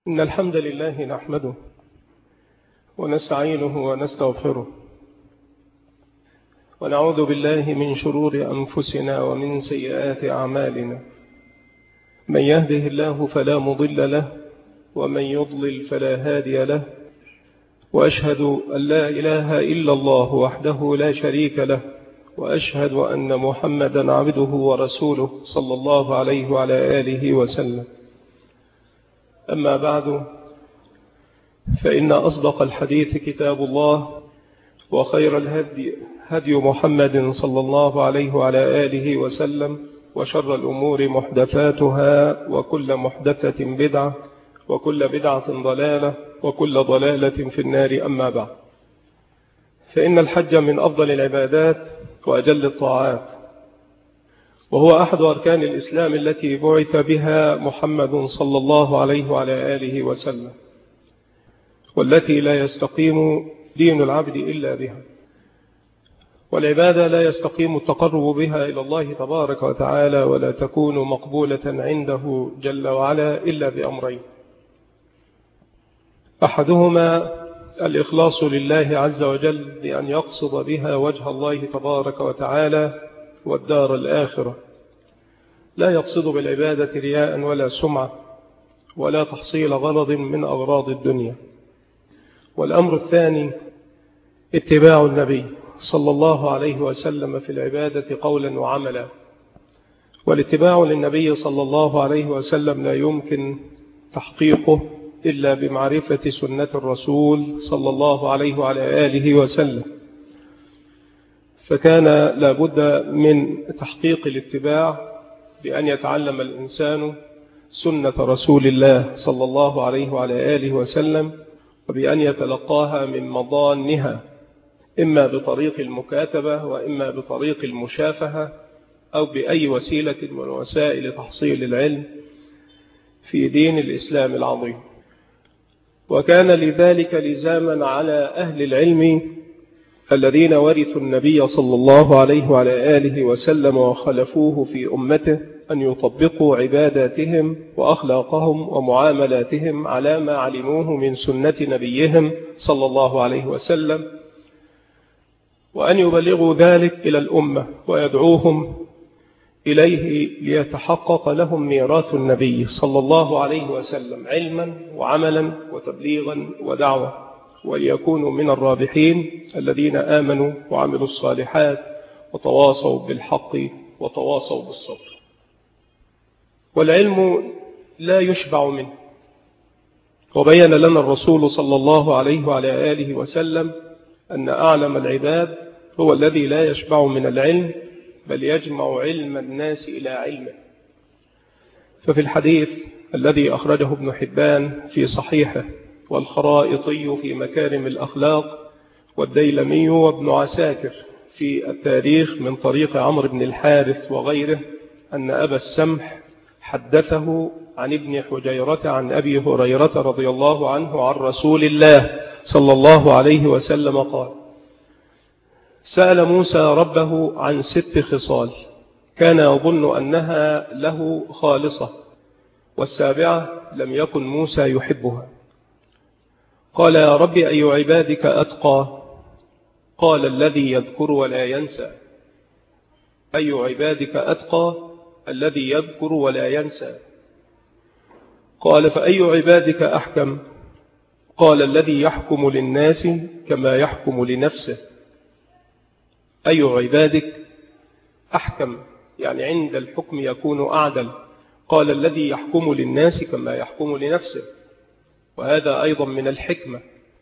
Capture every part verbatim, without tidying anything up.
إن الحمد لله نحمده ونستعينه ونستغفره ونعوذ بالله من شرور أنفسنا ومن سيئات أعمالنا. من يهده الله فلا مضل له ومن يضلل فلا هادي له، وأشهد أن لا إله إلا الله وحده لا شريك له، وأشهد أن محمدا عبده ورسوله صلى الله عليه وعلى آله وسلم. أما بعد، فإن أصدق الحديث كتاب الله، وخير الهدي هدي محمد صلى الله عليه وعلى آله وسلم، وشر الأمور محدثاتها، وكل محدثة بدعة، وكل بدعة ضلالة، وكل ضلالة في النار. أما بعد، فإن الحج من أفضل العبادات وأجل الطاعات، وهو أحد أركان الإسلام التي بعث بها محمد صلى الله عليه وعلى آله وسلم، والتي لا يستقيم دين العبد إلا بها، والعبادة لا يستقيم التقرب بها إلى الله تبارك وتعالى، ولا تكون مقبولة عنده جل وعلا إلا بأمرين: أحدهما الإخلاص لله عز وجل بأن يقصد بها وجه الله تبارك وتعالى والدار الآخرة، لا يقصد بالعبادة رياء ولا سمعة ولا تحصيل غرض من أغراض الدنيا. والأمر الثاني اتباع النبي صلى الله عليه وسلم في العبادة قولا وعملا. والاتباع للنبي صلى الله عليه وسلم لا يمكن تحقيقه إلا بمعرفة سنة الرسول صلى الله عليه وعلى آله وسلم، فكان لابد من تحقيق الاتباع بأن يتعلم الإنسان سنة رسول الله صلى الله عليه وعلى آله وسلم، وبأن يتلقاها من مضانها، إما بطريق المكاتبة وإما بطريق المشافهة، أو بأي وسيلة من وسائل تحصيل العلم في دين الإسلام العظيم. وكان لذلك لزاما على أهل العلم الذين ورثوا النبي صلى الله عليه وعلى آله وسلم وخلفوه في أمته أن يطبقوا عباداتهم وأخلاقهم ومعاملاتهم على ما علموه من سنة نبيهم صلى الله عليه وسلم، وأن يبلغوا ذلك إلى الأمة ويدعوهم إليه ليتحقق لهم ميراث النبي صلى الله عليه وسلم علما وعملا وتبليغا ودعوة، وليكونوا من الرابحين الذين آمنوا وعملوا الصالحات وتواصوا بالحق وتواصوا بالصبر. والعلم لا يشبع منه، وبين لنا الرسول صلى الله عليه وعلى آله وسلم أن أعلم العباد هو الذي لا يشبع من العلم، بل يجمع علم الناس إلى علمه. ففي الحديث الذي أخرجه ابن حبان في صحيحه، والخرائطي في مكارم الأخلاق، والديلمي وابن عساكر في التاريخ من طريق عمرو بن الحارث وغيره، أن أبا السمح حدثه عن ابن حجيرة عن أبي هريرة رضي الله عنه عن رسول الله صلى الله عليه وسلم قال: سأل موسى ربه عن ست خصال كان يظن أنها له خالصة، والسابعة لم يكن موسى يحبها. قال: يا رب، أي عبادك أتقى؟ قال: الذي يذكر ولا ينسى. أي عبادك أتقى؟ الذي يذكر ولا ينسى. قال: فأي عبادك أحكم؟ قال: الذي يحكم للناس كما يحكم لنفسه. أي عبادك أحكم؟ يعني عند الحكم يكون أعدل. قال: الذي يحكم للناس كما يحكم لنفسه. وهذا أيضا من الحكمة،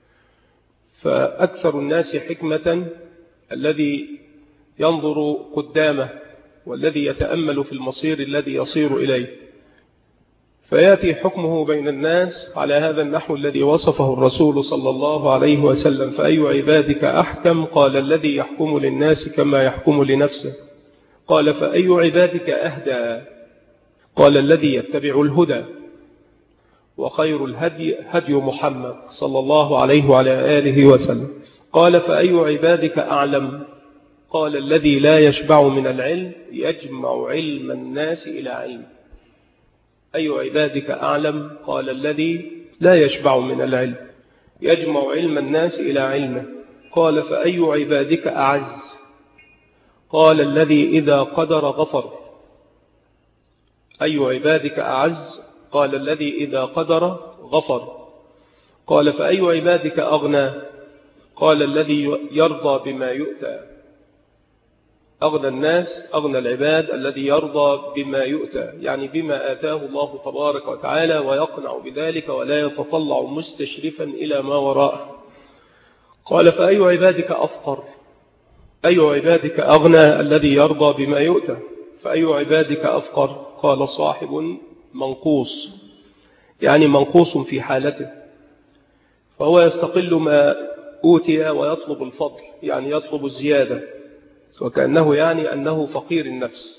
فأكثر الناس حكمة الذي ينظر قدامه، والذي يتأمل في المصير الذي يصير إليه، فيأتي حكمه بين الناس على هذا النحو الذي وصفه الرسول صلى الله عليه وسلم: فأي عبادك أحكم؟ قال: الذي يحكم للناس كما يحكم لنفسه. قال: فأي عبادك أهدى؟ قال: الذي يتبع الهدى. وخير الهدي هدي محمد صلى الله عليه وعلى آله وسلم. قال: فأي عبادك أعلم؟ قال: الذي لا يشبع من العلم، يجمع علم الناس إلى علم. أي عبادك أعلم؟ قال: الذي لا يشبع من العلم، يجمع علم الناس إلى علمه. قال فأي عبادك أعز؟ قال الذي إذا قدر غفر. أي عبادك أعز؟ قال الذي إذا قدر غفر. قال فأي عبادك أغنى؟ قال الذي يرضى بما يؤتى. أغنى الناس، أغنى العباد الذي يرضى بما يؤتى، يعني بما آتاه الله تبارك وتعالى ويقنع بذلك ولا يتطلع مستشرفا إلى ما وراءه. قال فأي عبادك أفقر؟ أي عبادك أغنى؟ الذي يرضى بما يؤتى. فأي عبادك أفقر؟ قال صاحب منقوص، يعني منقوص في حالته، فهو يستقل ما أوتي ويطلب الفضل، يعني يطلب الزيادة، وكأنه يعني أنه فقير النفس.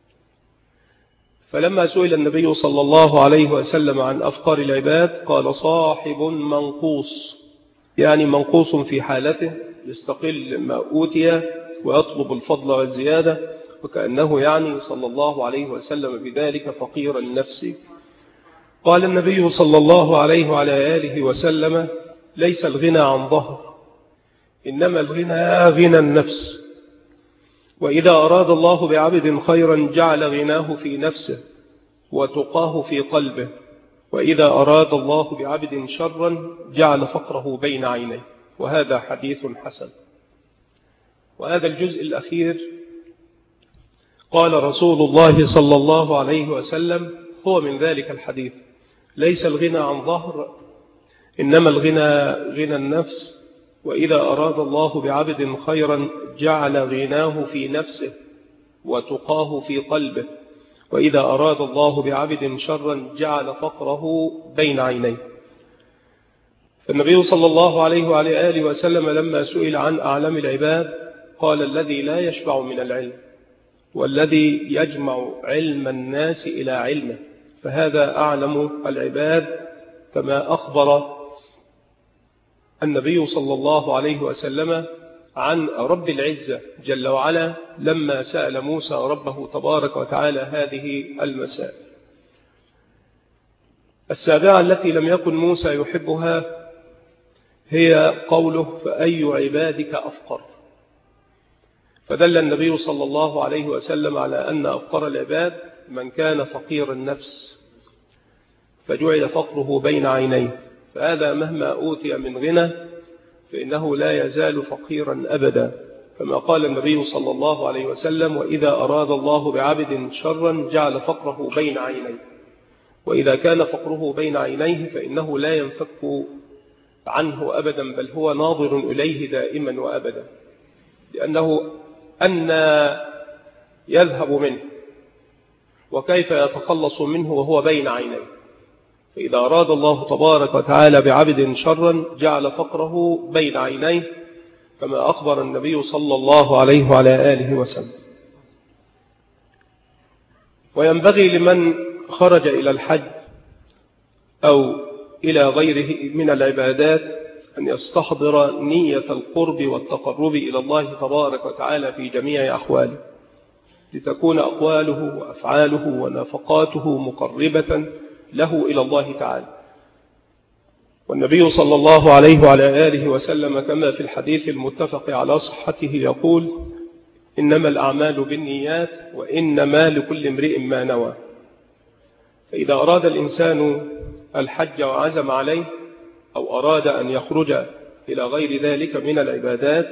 فلما سئل النبي صلى الله عليه وسلم عن أفقار العباد قال صاحب منقوص، يعني منقوص في حالته، يستقل ما أوتي ويطلب الفضل والزيادة، وكأنه يعني صلى الله عليه وسلم بذلك فقير النفس. قال النبي صلى الله عليه وعلى آله وسلم ليس الغنى عن ظهر، إنما الغنى غنى النفس. وإذا أراد الله بعبد خيرا جعل غناه في نفسه وتقاه في قلبه، وإذا أراد الله بعبد شرا جعل فقره بين عينيه. وهذا حديث حسن. وهذا الجزء الأخير قال رسول الله صلى الله عليه وسلم هو من ذلك الحديث: ليس الغنى عن ظهر، إنما الغنى غنى النفس. وإذا أراد الله بعبد خيرا جعل غناه في نفسه وتقاه في قلبه، وإذا أراد الله بعبد شرا جعل فقره بين عينيه. فالنبي صلى الله عليه وعلى آله وسلم لما سئل عن أعلم العباد قال الذي لا يشبع من العلم، والذي يجمع علم الناس إلى علمه، فهذا أعلم العباد، كما أخبر النبي صلى الله عليه وسلم عن رب العزة جل وعلا لما سأل موسى ربه تبارك وتعالى هذه المسائل. السابعة التي لم يكن موسى يحبها هي قوله فأي عبادك أفقر. فدل النبي صلى الله عليه وسلم على أن أفقر العباد من كان فقير النفس فجعل فقره بين عينيه، فهذا مهما أوتي من غنى فإنه لا يزال فقيرا أبدا، كما قال النبي صلى الله عليه وسلم: وإذا أراد الله بعبد شرا جعل فقره بين عينيه. وإذا كان فقره بين عينيه فإنه لا ينفك عنه أبدا، بل هو ناظر إليه دائما وأبدا، لأنه أن يذهب منه وكيف يتخلص منه وهو بين عينيه. فإذا أراد الله تبارك وتعالى بعبد شرا جعل فقره بين عينيه، كما أخبر النبي صلى الله عليه وعلى آله وسلم. وينبغي لمن خرج إلى الحج أو إلى غيره من العبادات أن يستحضر نية القرب والتقرب إلى الله تبارك وتعالى في جميع أحواله، لتكون أقواله وأفعاله ونفقاته مقربة له إلى الله تعالى. والنبي صلى الله عليه وعلى آله وسلم كما في الحديث المتفق على صحته يقول: إنما الأعمال بالنيات وإنما لكل امرئ ما نوى. فإذا أراد الإنسان الحج وعزم عليه أو أراد أن يخرج إلى غير ذلك من العبادات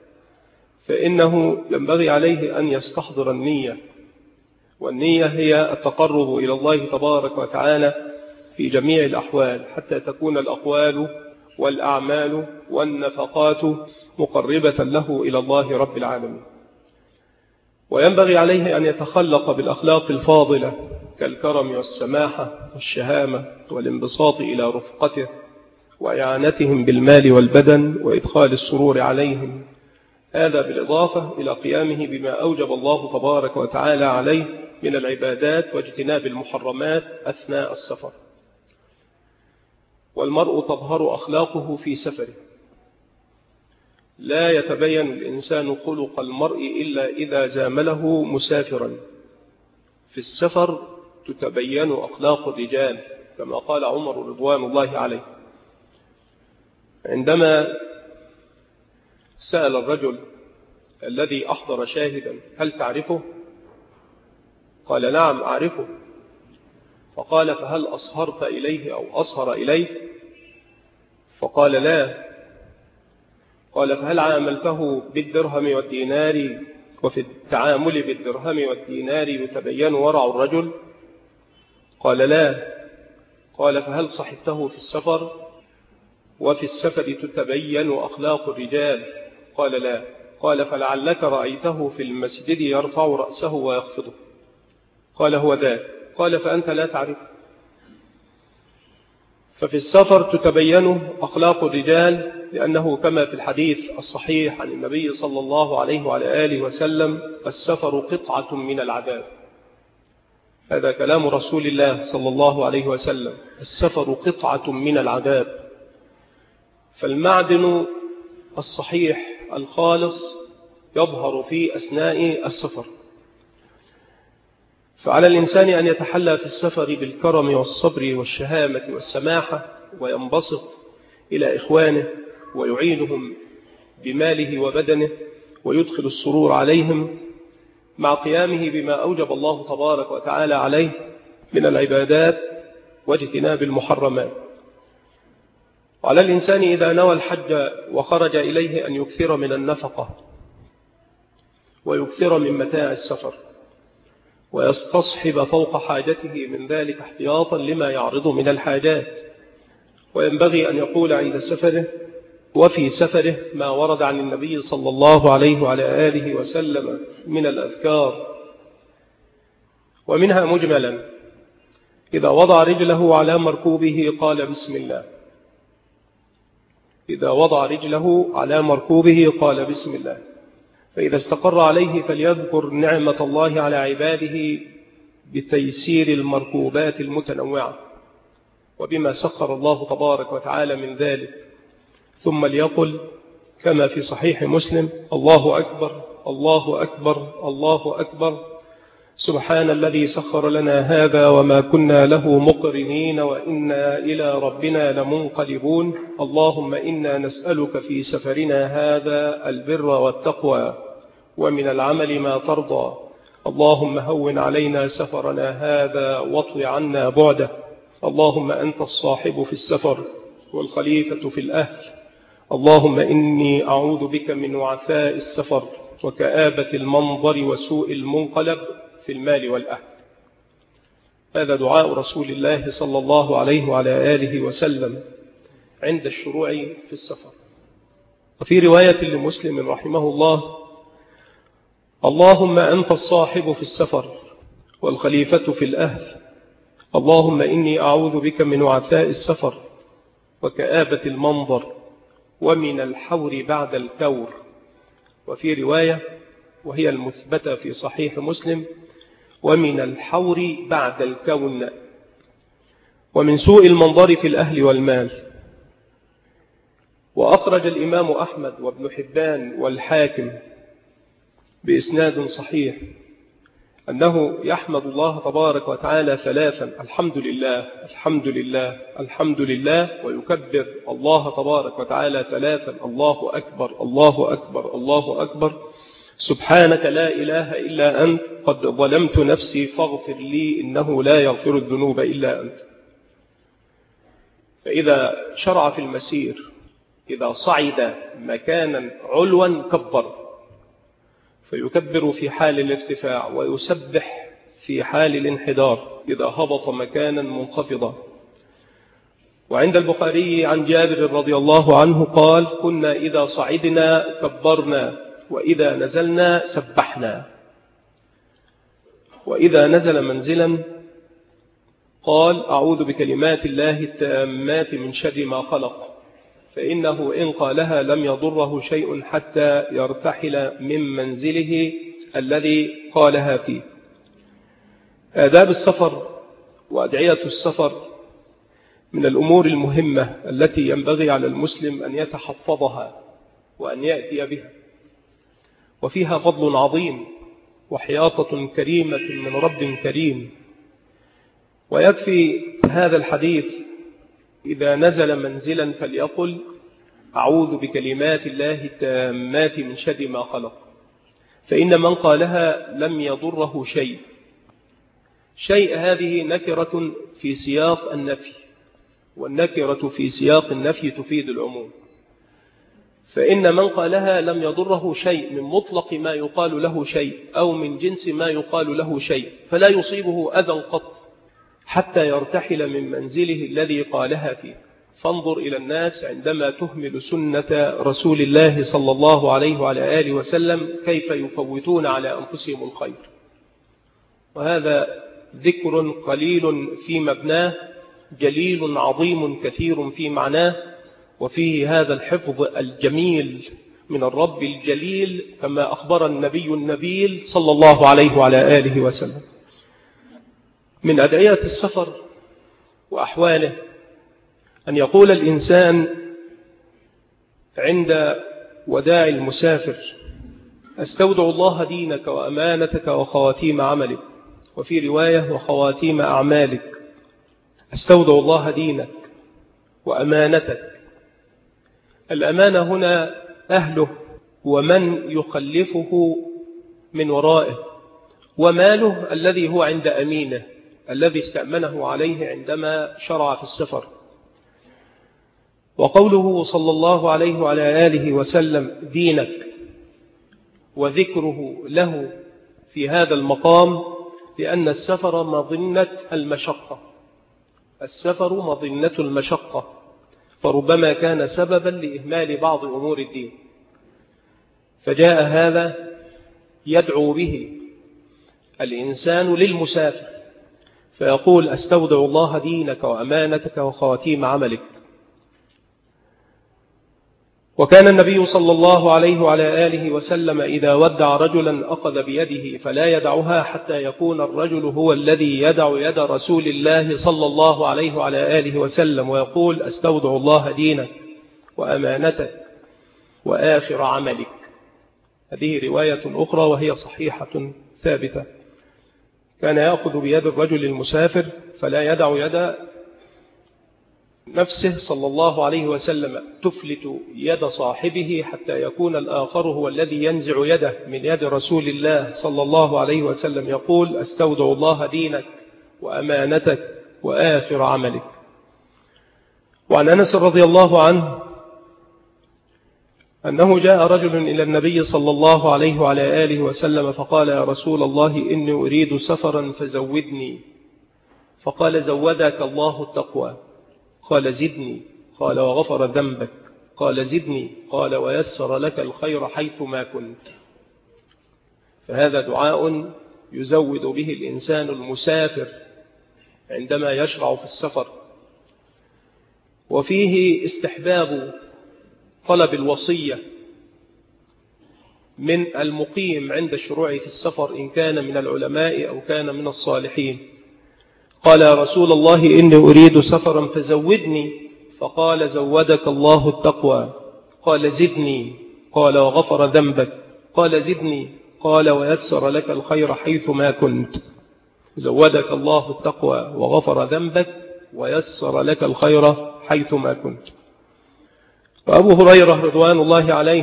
فإنه ينبغي عليه أن يستحضر النية، والنية هي التقرب إلى الله تبارك وتعالى في جميع الأحوال، حتى تكون الأقوال والأعمال والنفقات مقربة له إلى الله رب العالمين. وينبغي عليه أن يتخلق بالأخلاق الفاضلة كالكرم والسماحة والشهامة والانبساط إلى رفقته وإعانتهم بالمال والبدن وإدخال السرور عليهم، هذا بالإضافة إلى قيامه بما أوجب الله تبارك وتعالى عليه من العبادات واجتناب المحرمات أثناء السفر. والمرء تظهر أخلاقه في سفره، لا يتبين الإنسان خلق المرء إلا إذا زامله مسافرا. في السفر تتبين أخلاق الرجال كما قال عمر رضوان الله عليه عندما سأل الرجل الذي أحضر شاهدا: هل تعرفه؟ قال: نعم أعرفه. فقال: فهل أصهرت إليه أو أصهر إليه؟ فقال: لا. قال: فهل عاملته بالدرهم والدينار؟ وفي التعامل بالدرهم والدينار يتبين ورع الرجل؟ قال: لا. قال: فهل صحبته في السفر؟ وفي السفر تتبين أخلاق الرجال؟ قال: لا. قال: فلعلك رأيته في المسجد يرفع رأسه ويخفضه؟ قال: هو ذاك. قال: فأنت لا تعرفه. ففي السفر تتبين أخلاق الرجال، لأنه كما في الحديث الصحيح عن النبي صلى الله عليه وعلى آله وسلم: السفر قطعة من العذاب. هذا كلام رسول الله صلى الله عليه وسلم: السفر قطعة من العذاب. فالمعدن الصحيح الخالص يظهر في أثناء السفر، فعلى الإنسان أن يتحلى في السفر بالكرم والصبر والشهامة والسماحة، وينبسط إلى إخوانه ويعينهم بماله وبدنه ويدخل السرور عليهم، مع قيامه بما أوجب الله تبارك وتعالى عليه من العبادات واجتناب المحرمات. وعلى الإنسان إذا نوى الحج وخرج إليه أن يكثر من النفقة ويكثر من متاع السفر، ويستصحب فوق حاجته من ذلك احتياطا لما يعرض من الحاجات. وينبغي أن يقول عند سفره وفي سفره ما ورد عن النبي صلى الله عليه وعلى آله وسلم من الأذكار، ومنها مجملا: إذا وضع رجله على مركوبه قال بسم الله. إذا وضع رجله على مركوبه قال بسم الله. فإذا استقر عليه فليذكر نعمة الله على عباده بتيسير المركوبات المتنوعة وبما سخر الله تبارك وتعالى من ذلك، ثم ليقل كما في صحيح مسلم: الله أكبر الله أكبر الله أكبر، سبحان الذي سخر لنا هذا وما كنا له مقرنين وإنا إلى ربنا لمنقلبون، اللهم إنا نسألك في سفرنا هذا البر والتقوى ومن العمل ما ترضى، اللهم هون علينا سفرنا هذا واطوي عنا بعده، اللهم أنت الصاحب في السفر والخليفة في الأهل، اللهم إني أعوذ بك من وعثاء السفر وكآبة المنظر وسوء المنقلب في المال والأهل. هذا دعاء رسول الله صلى الله عليه وعلى آله وسلم عند الشروع في السفر. وفي رواية لمسلم رحمه الله: اللهم أنت الصاحب في السفر والخليفة في الأهل، اللهم إني أعوذ بك من وعثاء السفر وكآبة المنظر ومن الحور بعد الكور. وفي رواية وهي المثبتة في صحيح مسلم: ومن الحور بعد الكون، ومن سوء المنظر في الأهل والمال. وأخرج الإمام أحمد وابن حبان والحاكم بإسناد صحيح أنه يحمد الله تبارك وتعالى ثلاثا: الحمد لله الحمد لله الحمد لله، ويكبر الله تبارك وتعالى ثلاثا: الله أكبر الله أكبر الله أكبر، سبحانك لا إله إلا أنت قد ظلمت نفسي فاغفر لي إنه لا يغفر الذنوب إلا أنت. فإذا شرع في المسير إذا صعد مكانا علوا كبر، فيكبر في حال الارتفاع ويسبح في حال الانحدار إذا هبط مكانا منخفضا. وعند البخاري عن جابر رضي الله عنه قال: كنا إذا صعدنا كبرنا وإذا نزلنا سبحنا. وإذا نزل منزلا قال: أعوذ بكلمات الله التامات من شر ما خلق، فإنه إن قالها لم يضره شيء حتى يرتحل من منزله الذي قالها فيه. آداب السفر وأدعية السفر من الأمور المهمة التي ينبغي على المسلم أن يتحفظها وأن يأتي بها، وفيها فضل عظيم وحياطة كريمة من رب كريم. ويكفي هذا الحديث إذا نزل منزلا فليقل أعوذ بكلمات الله التامات من شر ما خلق، فإن من قالها لم يضره شيء. شيء هذه نكرة في سياق النفي، والنكرة في سياق النفي تفيد العموم، فإن من قالها لم يضره شيء من مطلق ما يقال له شيء أو من جنس ما يقال له شيء، فلا يصيبه أذى قط حتى يرتحل من منزله الذي قالها فيه. فانظر إلى الناس عندما تهمل سنة رسول الله صلى الله عليه وعلى آله وسلم كيف يفوتون على أنفسهم الخير. وهذا ذكر قليل في مبناه، جليل عظيم كثير في معناه، وفيه هذا الحفظ الجميل من الرب الجليل كما أخبر النبي النبيل صلى الله عليه وعلى آله وسلم. من أدعية السفر وأحواله أن يقول الإنسان عند وداع المسافر أستودع الله دينك وأمانتك وخواتيم عملك، وفي رواية وخواتيم أعمالك. أستودع الله دينك وأمانتك. الأمانة هنا أهله ومن يخلفه من ورائه، وماله الذي هو عند أمينه الذي استأمنه عليه عندما شرع في السفر. وقوله صلى الله عليه وعلى آله وسلم دينك وذكره له في هذا المقام لأن السفر مظنة المشقة، السفر مظنة المشقة، فربما كان سببا لإهمال بعض أمور الدين، فجاء هذا يدعو به الإنسان للمسافر فيقول أستودع الله دينك وأمانتك وخواتيم عملك. وكان النبي صلى الله عليه وعلى آله وسلم إذا ودع رجلا أخذ بيده فلا يدعها حتى يكون الرجل هو الذي يدع يد رسول الله صلى الله عليه وعلى آله وسلم ويقول أستودع الله دينك وأمانتك وآخر عملك. هذه رواية أخرى وهي صحيحة ثابتة. كان يأخذ بيد الرجل المسافر فلا يدع يد نفسه صلى الله عليه وسلم تفلت يد صاحبه حتى يكون الآخر هو الذي ينزع يده من يد رسول الله صلى الله عليه وسلم يقول أستودع الله دينك وأمانتك وآخر عملك. وعن أنس رضي الله عنه أنه جاء رجل إلى النبي صلى الله عليه وعلى آله وسلم فقال يا رسول الله إني أريد سفرا فزودني، فقال زودك الله التقوى، قال زدني، قال وغفر ذنبك، قال زدني، قال ويسر لك الخير حيث ما كنت. فهذا دعاء يزود به الإنسان المسافر عندما يشرع في السفر. وفيه استحباب طلب الوصية من المقيم عند الشروع في السفر إن كان من العلماء أو كان من الصالحين. قال يا رسول الله إني أريد سفرا فزودني، فقال زودك الله التقوى، قال زدني، قال وغفر ذنبك، قال زدني، قال ويسر لك الخير حيث ما كنت. زودك الله التقوى وغفر ذنبك ويسر لك الخير حيث ما كنت. وأبو هريرة رضوان الله عليه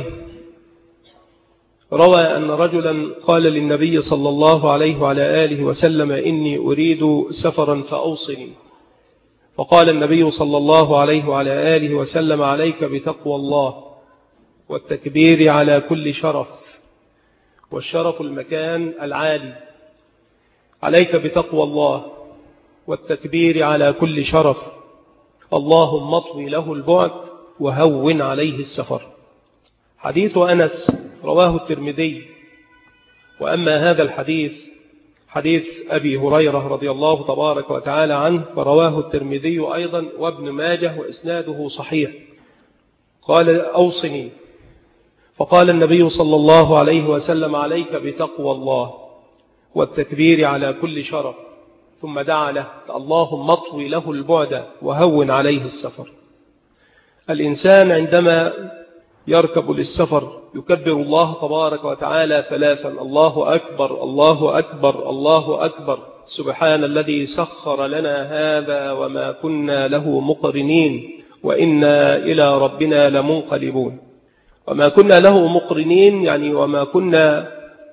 روى أن رجلا قال للنبي صلى الله عليه وعلى آله وسلم إني أريد سفرا فأوصني، فقال النبي صلى الله عليه وعلى آله وسلم عليك بتقوى الله والتكبير على كل شرف، والشرف المكان العالي، عليك بتقوى الله والتكبير على كل شرف، اللهم اطوي له البعد وهون عليه السفر. حديث أنس رواه الترمذي. وأما هذا الحديث حديث أبي هريرة رضي الله تبارك وتعالى عنه فرواه الترمذي أيضا وابن ماجه وإسناده صحيح. قال أوصني، فقال النبي صلى الله عليه وسلم عليك بتقوى الله والتكبير على كل شرف، ثم دعا له اللهم اطوي له البعد وهون عليه السفر. الإنسان عندما يركب للسفر يكبر الله تبارك وتعالى ثلاثا، الله أكبر الله أكبر الله أكبر، سبحان الذي سخر لنا هذا وما كنا له مقرنين وإنا إلى ربنا لمنقلبون. وما كنا له مقرنين يعني وما كنا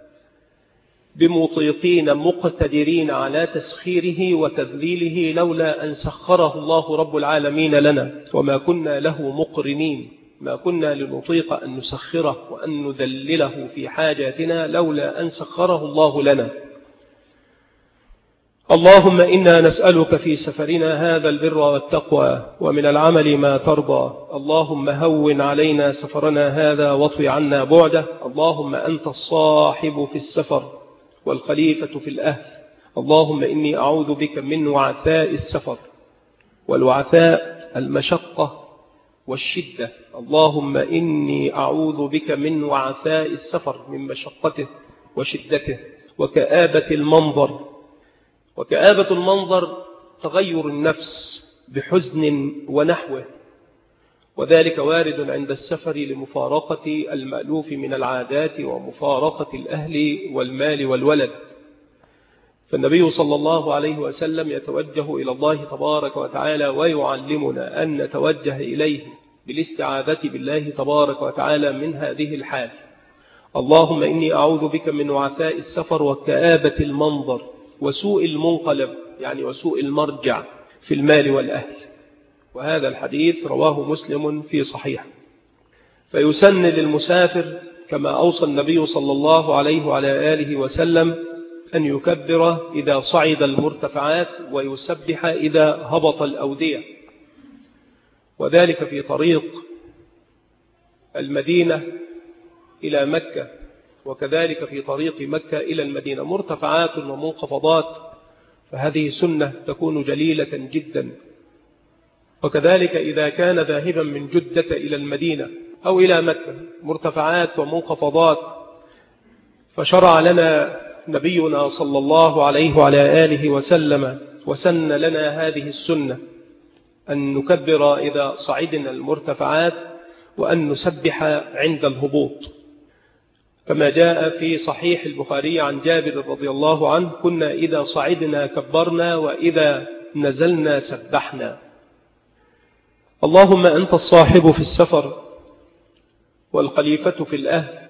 بمطيقين مقتدرين على تسخيره وتذليله لولا أن سخره الله رب العالمين لنا. وما كنا له مقرنين، ما كنا لنطيق أن نسخره وأن نذلله في حاجاتنا لولا أن سخره الله لنا. اللهم إنا نسألك في سفرنا هذا البر والتقوى ومن العمل ما ترضى. اللهم هون علينا سفرنا هذا واطوي عنا بعده. اللهم أنت الصاحب في السفر والخليفة في الأهل. اللهم إني أعوذ بك من وعثاء السفر، والوعثاء المشقة والشدة. اللهم إني أعوذ بك من وعثاء السفر، من مشقته وشدته وكآبة المنظر. وكآبة المنظر تغير النفس بحزن ونحوه، وذلك وارد عند السفر لمفارقة المألوف من العادات ومفارقة الأهل والمال والولد. فالنبي صلى الله عليه وسلم يتوجه إلى الله تبارك وتعالى ويعلمنا أن نتوجه إليه بالاستعاذة بالله تبارك وتعالى من هذه الحال. اللهم إني أعوذ بك من وعثاء السفر وكآبة المنظر وسوء المنقلب، يعني وسوء المرجع في المال والأهل. وهذا الحديث رواه مسلم في صحيح. فيسن للمسافر كما أوصى النبي صلى الله عليه وعلى آله وسلم أن يكبر إذا صعد المرتفعات ويسبح إذا هبط الأودية، وذلك في طريق المدينة إلى مكة، وكذلك في طريق مكة إلى المدينة، مرتفعات ومنخفضات، فهذه سنة تكون جليلة جدا. وكذلك إذا كان ذاهبا من جدة إلى المدينة أو إلى مكة، مرتفعات ومنخفضات، فشرع لنا نبينا صلى الله عليه وعلى آله وسلم وسن لنا هذه السنة أن نكبر إذا صعدنا المرتفعات وأن نسبح عند الهبوط، كما جاء في صحيح البخاري عن جابر رضي الله عنه: كنا إذا صعدنا كبرنا وإذا نزلنا سبحنا. اللهم أنت الصاحب في السفر والخليفة في الأهل.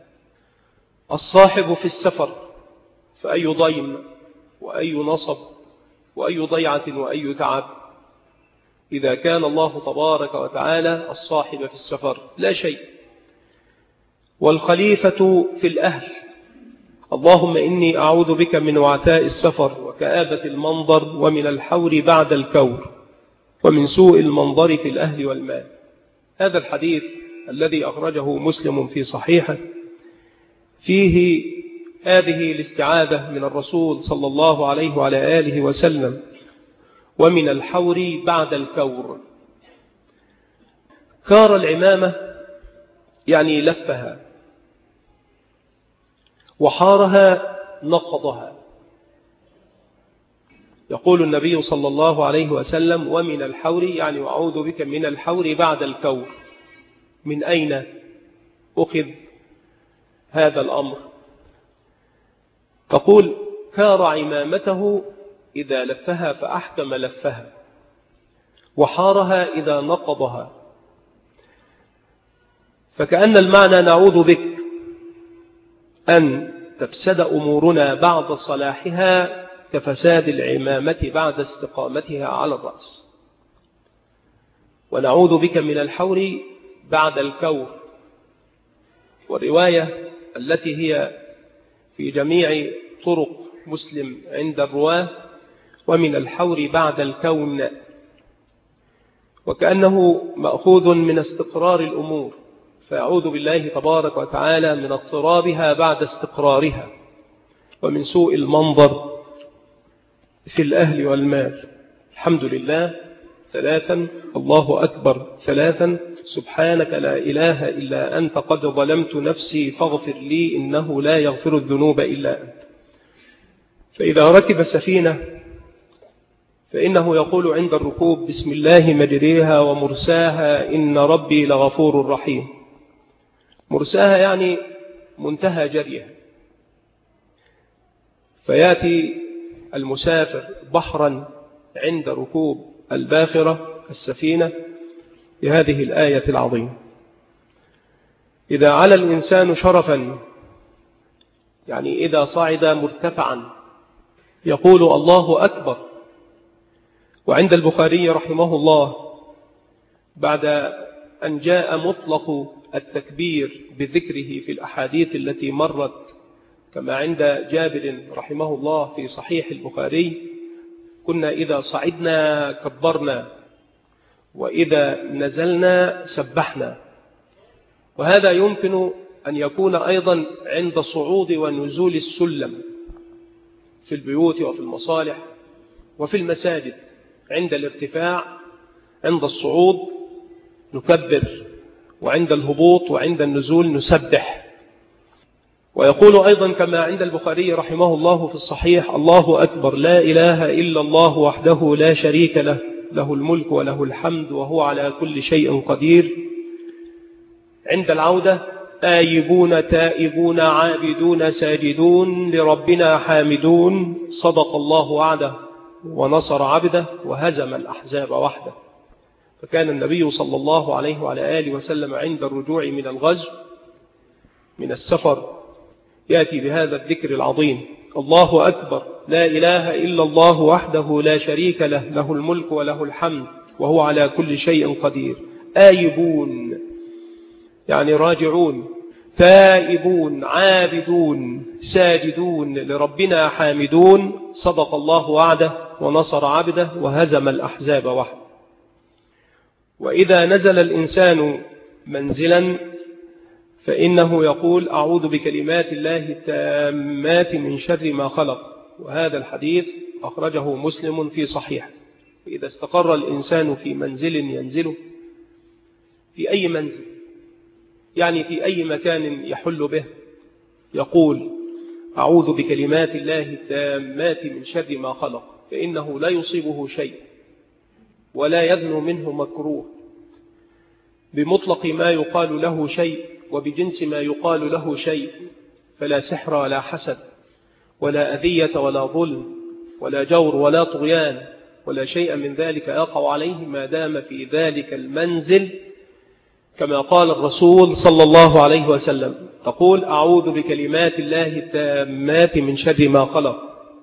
الصاحب في السفر فأي ضيم وأي نصب وأي ضيعة وأي تعب إذا كان الله تبارك وتعالى الصاحب في السفر لا شيء. والخليفة في الأهل، اللهم إني أعوذ بك من وعثاء السفر وكآبة المنظر ومن الحور بعد الكور ومن سوء المنظر في الأهل والمال. هذا الحديث الذي أخرجه مسلم في صحيحه فيه هذه الاستعاذة من الرسول صلى الله عليه وعلى آله وسلم: ومن الحور بعد الكور. كار العمامة يعني لفها، وحارها نقضها. يقول النبي صلى الله عليه وسلم: ومن الحور يعني وأعوذ بك من الحور بعد الكور. من أين أخذ هذا الأمر؟ تقول: كار عمامته إذا لفها فأحكم لفها، وحارها إذا نقضها. فكأن المعنى نعوذ بك أن تفسد أمورنا بعد صلاحها كفساد العمامة بعد استقامتها على الرأس. ونعوذ بك من الحور بعد الكور. والرواية التي هي في جميع طرق مسلم عند الرواه: ومن الحور بعد الكون، وكأنه مأخوذ من استقرار الأمور، فيعوذ بالله تبارك وتعالى من اضطرابها بعد استقرارها، ومن سوء المنظر في الأهل والمال. الحمد لله ثلاثا، الله أكبر ثلاثا، سبحانك لا إله إلا أنت قد ظلمت نفسي فاغفر لي إنه لا يغفر الذنوب إلا أنت. فإذا ركب سفينة فإنه يقول عند الركوب: بسم الله مجريها ومرساها إن ربي لغفور رحيم. مرساها يعني منتهى جريها، فيأتي المسافر بحرا عند ركوب الباخرة السفينة بهذه الآية العظيمة: إذا علا الإنسان شرفا، يعني إذا صعد مرتفعا، يقول الله أكبر. وعند البخاري رحمه الله بعد أن جاء مطلق التكبير بذكره في الأحاديث التي مرت كما عند جابر رحمه الله في صحيح البخاري: كنا إذا صعدنا كبرنا وإذا نزلنا سبحنا. وهذا يمكن أن يكون أيضا عند صعود ونزول السلم في البيوت وفي المصالح وفي المساجد. عند الارتفاع عند الصعود نكبر، وعند الهبوط وعند النزول نسبح. ويقول أيضا كما عند البخاري رحمه الله في الصحيح: الله أكبر، لا إله إلا الله وحده لا شريك له، له الملك وله الحمد وهو على كل شيء قدير. عند العودة: آيبون تائبون عابدون ساجدون لربنا حامدون، صدق الله وعده ونصر عبده وهزم الأحزاب وحده. فكان النبي صلى الله عليه وعلى آله وسلم عند الرجوع من الغزو من السفر يأتي بهذا الذكر العظيم: الله أكبر، لا إله إلا الله وحده لا شريك له، له الملك وله الحمد وهو على كل شيء قدير. آيبون يعني راجعون، تائبون عابدون ساجدون لربنا حامدون، صدق الله وعده ونصر عبده وهزم الأحزاب وحده. وإذا نزل الإنسان منزلا فإنه يقول: أعوذ بكلمات الله التامات من شر ما خلق. وهذا الحديث أخرجه مسلم في صحيح. إذا استقر الإنسان في منزل ينزله، في أي منزل يعني في أي مكان يحل به، يقول: أعوذ بكلمات الله التامات من شر ما خلق، فإنه لا يصيبه شيء ولا يدنو منه مكروه، بمطلق ما يقال له شيء وبجنس ما يقال له شيء، فلا سحر ولا حسد ولا أذية ولا ظلم ولا جور ولا طغيان ولا شيء من ذلك يقع عليه ما دام في ذلك المنزل، كما قال الرسول صلى الله عليه وسلم: تقول: أعوذ بكلمات الله التامات من شر ما خلق.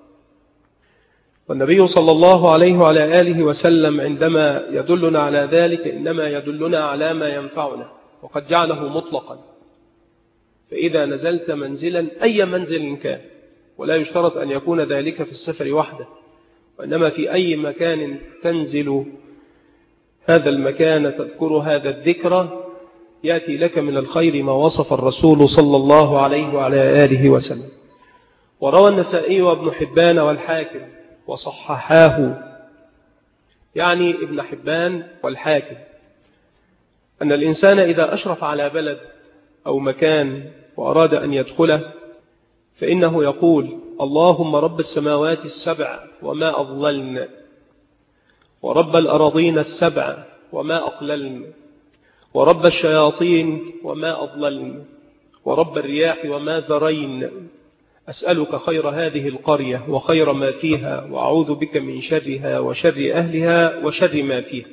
والنبي صلى الله عليه وعلى آله وسلم عندما يدلنا على ذلك إنما يدلنا على ما ينفعنا، وقد جعله مطلقا. فإذا نزلت منزلا أي منزل كان، ولا يشترط أن يكون ذلك في السفر وحده، وإنما في أي مكان تنزل هذا المكان تذكر هذا الذكر، يأتي لك من الخير ما وصف الرسول صلى الله عليه وعلى آله وسلم. وروى النسائي وابن حبان والحاكم وصححاه، يعني ابن حبان والحاكم، أن الإنسان إذا أشرف على بلد أو مكان وأراد أن يدخله فإنه يقول: اللهم رب السماوات السبع وما أضللن، ورب الأراضين السبع وما أقللن، ورب الشياطين وما أضللن، ورب الرياح وما ذرين، أسألك خير هذه القرية وخير ما فيها، وأعوذ بك من شرها وشر أهلها وشر ما فيها.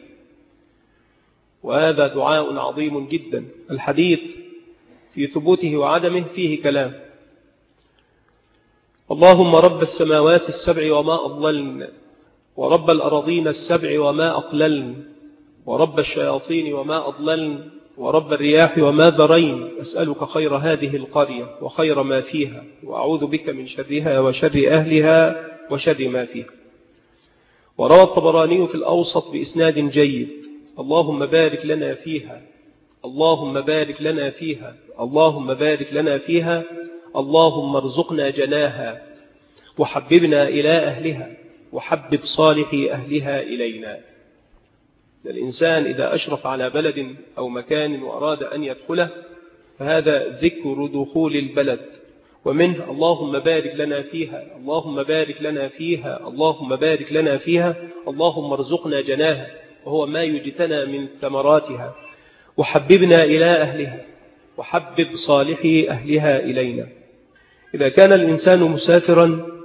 وهذا دعاء عظيم جدا، الحديث في ثبوته وعدمه فيه كلام. اللهم رب السماوات السبع وما أضللن، ورب الأراضين السبع وما أقللن، ورب الشياطين وما أضللن، ورب الرياح وما ذرين، أسألك خير هذه القرية وخير ما فيها، وأعوذ بك من شرها وشر أهلها وشر ما فيها. وروى الطبراني في الأوسط بإسناد جيد: اللهم بارك لنا فيها، اللهم بارك لنا فيها، اللهم بارك لنا فيها، اللهم ارزقنا جناها، وحببنا إلى أهلها، وحبب صالح أهلها إلينا. الإنسان إذا أشرف على بلد أو مكان وأراد أن يدخله فهذا ذكر دخول البلد، ومنه اللهم بارك لنا فيها، اللهم بارك لنا فيها، اللهم بارك لنا فيها، اللهم ارزقنا جناها، وهو ما يجتنى من ثمراتها، وحببنا إلى أهلها، وحبب صالحي أهلها إلينا. إذا كان الإنسان مسافرا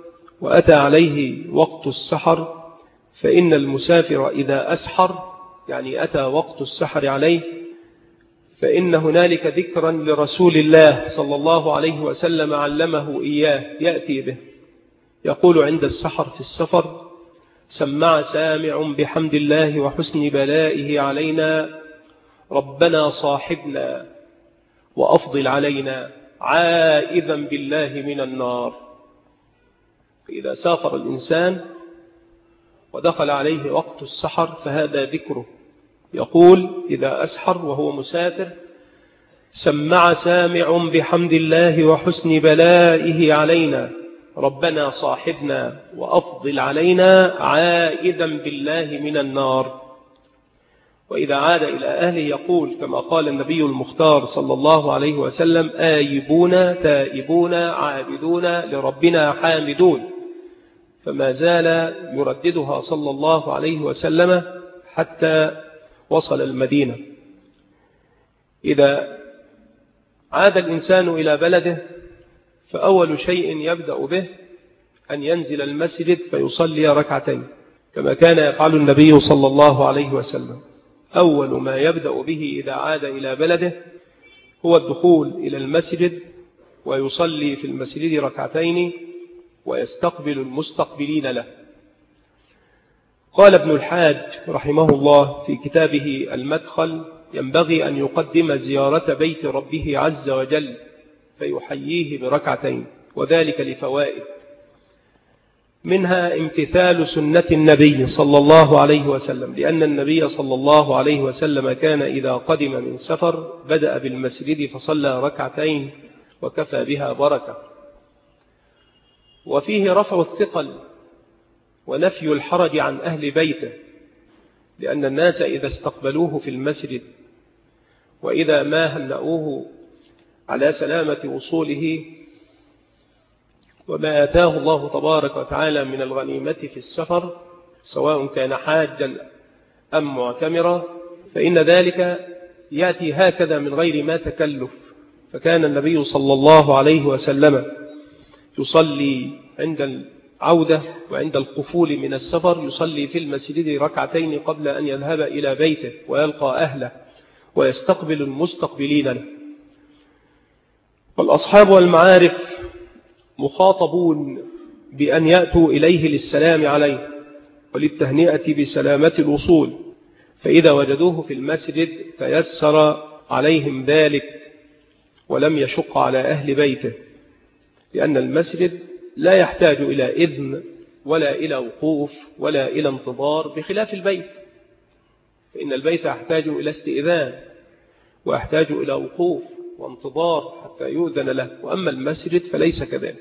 وأتى عليه وقت السحر، فإن المسافر إذا أسحر، يعني أتى وقت السحر عليه، فإن هنالك ذكرا لرسول الله صلى الله عليه وسلم علمه إياه يأتي به، يقول عند السحر في السفر: سمع سامع بحمد الله وحسن بلائه علينا، ربنا صاحبنا وأفضل علينا، عائذا بالله من النار. فإذا سافر الإنسان ودخل عليه وقت السحر فهذا ذكره، يقول إذا أسحر وهو مسافر: سمع سامع بحمد الله وحسن بلائه علينا، ربنا صاحبنا وأفضل علينا، عائذا بالله من النار. وإذا عاد إلى أهله يقول كما قال النبي المختار صلى الله عليه وسلم: آيبون تائبون عابدون لربنا حامدون. فما زال يرددها صلى الله عليه وسلم حتى وصل المدينة. إذا عاد الإنسان إلى بلده فأول شيء يبدأ به أن ينزل المسجد فيصلي ركعتين، كما كان يفعل النبي صلى الله عليه وسلم. أول ما يبدأ به إذا عاد إلى بلده هو الدخول إلى المسجد ويصلي في المسجد ركعتين ويستقبل المستقبلين له. قال ابن الحاج رحمه الله في كتابه المدخل: ينبغي أن يقدم زيارة بيت ربه عز وجل فيحييه بركعتين، وذلك لفوائد، منها امتثال سنة النبي صلى الله عليه وسلم، لأن النبي صلى الله عليه وسلم كان إذا قدم من سفر بدأ بالمسجد فصلى ركعتين وكفى بها بركة. وفيه رفع الثقل ونفي الحرج عن أهل بيته، لأن الناس إذا استقبلوه في المسجد وإذا ما هنأوه على سلامة وصوله وما آتاه الله تبارك وتعالى من الغنيمة في السفر، سواء كان حاجا أم معتمرا، فإن ذلك يأتي هكذا من غير ما تكلف. فكان النبي صلى الله عليه وسلم يصلي عند العودة وعند القفول من السفر، يصلي في المسجد ركعتين قبل أن يذهب إلى بيته ويلقى أهله ويستقبل المستقبلين له. والأصحاب والمعارف مخاطبون بأن يأتوا إليه للسلام عليه وللتهنئة بسلامة الوصول، فإذا وجدوه في المسجد فيسر عليهم ذلك ولم يشق على أهل بيته، لأن المسجد لا يحتاج إلى إذن ولا إلى وقوف ولا إلى انتظار، بخلاف البيت، فإن البيت يحتاج إلى استئذان ويحتاج إلى وقوف وانتظار حتى يؤذن له، وأما المسجد فليس كذلك.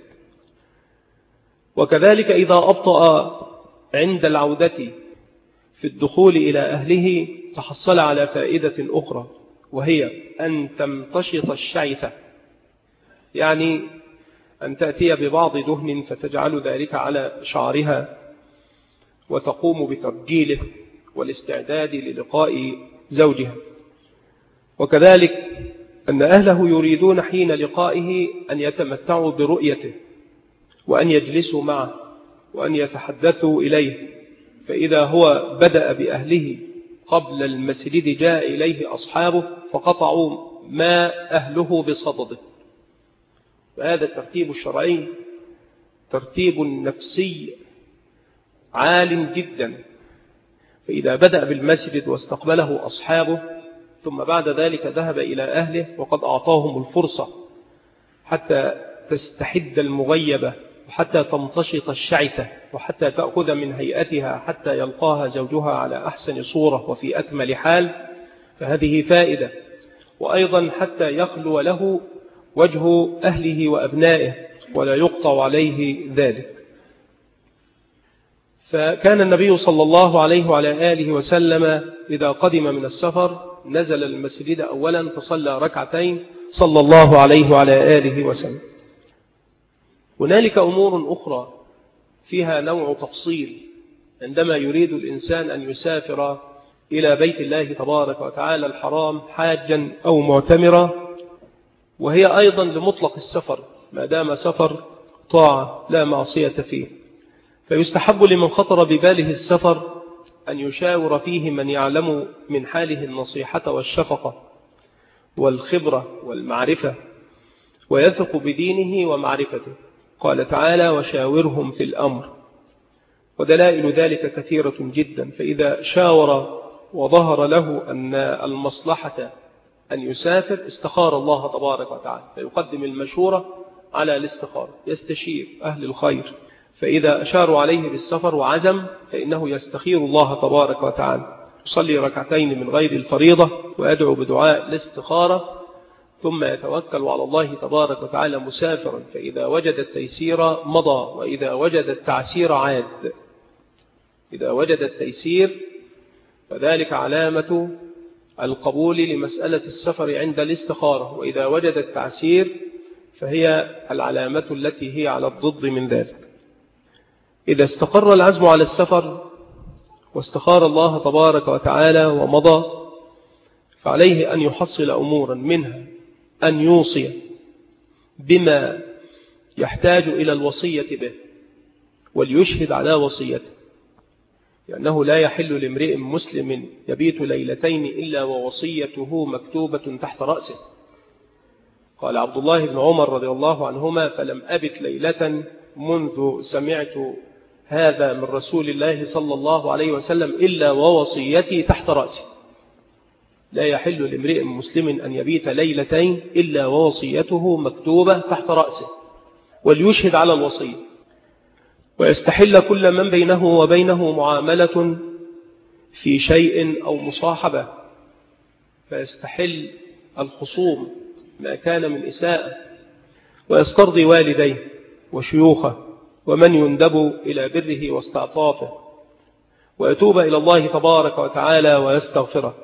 وكذلك إذا أبطأ عند العودة في الدخول إلى أهله تحصل على فائدة أخرى، وهي أن تمتشط الشعثة، يعني أن تأتي ببعض دهن فتجعل ذلك على شعرها وتقوم بترجيله والاستعداد للقاء زوجها. وكذلك أن أهله يريدون حين لقائه أن يتمتعوا برؤيته وأن يجلسوا معه وأن يتحدثوا إليه، فإذا هو بدأ بأهله قبل المسجد جاء إليه أصحابه فقطعوا ما أهله بصدده. فهذا الترتيب الشرعي ترتيب نفسي عال جدا، فإذا بدأ بالمسجد واستقبله أصحابه ثم بعد ذلك ذهب إلى أهله وقد أعطاهم الفرصة حتى تستحد المغيبة وحتى تمتشط الشعثة وحتى تأخذ من هيئتها حتى يلقاها زوجها على أحسن صورة وفي أكمل حال، فهذه فائدة. وأيضا حتى يخلو له وجه أهله وأبنائه ولا يقطع عليه ذلك. فكان النبي صلى الله عليه وعلى آله وسلم إذا قدم من السفر نزل المسجد أولا فصلى ركعتين صلى الله عليه وعلى آله وسلم. هنالك أمور أخرى فيها نوع تفصيل عندما يريد الإنسان أن يسافر إلى بيت الله تبارك وتعالى الحرام حاجا أو معتمرا، وهي أيضا لمطلق السفر ما دام سفر طاعة لا معصية فيه. فيستحب لمن خطر بباله السفر أن يشاور فيه من يعلم من حاله النصيحة والشفقة والخبرة والمعرفة ويثق بدينه ومعرفته. قال تعالى: وشاورهم في الأمر. ودلائل ذلك كثيرة جدا، فإذا شاور وظهر له أن المصلحة أن يسافر استخار الله تبارك وتعالى، فيقدم المشورة على الاستخارة، يستشير أهل الخير. فإذا أشاروا عليه بالسفر وعزم فإنه يستخير الله تبارك وتعالى، يصلي ركعتين من غير الفريضة ويدعو بدعاء الاستخارة، ثم يتوكل على الله تبارك وتعالى مسافرا، فإذا وجد التيسير مضى، وإذا وجد التعسير عاد. إذا وجد التيسير فذلك علامة القبول لمسألة السفر عند الاستخارة، وإذا وجد التعسير فهي العلامة التي هي على الضد من ذلك. إذا استقر العزم على السفر واستخار الله تبارك وتعالى ومضى، فعليه أن يحصل أمورا، منها أن يوصي بما يحتاج إلى الوصية به وليشهد على وصيته، لأنه لا يحل لامرئ مسلم يبيت ليلتين إلا ووصيته مكتوبة تحت رأسه. قال عبد الله بن عمر رضي الله عنهما: فلم أبت ليلة منذ سمعت هذا من رسول الله صلى الله عليه وسلم إلا ووصيتي تحت رأسي. لا يحل لامرئ مسلم أن يبيت ليلتين إلا ووصيته مكتوبة تحت رأسه، وليشهد على الوصية. ويستحل كل من بينه وبينه معاملة في شيء أو مصاحبة، فيستحل الخصوم ما كان من إساءة، ويسترضي والديه وشيوخه ومن يندب إلى بره واستعطافه، ويتوب إلى الله تبارك وتعالى ويستغفره.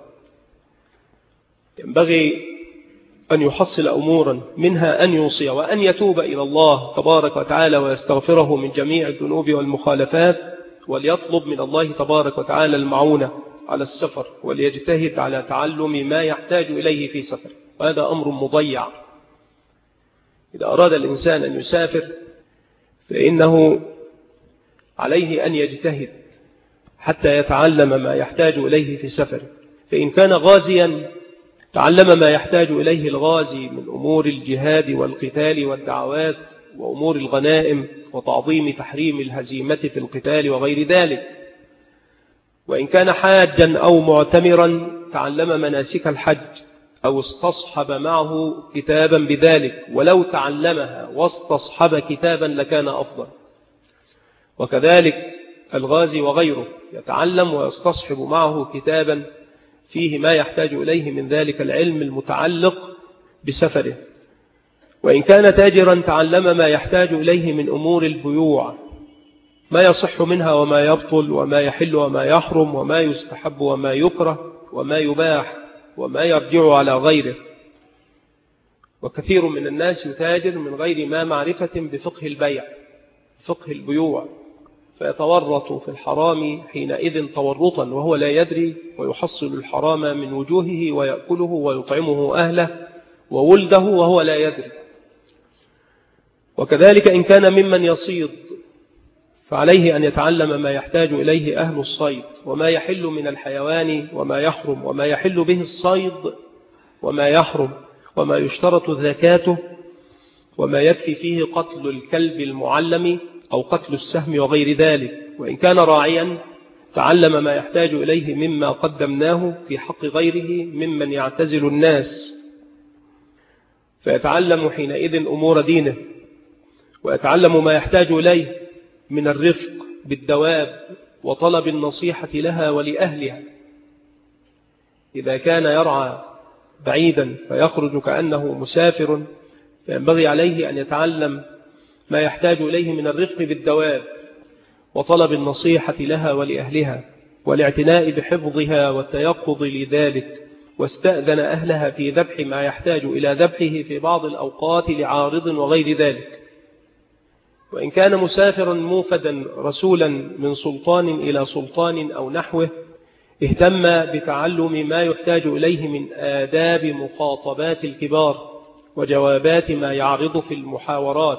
ينبغي أن يحصل أمورا، منها أن يوصي وأن يتوب إلى الله تبارك وتعالى ويستغفره من جميع الذنوب والمخالفات، وليطلب من الله تبارك وتعالى المعونة على السفر، وليجتهد على تعلم ما يحتاج إليه في سفر، وهذا أمر مضيع. إذا أراد الإنسان أن يسافر فإنه عليه أن يجتهد حتى يتعلم ما يحتاج إليه في سفر. فإن كان غازيا تعلم ما يحتاج إليه الغازي من أمور الجهاد والقتال والدعوات وأمور الغنائم وتعظيم تحريم الهزيمة في القتال وغير ذلك. وإن كان حاجا أو معتمرا تعلم مناسك الحج أو استصحب معه كتابا بذلك، ولو تعلمها واستصحب كتابا لكان أفضل. وكذلك الغازي وغيره يتعلم ويستصحب معه كتابا فيه ما يحتاج إليه من ذلك العلم المتعلق بسفره. وإن كان تاجرا تعلم ما يحتاج إليه من أمور البيوع، ما يصح منها وما يبطل وما يحل وما يحرم وما يستحب وما يكره وما يباح وما يرجع على غيره. وكثير من الناس يتاجر من غير ما معرفة بفقه البيع، فقه البيوع، فيتورط في الحرام حينئذ تورطا وهو لا يدري، ويحصل الحرام من وجوهه ويأكله ويطعمه أهله وولده وهو لا يدري. وكذلك إن كان ممن يصيد فعليه أن يتعلم ما يحتاج إليه أهل الصيد، وما يحل من الحيوان وما يحرم، وما يحل به الصيد وما يحرم، وما يشترط زكاته، وما يكفي فيه قتل الكلب المعلم أو قتل السهم وغير ذلك. وإن كان راعيا تعلم ما يحتاج إليه مما قدمناه في حق غيره ممن يعتزل الناس، فيتعلم حينئذ أمور دينه، ويتعلم ما يحتاج إليه من الرفق بالدواب وطلب النصيحة لها ولأهلها. إذا كان يرعى بعيدا فيخرج كأنه مسافر، فينبغي عليه أن يتعلم ما يحتاج إليه من الرفق بالدواب وطلب النصيحة لها ولأهلها والاعتناء بحفظها والتيقظ لذلك، واستأذن أهلها في ذبح ما يحتاج إلى ذبحه في بعض الأوقات لعارض وغير ذلك. وإن كان مسافرا موفدا رسولا من سلطان إلى سلطان أو نحوه اهتم بتعلم ما يحتاج إليه من آداب مخاطبات الكبار وجوابات ما يعرض في المحاورات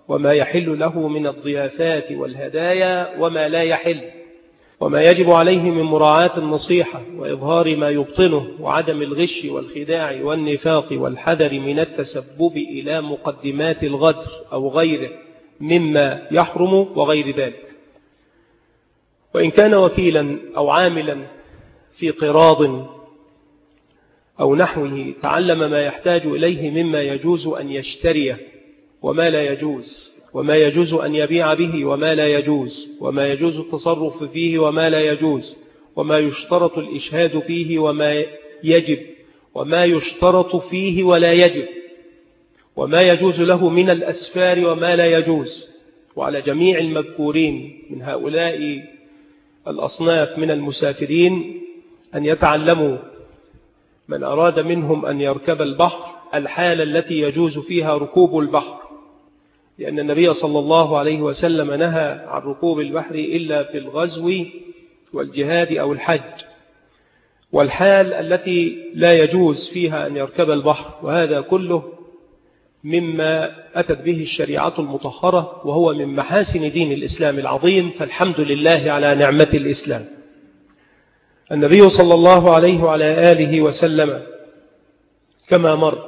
وما يحل له من الضيافات والهدايا وما لا يحل، وما يجب عليه من مراعاة النصيحة وإظهار ما يبطنه وعدم الغش والخداع والنفاق والحذر من التسبب إلى مقدمات الغدر أو غيره مما يحرم وغير ذلك. وإن كان وكيلا أو عاملا في قراض أو نحوه تعلم ما يحتاج إليه مما يجوز أن يشتريه وما لا يجوز، وما يجوز أن يبيع به وما لا يجوز، وما يجوز التصرف فيه وما لا يجوز، وما يشترط الإشهاد فيه وما يجب، وما يشترط فيه ولا يجب، وما يجوز له من الأسفار وما لا يجوز. وعلى جميع المذكورين من هؤلاء الأصناف من المسافرين أن يتعلموا من أراد منهم أن يركب البحر الحالة التي يجوز فيها ركوب البحر، لأن النبي صلى الله عليه وسلم نهى عن ركوب البحر إلا في الغزو والجهاد أو الحج، والحال التي لا يجوز فيها أن يركب البحر. وهذا كله مما أتت به الشريعة المطهرة، وهو من محاسن دين الإسلام العظيم، فالحمد لله على نعمة الإسلام. النبي صلى الله عليه وعلى آله وسلم كما مر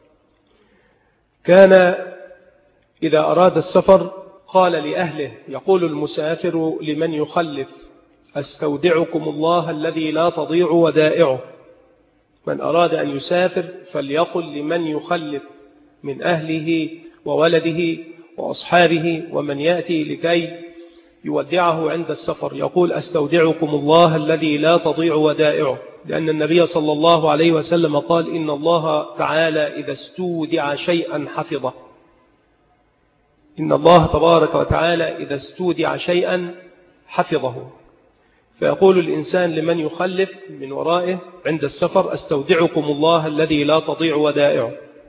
كان إذا أراد السفر قال لأهله، يقول المسافر لمن يخلف: أستودعكم الله الذي لا تضيع ودائعه. من أراد أن يسافر فليقل لمن يخلف من أهله وولده وأصحابه ومن يأتي لكي يودعه عند السفر يقول: أستودعكم الله الذي لا تضيع ودائعه، لأن النبي صلى الله عليه وسلم قال: إن الله تعالى إذا استودع شيئا حفظه. إن الله تبارك وتعالى إذا استودع شيئا حفظه. فيقول الإنسان لمن يخلف من ورائه عند السفر: أستودعكم الله الذي لا تضيع ودائعه.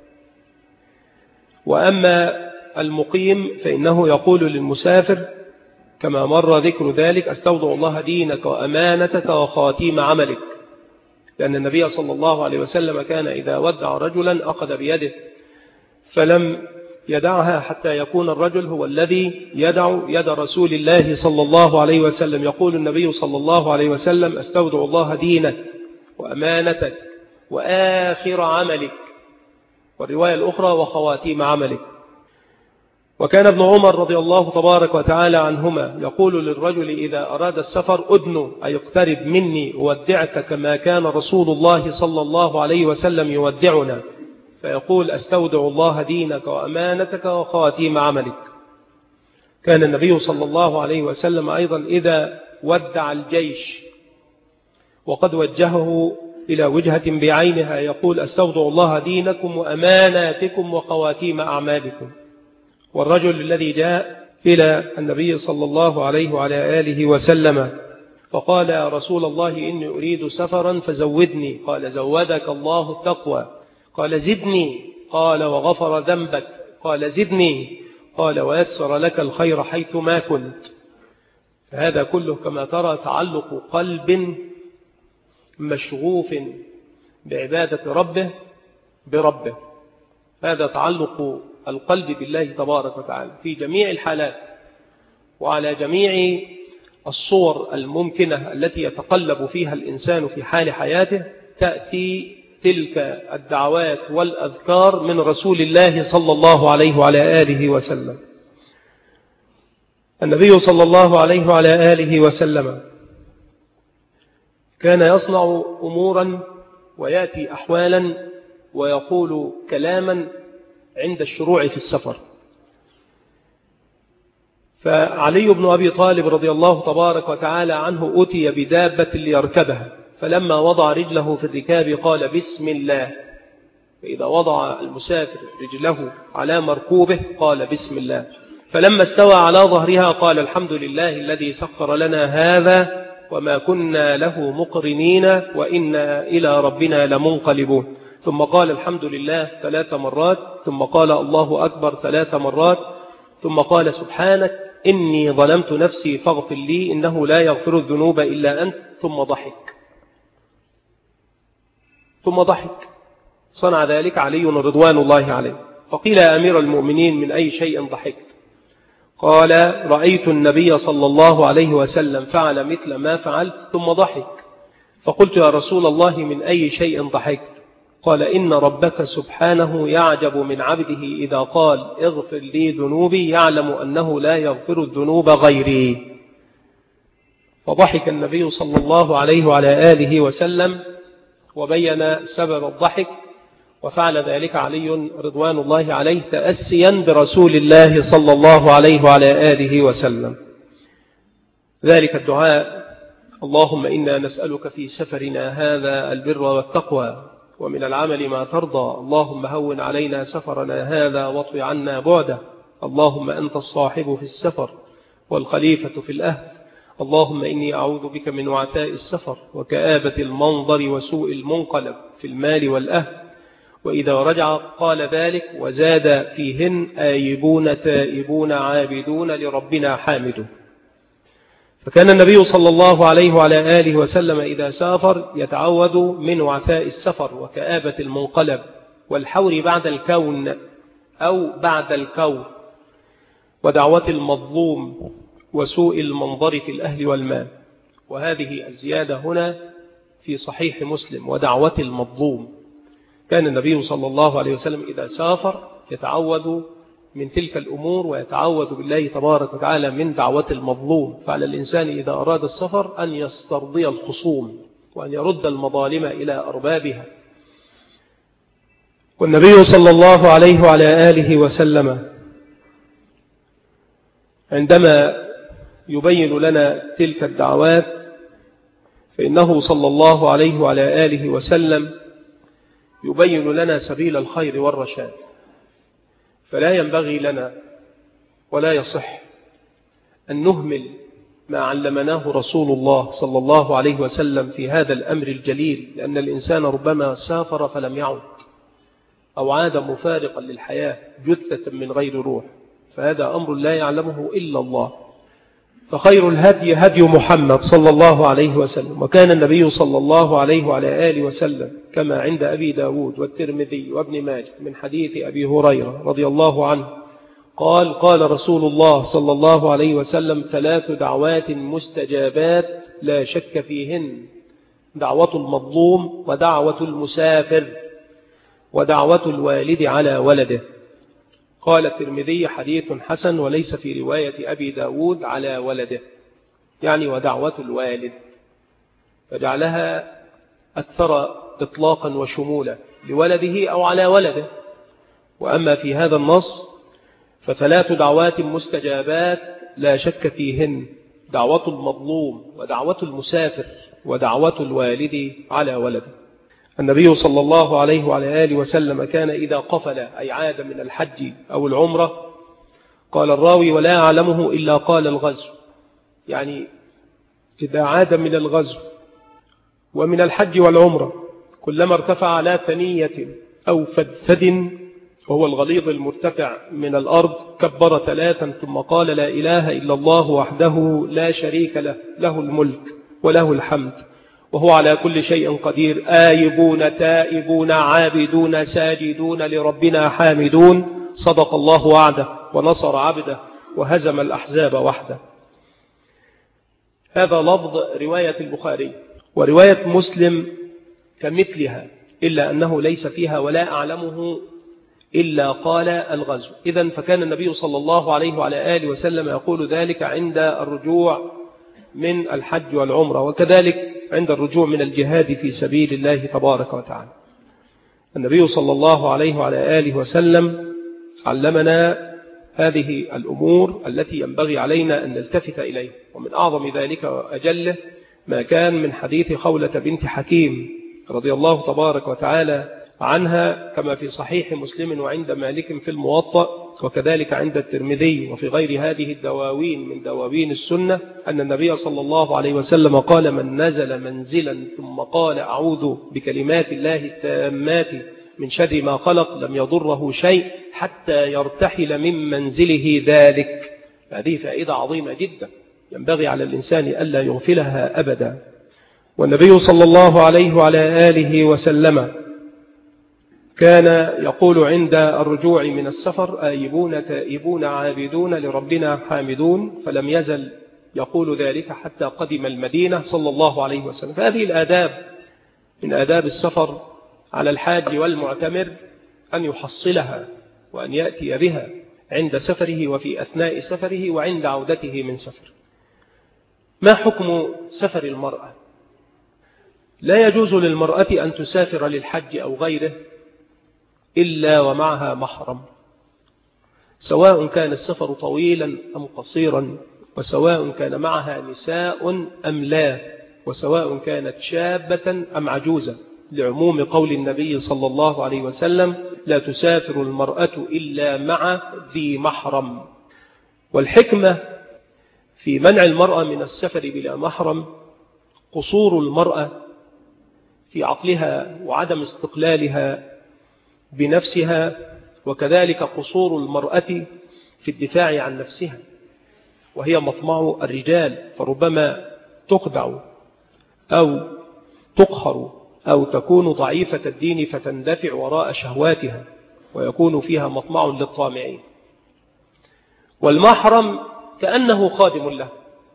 وأما المقيم فإنه يقول للمسافر كما مر ذكر ذلك: أستودع الله دينك وأمانتك وخواتيم عملك، لأن النبي صلى الله عليه وسلم كان إذا ودع رجلا أخذ بيده فلم يدعها حتى يكون الرجل هو الذي يدع يد رسول الله صلى الله عليه وسلم. يقول النبي صلى الله عليه وسلم: أستودع الله دينك وأمانتك وآخر عملك، والرواية الأخرى وخواتيم عملك. وكان ابن عمر رضي الله تبارك وتعالى عنهما يقول للرجل إذا أراد السفر: أدنو أي اقترب مني أودعك كما كان رسول الله صلى الله عليه وسلم يودعنا، فيقول: أستودع الله دينك وأمانتك وخواتيم عملك. كان النبي صلى الله عليه وسلم أيضا إذا ودع الجيش وقد وجهه إلى وجهة بعينها يقول: أستودع الله دينكم وأماناتكم وخواتيم أعمالكم. والرجل الذي جاء إلى النبي صلى الله عليه وعلى آله وسلم فقال: يا رسول الله إني أريد سفرا فزودني. قال: زودك الله التقوى. قال: زدني. قال: وغفر ذنبك. قال: زدني. قال: ويسر لك الخير حيث ما كنت. فهذا كله كما ترى تعلق قلب مشغوف بعبادة ربه بربه. هذا تعلق القلب بالله تبارك وتعالى في جميع الحالات وعلى جميع الصور الممكنة التي يتقلب فيها الإنسان في حال حياته. تأتي تلك الدعوات والأذكار من رسول الله صلى الله عليه وعلى آله وسلم. النبي صلى الله عليه وعلى آله وسلم كان يصنع أمورا ويأتي أحوالا ويقول كلاما عند الشروع في السفر. فعلي بن أبي طالب رضي الله تبارك وتعالى عنه أتي بدابة ليركبها، فلما وضع رجله في الركاب قال: بسم الله. فإذا وضع المسافر رجله على مركوبه قال: بسم الله. فلما استوى على ظهرها قال: الحمد لله الذي سخر لنا هذا وما كنا له مقرنين وإنا إلى ربنا لمنقلبون. ثم قال: الحمد لله ثلاث مرات، ثم قال: الله أكبر ثلاث مرات، ثم قال: سبحانك إني ظلمت نفسي فاغفر لي إنه لا يغفر الذنوب إلا أنت. ثم ضحك ثم ضحك صنع ذلك علي رضوان الله عليه. فقيل: يا أمير المؤمنين من أي شيء ضحكت؟ قال رأيت النبي صلى الله عليه وسلم فعل مثل ما فعلت ثم ضحك، فقلت يا رسول الله من أي شيء ضحكت؟ قال إن ربك سبحانه يعجب من عبده إذا قال اغفر لي ذنوبي يعلم أنه لا يغفر الذنوب غيري. فضحك النبي صلى الله عليه وعلى آله وسلم وبين سبب الضحك، وفعل ذلك علي رضوان الله عليه تأسيا برسول الله صلى الله عليه وعلى آله وسلم. ذلك الدعاء: اللهم إنا نسألك في سفرنا هذا البر والتقوى ومن العمل ما ترضى، اللهم هون علينا سفرنا هذا واطوي عنا بعده، اللهم أنت الصاحب في السفر والخليفة في الأهل، اللهم إني أعوذ بك من وعثاء السفر وكآبة المنظر وسوء المنقلب في المال والأهل. وإذا رجع قال ذلك وزاد فيهن آيبون تائبون عابدون لربنا حامدون. فكان النبي صلى الله عليه وعلى آله وسلم إذا سافر يتعوذ من وعثاء السفر وكآبة المنقلب والحور بعد الكون أو بعد الكون ودعوة المظلوم وسوء المنظر في الأهل والمال. وهذه الزيادة هنا في صحيح مسلم: ودعوة المظلوم. كان النبي صلى الله عليه وسلم إذا سافر يتعوذ من تلك الأمور ويتعوذ بالله تبارك وتعالى من دعوة المظلوم. فعلى الإنسان إذا أراد السفر أن يسترضي الخصوم وأن يرد المظالم إلى أربابها. والنبي صلى الله عليه وعلى آله وسلم عندما يبين لنا تلك الدعوات فإنه صلى الله عليه وعلى آله وسلم يبين لنا سبيل الخير والرشاد. فلا ينبغي لنا ولا يصح أن نهمل ما علمناه رسول الله صلى الله عليه وسلم في هذا الأمر الجليل، لأن الإنسان ربما سافر فلم يعد أو عاد مفارقا للحياة جثة من غير روح، فهذا أمر لا يعلمه إلا الله. فخير الهدي هدي محمد صلى الله عليه وسلم. وكان النبي صلى الله عليه وعلى آله وسلم كما عند أبي داود والترمذي وابن ماجه من حديث أبي هريرة رضي الله عنه قال: قال رسول الله صلى الله عليه وسلم: ثلاث دعوات مستجابات لا شك فيهن: دعوة المظلوم ودعوة المسافر ودعوة الوالد على ولده. قال الترمذي: حديث حسن، وليس في رواية أبي داود على ولده، يعني ودعوة الوالد، فجعلها أكثر إطلاقا وشمولا لولده أو على ولده. وأما في هذا النص فثلاث دعوات مستجابات لا شك فيهن: دعوة المظلوم ودعوة المسافر ودعوة الوالد على ولده. النبي صلى الله عليه وعلى آله وسلم كان إذا قفل أي عاد من الحج أو العمرة، قال الراوي: ولا أعلمه إلا قال الغزو، يعني إذا عاد من الغزو ومن الحج والعمرة كلما ارتفع على ثنية أو فدفد وهو الغليظ المرتفع من الأرض كبر ثلاثا ثم قال: لا إله إلا الله وحده لا شريك له، له الملك وله الحمد وهو على كل شيء قدير، آيبون تائبون عابدون ساجدون لربنا حامدون، صدق الله وعده ونصر عبده وهزم الأحزاب وحده. هذا لفظ رواية البخاري. ورواية مسلم كمثلها، إلا أنه ليس فيها ولا أعلمه إلا قال الغزو. إذن فكان النبي صلى الله عليه وعلى آله وسلم يقول ذلك عند الرجوع من الحج والعمرة، وكذلك عند الرجوع من الجهاد في سبيل الله تبارك وتعالى. النبي صلى الله عليه وعلى آله وسلم علمنا هذه الأمور التي ينبغي علينا أن نلتفت إليه، ومن أعظم ذلك وأجله ما كان من حديث خولة بنت حكيم رضي الله تبارك وتعالى عنها، كما في صحيح مسلم وعند مالك في الموطأ، وكذلك عند الترمذي وفي غير هذه الدواوين من دواوين السنة، أن النبي صلى الله عليه وسلم قال: من نزل منزلا ثم قال أعوذ بكلمات الله التامات من شر ما خلق لم يضره شيء حتى يرتحل من منزله ذلك. هذه فائدة عظيمة جدا ينبغي على الإنسان ألا يغفلها أبدا. والنبي صلى الله عليه وعلى آله وسلم كان يقول عند الرجوع من السفر: آيبون تائبون عابدون لربنا حامدون، فلم يزل يقول ذلك حتى قدم المدينة صلى الله عليه وسلم. فهذه الآداب من آداب السفر على الحاج والمعتمر أن يحصلها وأن يأتي بها عند سفره وفي أثناء سفره وعند عودته من سفر. ما حكم سفر المرأة؟ لا يجوز للمرأة أن تسافر للحج أو غيره إلا ومعها محرم، سواء كان السفر طويلا أم قصيرا، وسواء كان معها نساء أم لا، وسواء كانت شابة أم عجوزة، لعموم قول النبي صلى الله عليه وسلم: لا تسافر المرأة إلا مع ذي محرم. والحكمة في منع المرأة من السفر بلا محرم قصور المرأة في عقلها وعدم استقلالها بنفسها، وكذلك قصور المرأة في الدفاع عن نفسها، وهي مطمع الرجال، فربما تخدع أو تقهر أو تكون ضعيفة الدين فتندفع وراء شهواتها، ويكون فيها مطمع للطامعين. والمحرم كأنه خادم له،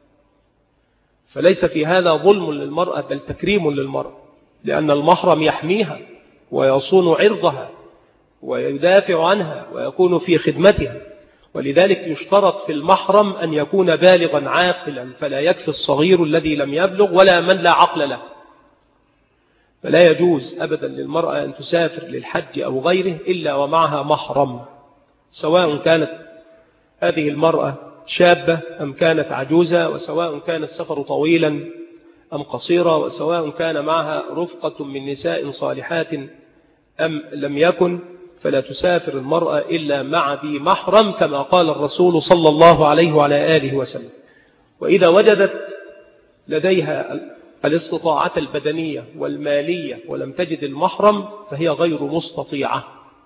فليس في هذا ظلم للمرأة بل تكريم للمرأة، لأن المحرم يحميها ويصون عرضها ويدافع عنها ويكون في خدمتها. ولذلك يشترط في المحرم أن يكون بالغا عاقلا، فلا يكفي الصغير الذي لم يبلغ ولا من لا عقل له. فلا يجوز أبدا للمرأة أن تسافر للحج أو غيره إلا ومعها محرم، سواء كانت هذه المرأة شابة أم كانت عجوزة، وسواء كان السفر طويلا أم قصيرا، وسواء كان معها رفقة من نساء صالحات أم لم يكن، فلا تسافر المرأة إلا مع ذي محرم، كما قال الرسول صلى الله عليه وعلى آله وسلم. وإذا وجدت لديها الاستطاعة البدنية والمالية ولم تجد المحرم فهي غير مستطيعة.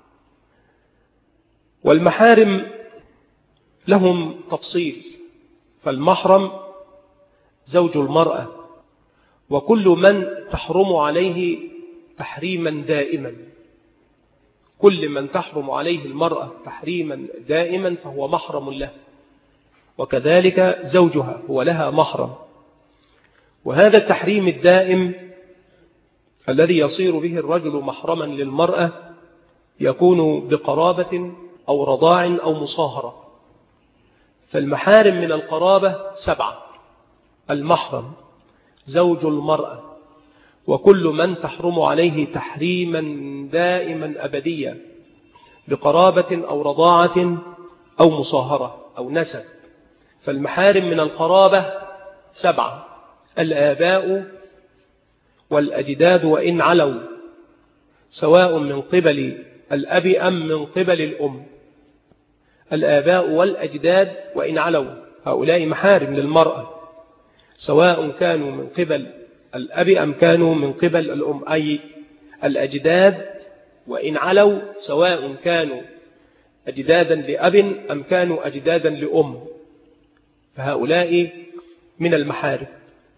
والمحارم لهم تفصيل، فالمحرم زوج المرأة وكل من تحرم عليه تحريما دائما، كل من تحرم عليه المرأة تحريما دائما فهو محرم له، وكذلك زوجها هو لها محرم. وهذا التحريم الدائم الذي يصير به الرجل محرما للمرأة يكون بقرابة أو رضاع أو مصاهرة. فالمحارم من القرابة سبعة: المحرم زوج المرأة وكل من تحرم عليه تحريما دائما أبديا بقرابة أو رضاعة أو مصاهرة أو نسب. فالمحارم من القرابة سبعة: الآباء والأجداد وإن علوا، سواء من قبل الأب أم من قبل الأم. الآباء والأجداد وإن علوا، هؤلاء محارم للمرأة، سواء كانوا من قبل الأب أم كانوا من قبل الأم. أي الأجداد وإن علوا، سواء كانوا أجدادا لأب أم كانوا أجدادا لأم، فهؤلاء من المحارم.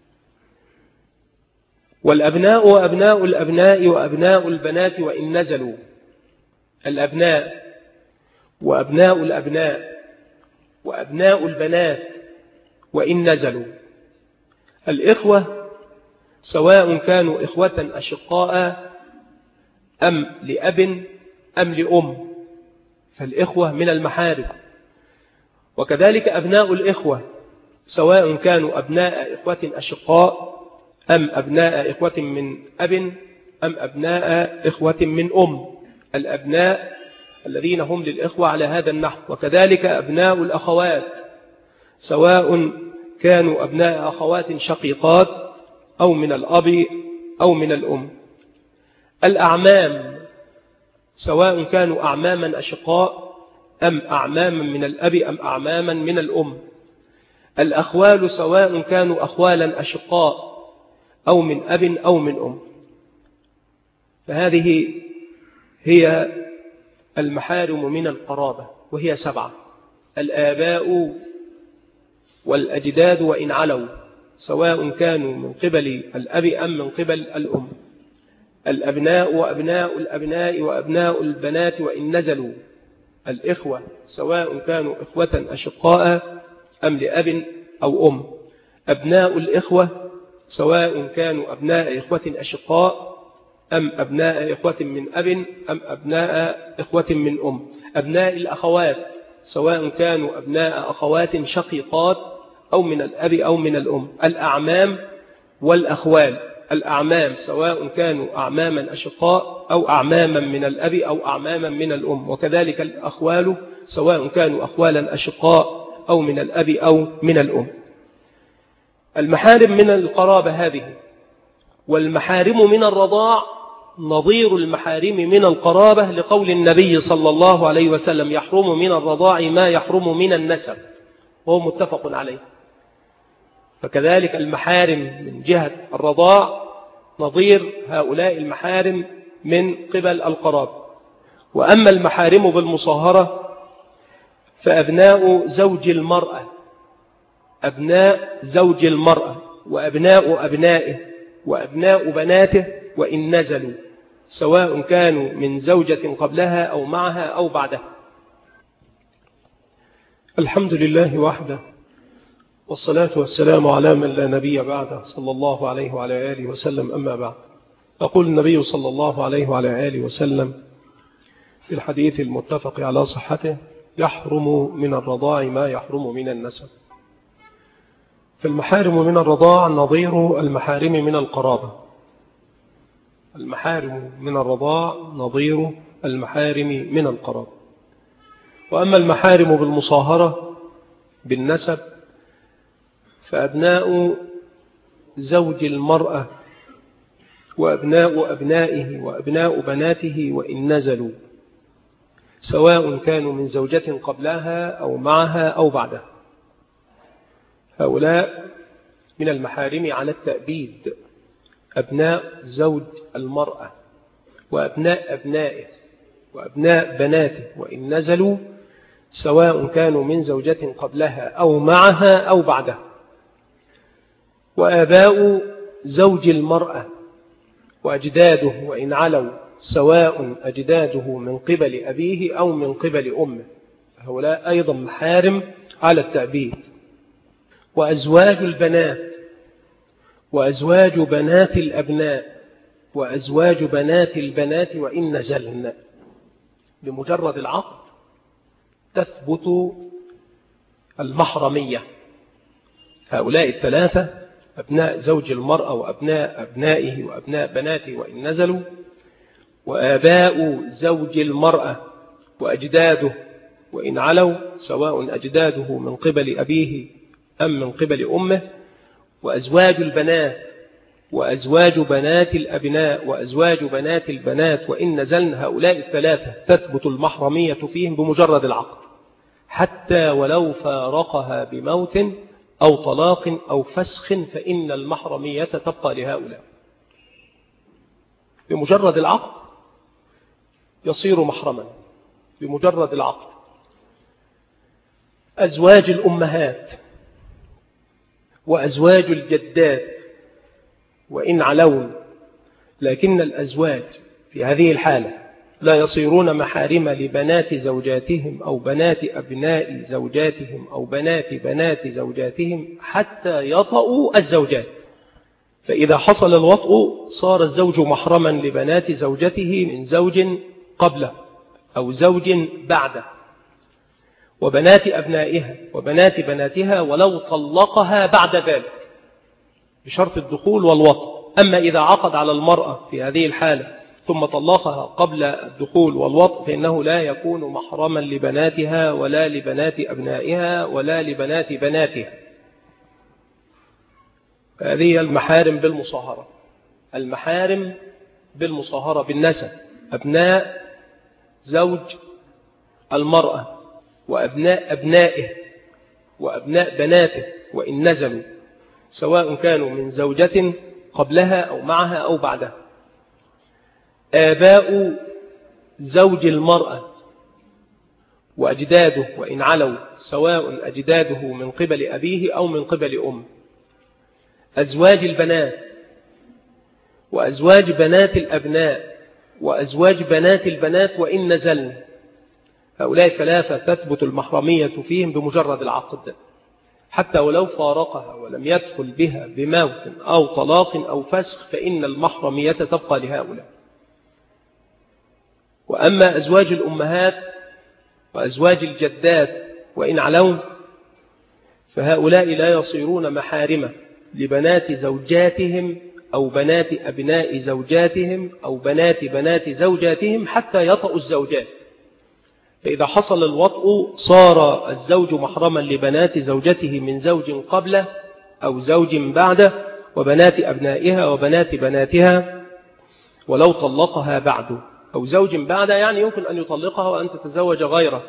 والأبناء وأبناء الأبناء وأبناء البنات وإن نزلوا، الأبناء وأبناء الأبناء وأبناء البنات وإن نزلوا. الإخوة سواء كانوا إخوة أشقاء أم لأب أم لأم، فالإخوة من المحارم. وكذلك أبناء الإخوة سواء كانوا أبناء إخوة أشقاء أم أبناء إخوة من أب أم أبناء إخوة من أم، الأبناء الذين هم للإخوة على هذا النحو. وكذلك أبناء الأخوات سواء كانوا أبناء أخوات شقيقات أو من الأب أو من الأم. الأعمام سواء كانوا أعماما أشقاء أم أعماما من الأب أم أعماما من الأم. الأخوال سواء كانوا أخوالا أشقاء أو من أب أو من أم. فهذه هي المحارم من القرابة، وهي سبعة: الآباء والأجداد وإن علوا، سواء كانوا من قبل الأب أم من قبل الأم. الأبناء وأبناء الأبناء وأبناء البنات وإن نزلوا. الإخوة سواء كانوا إخوة أشقاء أم لأب أو أم. أبناء الإخوة سواء كانوا أبناء إخوة أشقاء أم أبناء إخوة من أب أم أبناء إخوة من أم. أبناء الأخوات سواء كانوا أبناء أخوات شقيقات أو من الأب أو من الأم. الأعمام والأخوال. الأعمام سواء كانوا أعماما أشقاء أو أعماما من الأب أو أعماما من الأم. وكذلك الأخوال سواء كانوا أخوالا أشقاء أو من الأب أو من الأم. المحارم من القرابة هذه. والمحارم من الرضاع نظير المحارم من القرابة، لقول النبي صلى الله عليه وسلم: يحرم من الرضاع ما يحرم من النسب، وهو متفق عليه. فكذلك المحارم من جهة الرضاع نظير هؤلاء المحارم من قبل القرابة. وأما المحارم بالمصاهرة فأبناء زوج المرأة، أبناء زوج المرأة وأبناء أبنائه وأبناء بناته وإن نزلوا، سواء كانوا من زوجة قبلها أو معها أو بعدها. الحمد لله وحده، والصلاة والسلام على من لا نبي بعده، صلى الله عليه وعلى آله وسلم. أما بعد، يقول النبي صلى الله عليه وعلى آله وسلم في الحديث المتفق على صحته: يحرم من الرضاع ما يحرم من النسب. فالمحارم من الرضاع نظير المحارم من القرابة. المحارم من الرضاع نظير المحارم من القرابة. وأما المحارم بالمصاهرة بالنسب فأبناء زوج المرأة وأبناء أبنائه وأبناء بناته وإن نزلوا، سواء كانوا من زوجة قبلها أو معها أو بعدها. هؤلاء من المحارم على التأبيد: أبناء زوج المرأة وأبناء أبنائه وأبناء بناته وإن نزلوا، سواء كانوا من زوجة قبلها أو معها أو بعدها. وآباء زوج المرأة وأجداده وإن علوا، سواء أجداده من قبل أبيه أو من قبل أمه، هؤلاء أيضا محارم على التأبيد. وأزواج البنات وأزواج بنات الأبناء وأزواج بنات البنات وإن نزلن، بمجرد العقد تثبت المحرمية. هؤلاء الثلاثة: أبناء زوج المرأة وأبناء أبنائه وأبناء بناته وإن نزلوا، وآباء زوج المرأة وأجداده وإن علوا، سواء أجداده من قبل أبيه أم من قبل أمه، وأزواج البنات وأزواج بنات الأبناء وأزواج بنات البنات وإن نزلن. هؤلاء الثلاثة تثبت المحرمية فيهم بمجرد العقد، حتى ولو فارقها بموت أو طلاق أو فسخ، فإن المحرمية تبقى لهؤلاء. بمجرد العقد يصير محرما، بمجرد العقد. أزواج الأمهات وأزواج الجدات وإن علون، لكن الأزواج في هذه الحالة لا يصيرون محارم لبنات زوجاتهم أو بنات أبناء زوجاتهم أو بنات بنات زوجاتهم حتى يطأوا الزوجات. فإذا حصل الوطء صار الزوج محرما لبنات زوجته من زوج قبله أو زوج بعده، وبنات أبنائها وبنات بناتها ولو طلقها بعد ذلك بشرط الدخول والوطء. أما إذا عقد على المرأة في هذه الحالة ثم طلقها قبل الدخول والوطء فإنه لا يكون محرما لبناتها ولا لبنات أبنائها ولا لبنات بناتها. هذه المحارم بالمصاهرة. المحارم بالمصاهرة بالنسب: أبناء زوج المرأة وأبناء أبنائه وأبناء بناته وإن نزلوا، سواء كانوا من زوجة قبلها أو معها أو بعدها. آباء زوج المرأة وأجداده وإن علوا، سواء أجداده من قبل أبيه أو من قبل أم. أزواج البنات وأزواج بنات الأبناء وأزواج بنات البنات وإن نزلن. هؤلاء ثلاثة تثبت المحرمية فيهم بمجرد العقد، حتى ولو فارقها ولم يدخل بها بموت أو طلاق أو فسخ فإن المحرمية تبقى لهؤلاء. وأما أزواج الأمهات وأزواج الجدات وإن علون فهؤلاء لا يصيرون محارمة لبنات زوجاتهم أو بنات أبناء زوجاتهم أو بنات بنات زوجاتهم حتى يطأوا الزوجات. فإذا حصل الوطء صار الزوج محرما لبنات زوجته من زوج قبله أو زوج بعده وبنات أبنائها وبنات بناتها ولو طلقها بعده، أو زوج بعده يعني يمكن أن يطلقها وأن تتزوج غيره،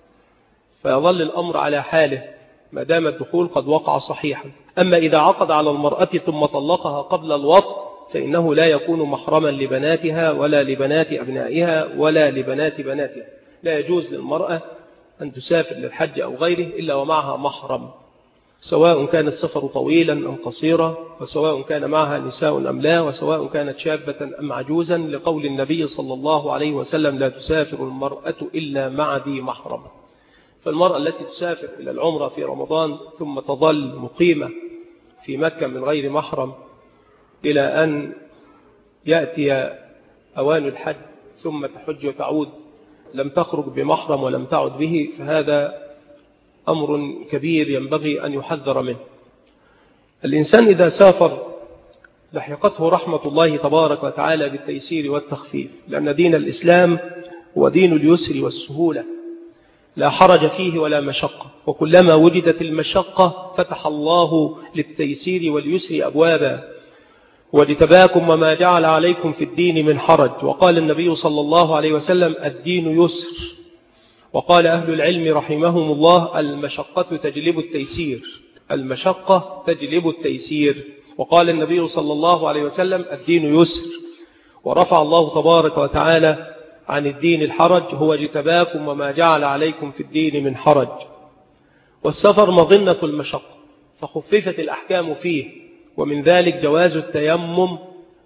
فيظل الأمر على حاله ما دام الدخول قد وقع صحيحا. أما إذا عقد على المرأة ثم طلقها قبل الوطء فإنه لا يكون محرما لبناتها ولا لبنات أبنائها ولا لبنات بناتها. لا يجوز للمرأة أن تسافر للحج أو غيره إلا ومعها محرم، سواء كان السفر طويلا أم قصيرا، وسواء كان معها نساء أم لا، وسواء كانت شابة أم عجوزا، لقول النبي صلى الله عليه وسلم: لا تسافر المرأة إلا مع ذي محرم. فالمرأة التي تسافر إلى العمرة في رمضان ثم تظل مقيمة في مكة من غير محرم إلى أن يأتي أوان الحج ثم تحج وتعود لم تخرج بمحرم ولم تعد به، فهذا أمر كبير ينبغي أن يحذر منه. الإنسان إذا سافر لحقته رحمة الله تبارك وتعالى بالتيسير والتخفيف، لأن دين الإسلام هو دين اليسر والسهولة، لا حرج فيه ولا مشقة، وكلما وجدت المشقة فتح الله للتيسير واليسر أبوابا. واجتباكم وما جعل عليكم في الدين من حرج، وقال النبي صلى الله عليه وسلم: الدين يسر. وقال أهل العلم رحمهم الله: المشقة تجلب التيسير، المشقة تجلب التيسير. وقال النبي صلى الله عليه وسلم: الدين يسر. ورفع الله تبارك وتعالى عن الدين الحرج: هو اجتباكم وما جعل عليكم في الدين من حرج. والسفر مظنة المشقة فخففت الأحكام فيه، ومن ذلك جواز التيمم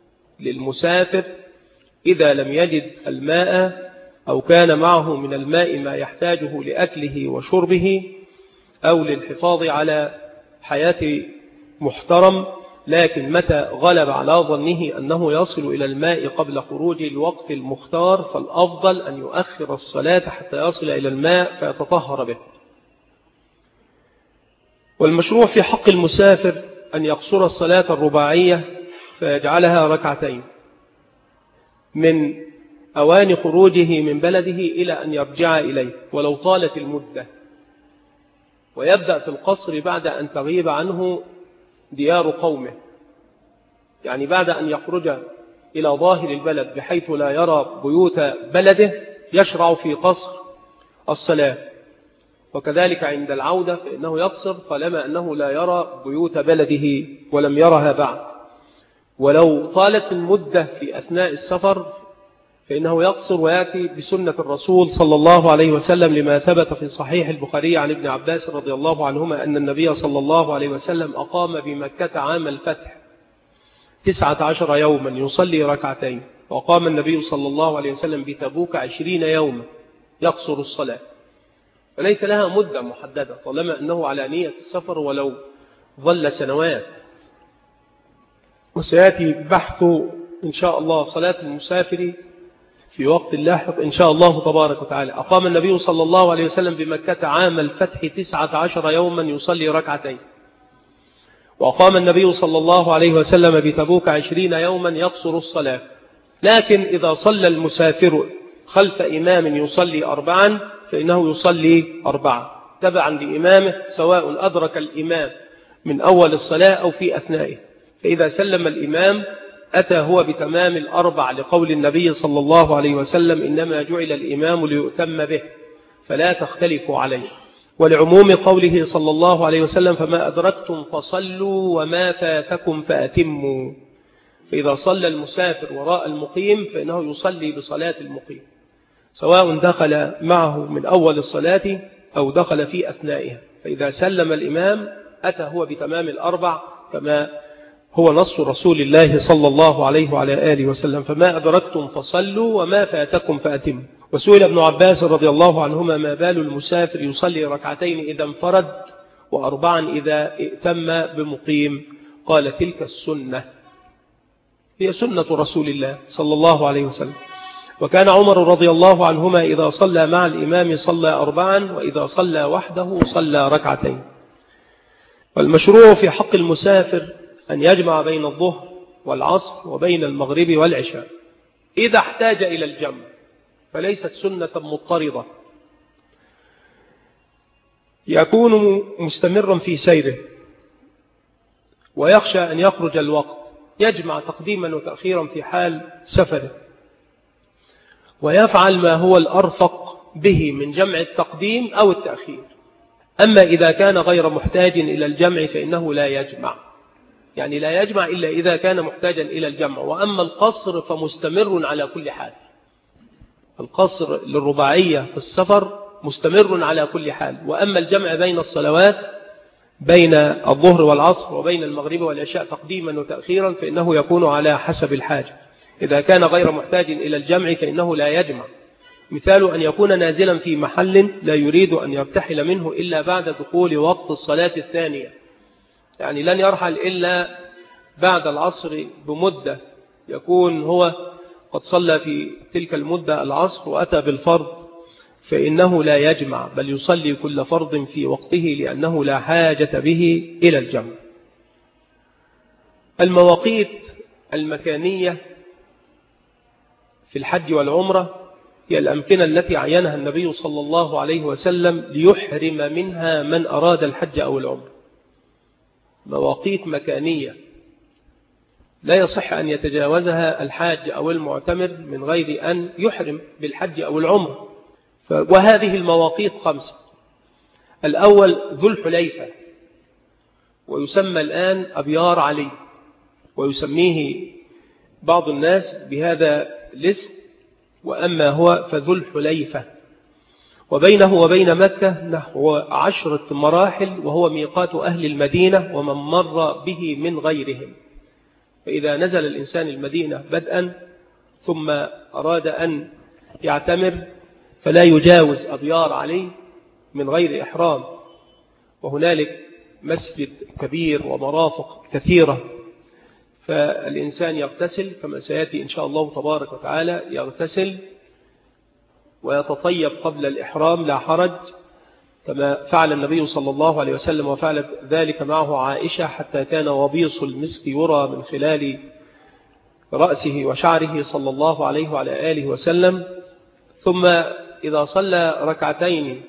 للمسافر إذا لم يجد الماء أو كان معه من الماء ما يحتاجه لأكله وشربه أو للحفاظ على حياة محترم، لكن متى غلب على ظنه أنه يصل إلى الماء قبل خروج الوقت المختار فالأفضل أن يؤخر الصلاة حتى يصل إلى الماء فيتطهر به. والمشروع في حق المسافر أن يقصر الصلاة الرباعية فيجعلها ركعتين من أوان خروجه من بلده إلى أن يرجع إليه ولو طالت المدة، ويبدأ في القصر بعد أن تغيب عنه ديار قومه، يعني بعد أن يخرج إلى ظاهر البلد بحيث لا يرى بيوت بلده يشرع في قصر الصلاة. وكذلك عند العودة فإنه يقصر طالما أنه لا يرى بيوت بلده ولم يرها بعد. ولو طالت المدة في أثناء السفر فإنه يقصر ويأتي بسنة الرسول صلى الله عليه وسلم، لما ثبت في صحيح البخاري عن ابن عباس رضي الله عنهما أن النبي صلى الله عليه وسلم أقام بمكة عام الفتح تسعة عشر يوما يصلي ركعتين، وقام النبي صلى الله عليه وسلم بتبوك عشرين يوما يقصر الصلاة، فليس لها مدة محددة طالما أنه على نية السفر ولو ظل سنوات. وسيأتي بحث إن شاء الله صلاة المسافر في وقت لاحق إن شاء الله تبارك وتعالى. أقام النبي صلى الله عليه وسلم بمكة عام الفتح تسعة عشر يوما يصلي ركعتين، وأقام النبي صلى الله عليه وسلم بتبوك عشرين يوما يقصر الصلاة. لكن إذا صلى المسافر خلف إمام يصلي أربعا فإنه يصلي أربعا تبعا لإمامه، سواء أدرك الإمام من أول الصلاة أو في أثنائه. فإذا سلم الإمام أتى هو بتمام الأربع، لقول النبي صلى الله عليه وسلم: إنما جعل الإمام ليؤتم به فلا تختلفوا عليه. ولعموم قوله صلى الله عليه وسلم: فما أدركتم فصلوا وما فاتكم فأتموا. فإذا صلى المسافر وراء المقيم فإنه يصلي بصلاة المقيم، سواء دخل معه من أول الصلاة أو دخل في أثنائها. فإذا سلم الإمام أتى هو بتمام الأربع كما هو نص رسول الله صلى الله عليه وعلى آله وسلم: فما أدركتم فصلوا وما فاتكم فأتموا. وسئل ابن عباس رضي الله عنهما: ما بال المسافر يصلي ركعتين إذا انفرد وأربعا إذا ائتم بمقيم؟ قال: تلك السنة، هي سنة رسول الله صلى الله عليه وسلم. وكان عمر رضي الله عنهما إذا صلى مع الإمام صلى أربعا، وإذا صلى وحده صلى ركعتين. والمشروع في حق المسافر أن يجمع بين الظهر والعصر وبين المغرب والعشاء إذا احتاج إلى الجمع، فليست سنة مضطردة. يكون مستمرا في سيره ويخشى أن يخرج الوقت، يجمع تقديما وتأخيرا في حال سفره، ويفعل ما هو الأرفق به من جمع التقديم أو التأخير. أما إذا كان غير محتاج إلى الجمع فإنه لا يجمع، يعني لا يجمع إلا إذا كان محتاجا إلى الجمع. وأما القصر فمستمر على كل حال، القصر للرباعية في السفر مستمر على كل حال. وأما الجمع بين الصلوات بين الظهر والعصر وبين المغرب والعشاء تقديما وتأخيرا فإنه يكون على حسب الحاجة. إذا كان غير محتاج إلى الجمع فإنه لا يجمع. مثال أن يكون نازلا في محل لا يريد أن يرتحل منه إلا بعد دخول وقت الصلاة الثانية، يعني لن يرحل إلا بعد العصر بمدة، يكون هو قد صلى في تلك المدة العصر وأتى بالفرض، فإنه لا يجمع، بل يصلي كل فرض في وقته لأنه لا حاجة به إلى الجمع. المواقيت المكانية في الحج والعمرة هي الأمكنة التي عينها النبي صلى الله عليه وسلم ليحرم منها من أراد الحج أو العمرة. مواقيت مكانية لا يصح أن يتجاوزها الحاج أو المعتمر من غير أن يحرم بالحج أو العمرة. وهذه المواقيت خمسة. الأول ذو الحليفة، ويسمى الآن أبيار علي، ويسميه بعض الناس بهذا الاسم، وأما هو فذو الحليفة. وبينه وبين مكة نحو عشرة مراحل، وهو ميقات أهل المدينة ومن مر به من غيرهم. فإذا نزل الإنسان المدينة بدءا ثم أراد أن يعتمر فلا يجاوز أبيار علي من غير إحرام. وهنالك مسجد كبير ومرافق كثيرة، فالإنسان يغتسل كما سيأتي إن شاء الله تبارك وتعالى، يغتسل ويتطيب قبل الإحرام لا حرج، كما فعل النبي صلى الله عليه وسلم، وفعلت ذلك معه عائشة حتى كان وبيص المسك يرى من خلال رأسه وشعره صلى الله عليه وعلى آله وسلم. ثم إذا صلى ركعتين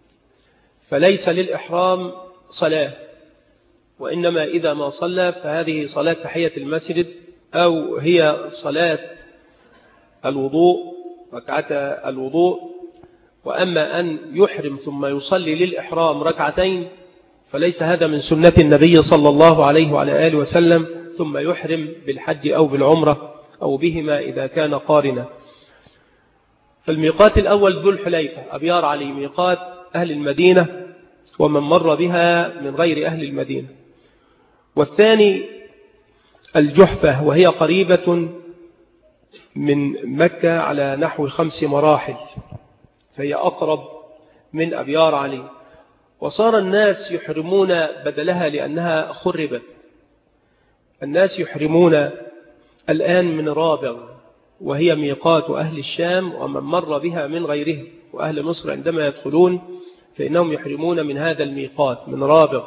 فليس للإحرام صلاة، وإنما إذا ما صلى فهذه صلاة تحية المسجد أو هي صلاة الوضوء، ركعة الوضوء. وأما أن يحرم ثم يصلي للإحرام ركعتين فليس هذا من سنة النبي صلى الله عليه وعلى آله وسلم، ثم يحرم بالحج أو بالعمرة أو بهما إذا كان قارنا. فالميقات الأول ذو الحليفة أبيار علي، ميقات أهل المدينة ومن مر بها من غير أهل المدينة. والثاني الجحفة، وهي قريبة من مكة على نحو خمس مراحل، فهي أقرب من أبيار علي. وصار الناس يحرمون بدلها لأنها خربت. الناس يحرمون الآن من رابغ، وهي ميقات أهل الشام ومن مر بها من غيرهم. وأهل مصر عندما يدخلون فإنهم يحرمون من هذا الميقات من رابغ.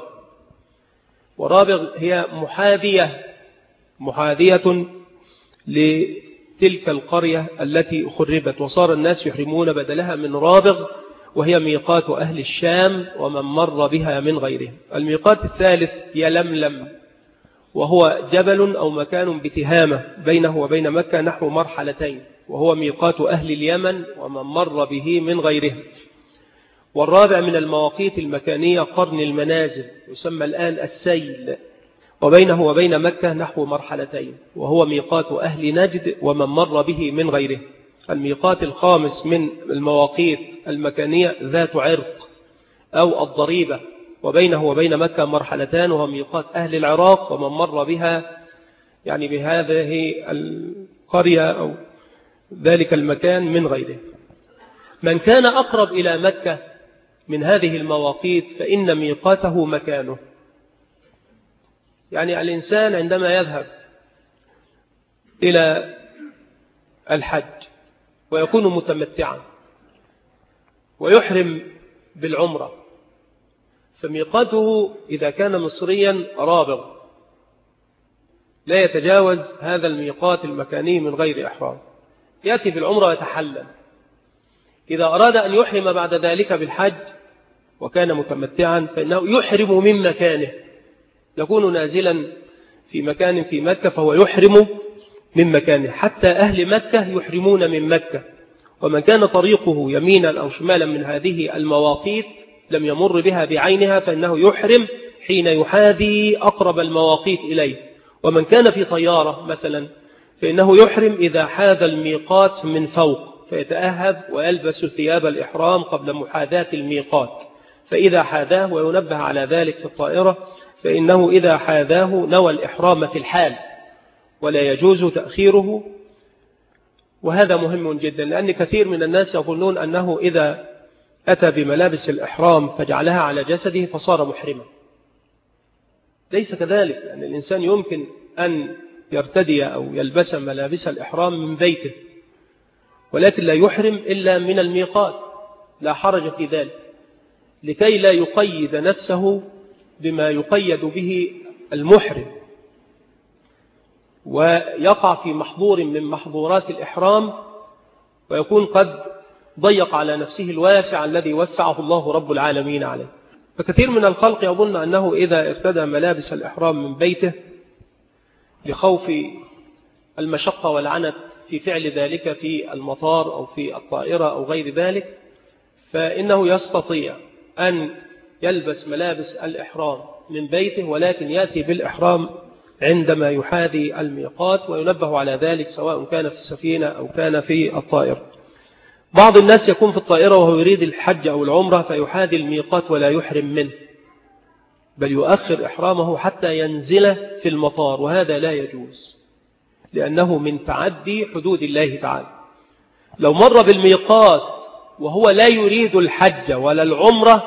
ورابغ هي محاذية محاذية لتلك القرية التي خربت، وصار الناس يحرمون بدلها من رابغ، وهي ميقات أهل الشام ومن مر بها من غيرهم. الميقات الثالث يلملم، وهو جبل أو مكان بتهامة بينه وبين مكة نحو مرحلتين، وهو ميقات أهل اليمن ومن مر به من غيرهم. والرابع من المواقيت المكانية قرن المنازل، يسمى الآن السيل، وبينه وبين مكة نحو مرحلتين، وهو ميقات أهل نجد ومن مر به من غيره. الميقات الخامس من المواقيت المكانية ذات عرق أو الضريبة، وبينه وبين مكة مرحلتان، وهو ميقات أهل العراق ومن مر بها يعني بهذه القرية أو ذلك المكان من غيره. من كان أقرب إلى مكة من هذه المواقيت فإن ميقاته مكانه. يعني الإنسان عندما يذهب إلى الحج ويكون متمتعا ويحرم بالعمرة، فميقاته إذا كان مصريا رابغ لا يتجاوز هذا الميقات المكاني من غير إحرام، يأتي بالعمرة ويتحلل. إذا أراد أن يحرم بعد ذلك بالحج وكان متمتعا فإنه يحرم من مكانه، يكون نازلا في مكان في مكة فهو يحرم من مكانه. حتى أهل مكة يحرمون من مكة، ومن كان طريقه يمينا أو شمالا من هذه المواقيت لم يمر بها بعينها فإنه يحرم حين يحاذي أقرب المواقيت إليه. ومن كان في طيارة مثلا فإنه يحرم إذا حاذ الميقات من فوق، فيتأهب ويلبس ثياب الإحرام قبل محاذاة الميقات. فإذا حاذاه، وينبه على ذلك في الطائرة، فإنه إذا حاذاه نوى الإحرام في الحال ولا يجوز تأخيره. وهذا مهم جدا، لأن كثير من الناس يظنون أنه إذا أتى بملابس الإحرام فجعلها على جسده فصار محرما. ليس كذلك، لأن الإنسان يمكن أن يرتدي أو يلبس ملابس الإحرام من بيته، ولكن لا يحرم إلا من الميقات، لا حرج في ذلك، لكي لا يقيد نفسه بما يقيد به المحرم ويقع في محظور من محظورات الإحرام ويكون قد ضيق على نفسه الواسع الذي وسعه الله رب العالمين عليه. فكثير من الخلق يظن أنه إذا ارتدى ملابس الإحرام من بيته لخوف المشقة والعنت في فعل ذلك في المطار أو في الطائرة أو غير ذلك، فإنه يستطيع أن يلبس ملابس الإحرام من بيته، ولكن يأتي بالإحرام عندما يحاذي الميقات، وينبه على ذلك سواء كان في السفينة أو كان في الطائرة. بعض الناس يكون في الطائرة وهو يريد الحج أو العمرة فيحاذي الميقات ولا يحرم منه، بل يؤخر إحرامه حتى ينزل في المطار، وهذا لا يجوز لأنه من تعدي حدود الله تعالى. لو مر بالميقات وهو لا يريد الحج ولا العمرة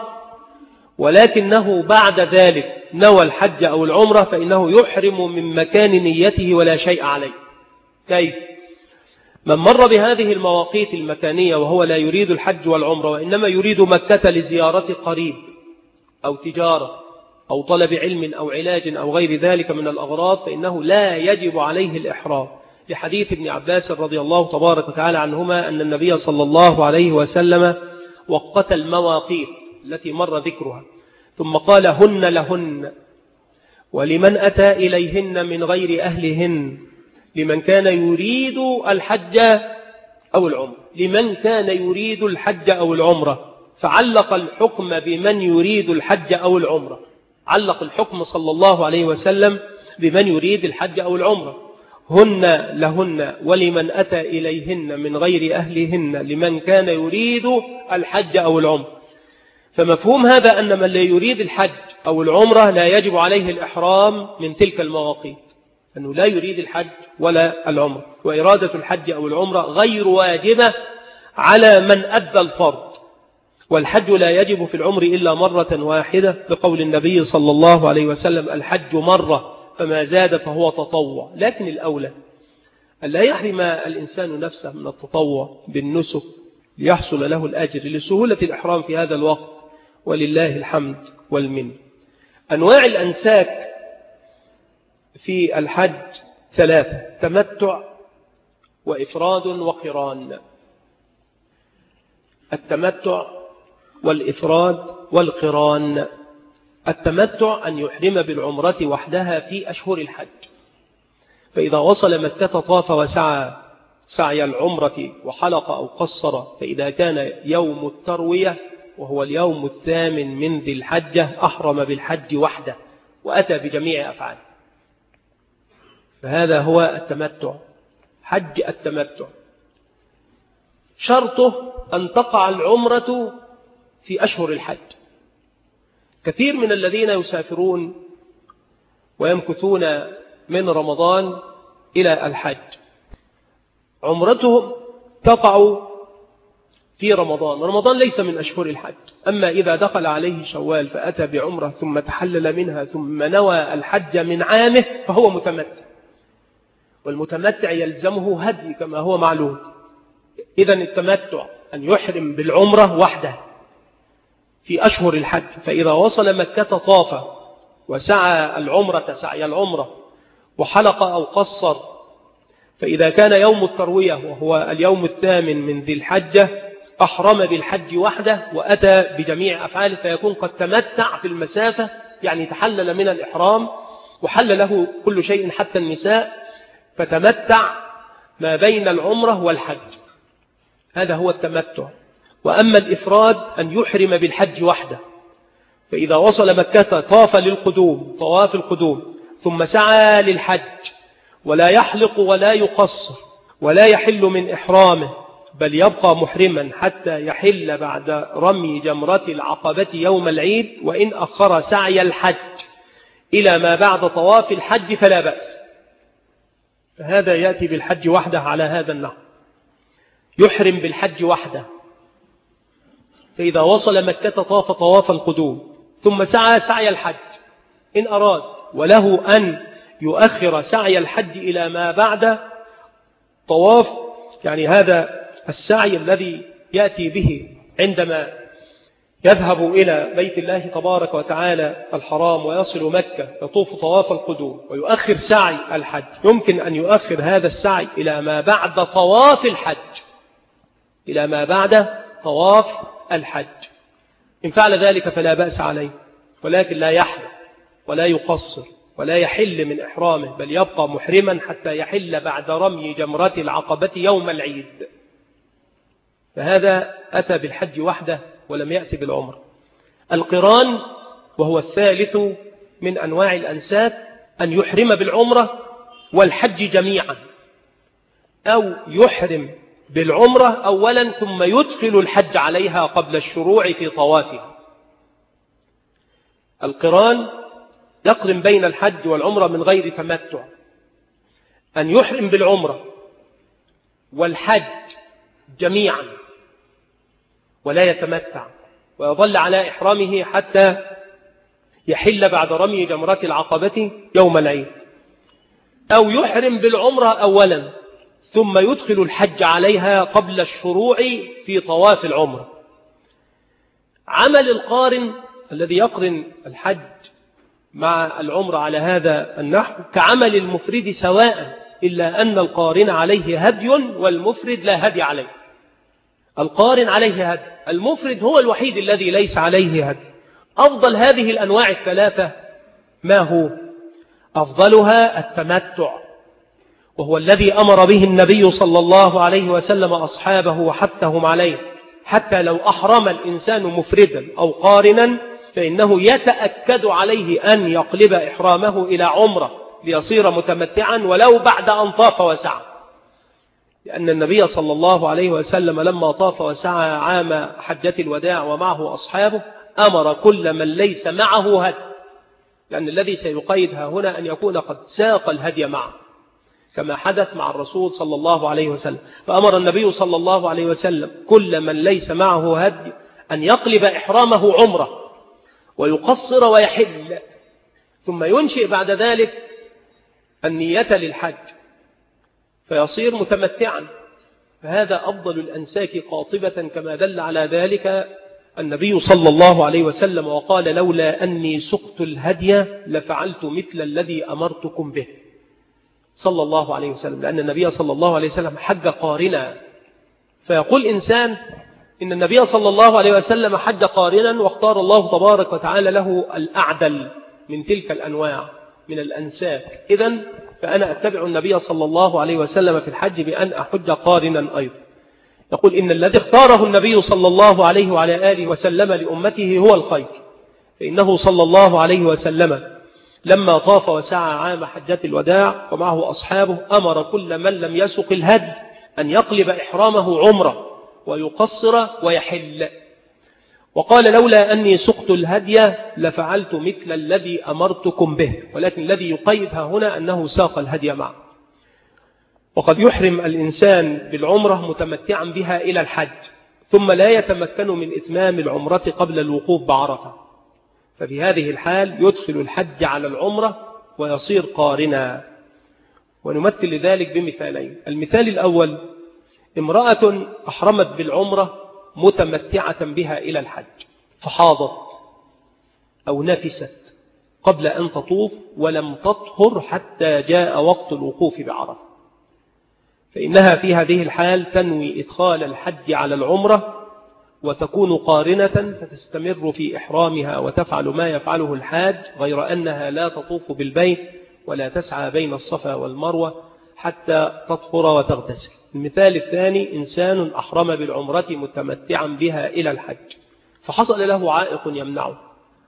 ولكنه بعد ذلك نوى الحج أو العمرة فإنه يحرم من مكان نيته ولا شيء عليه. كيف؟ من مر بهذه المواقيت المكانية وهو لا يريد الحج والعمرة وإنما يريد مكة لزيارة قريب أو تجارة أو طلب علم أو علاج أو غير ذلك من الأغراض، فإنه لا يجب عليه الإحرام، لحديث ابن عباس رضي الله تبارك وتعالى عنهما أن النبي صلى الله عليه وسلم وقت المواقيت التي مر ذكرها ثم قال: هن لهن ولمن أتى إليهن من غير أهلهن، لمن كان يريد الحج أو العمرة، لمن كان يريد الحج أو العمرة. فعلق الحكم بمن يريد الحج أو العمرة، علق الحكم صلى الله عليه وسلم بمن يريد الحج أو العمرة. هن لهن ولمن أتى إليهن من غير أهلهن، لمن كان يريد الحج أو العمرة. فمفهوم هذا أن من لا يريد الحج أو العمرة لا يجب عليه الإحرام من تلك المواقيت، أنه لا يريد الحج ولا العمرة. وإرادة الحج أو العمرة غير واجبة على من أدى الفرض، والحج لا يجب في العمر إلا مرة واحدة، بقول النبي صلى الله عليه وسلم: الحج مرة فما زاد فهو تطوع. لكن الأولى أن لا يحرم الإنسان نفسه من التطوع بالنسك ليحصل له الأجر لسهولة الإحرام في هذا الوقت، ولله الحمد والمن. أنواع الأنساك في الحج ثلاثة: تمتع وإفراد وقران. التمتع والإفراد والقران. التمتع أن يحرم بالعمرة وحدها في أشهر الحج، فإذا وصل مكة طاف وسعى سعي العمرة وحلق أو قصر، فإذا كان يوم التروية وهو اليوم الثامن من ذي الحجة أحرم بالحج وحده وأتى بجميع أفعاله. فهذا هو التمتع، حج التمتع. شرطه أن تقع العمرة في أشهر الحج. كثير من الذين يسافرون ويمكثون من رمضان إلى الحج عمرتهم تقع في رمضان. رمضان ليس من أشهر الحج، أما إذا دخل عليه شوال فأتى بعمرة ثم تحلل منها ثم نوى الحج من عامه فهو متمتع، والمتمتع يلزمه هدي كما هو معلوم. إذن التمتع أن يحرم بالعمرة وحده في أشهر الحج، فإذا وصل مكة طاف وسعى العمرة سعي العمرة وحلق أو قصر، فإذا كان يوم التروية وهو اليوم الثامن من ذي الحجة أحرم بالحج وحده وأتى بجميع أفعاله، فيكون قد تمتع في المسافة، يعني تحلل من الإحرام وحل له كل شيء حتى النساء، فتمتع ما بين العمرة والحج، هذا هو التمتع. وأما الإفراد أن يحرم بالحج وحده، فإذا وصل مكة طاف للقدوم طواف القدوم ثم سعى للحج، ولا يحلق ولا يقصر ولا يحل من إحرامه، بل يبقى محرما حتى يحل بعد رمي جمرة العقبة يوم العيد، وإن أخر سعي الحج إلى ما بعد طواف الحج فلا بأس. فهذا يأتي بالحج وحده على هذا النحو، يحرم بالحج وحده، فإذا وصل مكة طاف طواف القدوم ثم سعى سعي الحج إن أراد، وله أن يؤخر سعي الحج إلى ما بعد طواف، يعني هذا السعي الذي يأتي به عندما يذهب إلى بيت الله تبارك وتعالى الحرام ويصل مكة يطوف طواف القدوم ويؤخر سعي الحج، يمكن أن يؤخر هذا السعي إلى ما بعد طواف الحج إلى ما بعد طواف الحج إن فعل ذلك فلا بأس عليه، ولكن لا يحلق ولا يقصر ولا يحل من إحرامه، بل يبقى محرما حتى يحل بعد رمي جمرة العقبة يوم العيد. فهذا أتى بالحج وحده ولم يأتي بالعمر. القران وهو الثالث من أنواع الأنساك أن يحرم بالعمرة والحج جميعا، أو يحرم بالعمرة أولا ثم يدخل الحج عليها قبل الشروع في طوافها. القران يقرن بين الحج والعمرة من غير تمتع، أن يحرم بالعمرة والحج جميعا ولا يتمتع ويظل على إحرامه حتى يحل بعد رمي جمرة العقبة يوم العيد، أو يحرم بالعمرة أولا ثم يدخل الحج عليها قبل الشروع في طواف العمرة. عمل القارن الذي يقرن الحج مع العمرة على هذا النحو كعمل المفرد سواء، إلا أن القارن عليه هدي والمفرد لا هدي عليه. القارن عليه هدي، المفرد هو الوحيد الذي ليس عليه هدي. أفضل هذه الأنواع الثلاثة ما هو؟ أفضلها التمتع، وهو الذي أمر به النبي صلى الله عليه وسلم أصحابه وحثهم عليه، حتى لو أحرم الإنسان مفردا أو قارنا فإنه يتأكد عليه أن يقلب إحرامه إلى عمرة ليصير متمتعا ولو بعد أن طاف وسعى، لأن النبي صلى الله عليه وسلم لما طاف وسعى عام حجة الوداع ومعه أصحابه أمر كل من ليس معه هدي، لأن الذي سيقيدها هنا أن يكون قد ساق الهدي معه كما حدث مع الرسول صلى الله عليه وسلم. فأمر النبي صلى الله عليه وسلم كل من ليس معه هدي أن يقلب إحرامه عمرة ويقصر ويحل، ثم ينشئ بعد ذلك النية للحج فيصير متمتعا. فهذا أفضل الأنساك قاطبة كما دل على ذلك النبي صلى الله عليه وسلم وقال: لولا أني سقت الهدي لفعلت مثل الذي أمرتكم به صلى الله عليه وسلم، لأن النبي صلى الله عليه وسلم حج قارنا. فيقول إنسان إن النبي صلى الله عليه وسلم حج قارنا واختار الله تبارك وتعالى له الأعدل من تلك الأنواع من الأنساك، إذن فأنا أتبع النبي صلى الله عليه وسلم في الحج بأن أحج قارنا أيضا. يقول إن الذي اختاره النبي صلى الله عليه وعلى آله وسلم لأمته هو الخير، فإنه صلى الله عليه وسلم لما طاف وسعى عام حجة الوداع ومعه أصحابه أمر كل من لم يسق الهدي أن يقلب إحرامه عمرة ويقصر ويحل. وقال لولا أني سقت الهدي لفعلت مثل الذي أمرتكم به، ولكن الذي يقيدها هنا أنه ساق الهدي معه. وقد يحرم الإنسان بالعمرة متمتعا بها إلى الحج، ثم لا يتمكن من إتمام العمرة قبل الوقوف بعرفة، ففي هذه الحال يدخل الحج على العمرة ويصير قارنا. ونمثل لذلك بمثالين. المثال الأول: امرأة أحرمت بالعمرة متمتعة بها إلى الحج، فحاضت أو نفست قبل أن تطوف ولم تطهر حتى جاء وقت الوقوف بعرفة، فإنها في هذه الحال تنوي إدخال الحج على العمرة وتكون قارنة، فتستمر في إحرامها وتفعل ما يفعله الحاج، غير أنها لا تطوف بالبيت ولا تسعى بين الصفا والمروة حتى تطهر وتغتسل. المثال الثاني: إنسان أحرم بالعمرة متمتعا بها إلى الحج، فحصل له عائق يمنعه،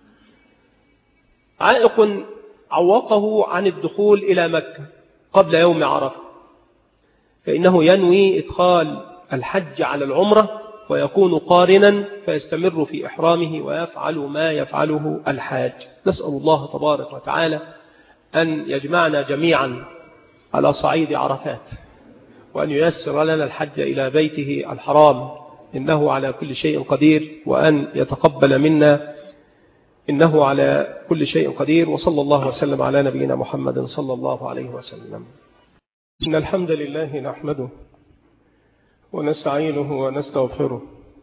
عائق عوقه عن الدخول إلى مكة قبل يوم عرفة، فإنه ينوي إدخال الحج على العمرة ويكون قارنا، فيستمر في إحرامه ويفعل ما يفعله الحاج. نسأل الله تبارك وتعالى أن يجمعنا جميعا على صعيد عرفات، وأن ييسر لنا الحج إلى بيته الحرام، إنه على كل شيء قدير، وأن يتقبل منا، إنه على كل شيء قدير. وصلى الله وسلم على نبينا محمد صلى الله عليه وسلم. إن الحمد لله نحمده ونستعينه ونستغفره،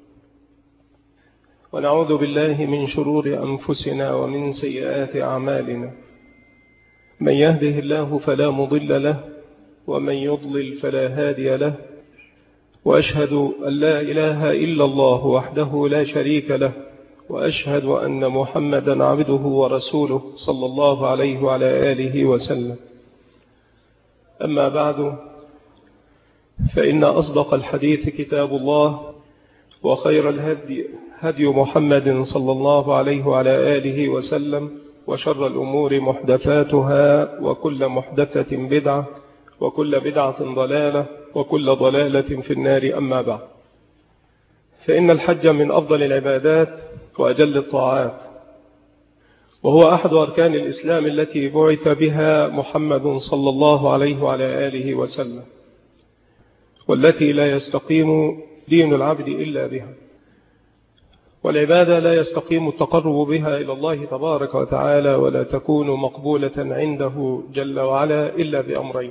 ونعوذ بالله من شرور أنفسنا ومن سيئات أعمالنا. من يهده الله فلا مضل له، ومن يضلل فلا هادي له، وأشهد أن لا إله إلا الله وحده لا شريك له، وأشهد أن محمدا عبده ورسوله صلى الله عليه وعلى آله وسلم. أما بعد، فإن أصدق الحديث كتاب الله، وخير الهدي هدي محمد صلى الله عليه وعلى آله وسلم، وشر الأمور محدثاتها، وكل محدثة بدعة، وكل بدعة ضلالة، وكل ضلالة في النار. أما بعد، فإن الحج من أفضل العبادات وأجل الطاعات، وهو أحد أركان الإسلام التي بعث بها محمد صلى الله عليه وعلى آله وسلم، والتي لا يستقيم دين العبد إلا بها، والعبادة لا يستقيم التقرب بها إلى الله تبارك وتعالى، ولا تكون مقبولة عنده جل وعلا إلا بأمرين: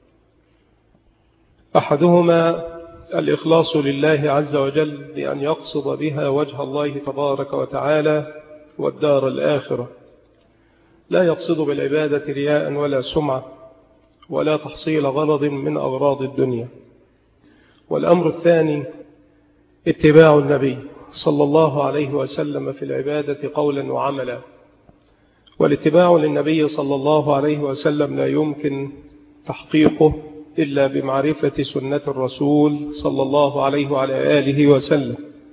أحدهما الإخلاص لله عز وجل بأن يقصد بها وجه الله تبارك وتعالى والدار الآخرة، لا يقصد بالعبادة رياء ولا سمعة ولا تحصيل غرض من أغراض الدنيا. والأمر الثاني اتباع النبي صلى الله عليه وسلم في العبادة قولا وعملا. والاتباع للنبي صلى الله عليه وسلم لا يمكن تحقيقه إلا بمعرفة سنة الرسول صلى الله عليه وعلى آله وسلم،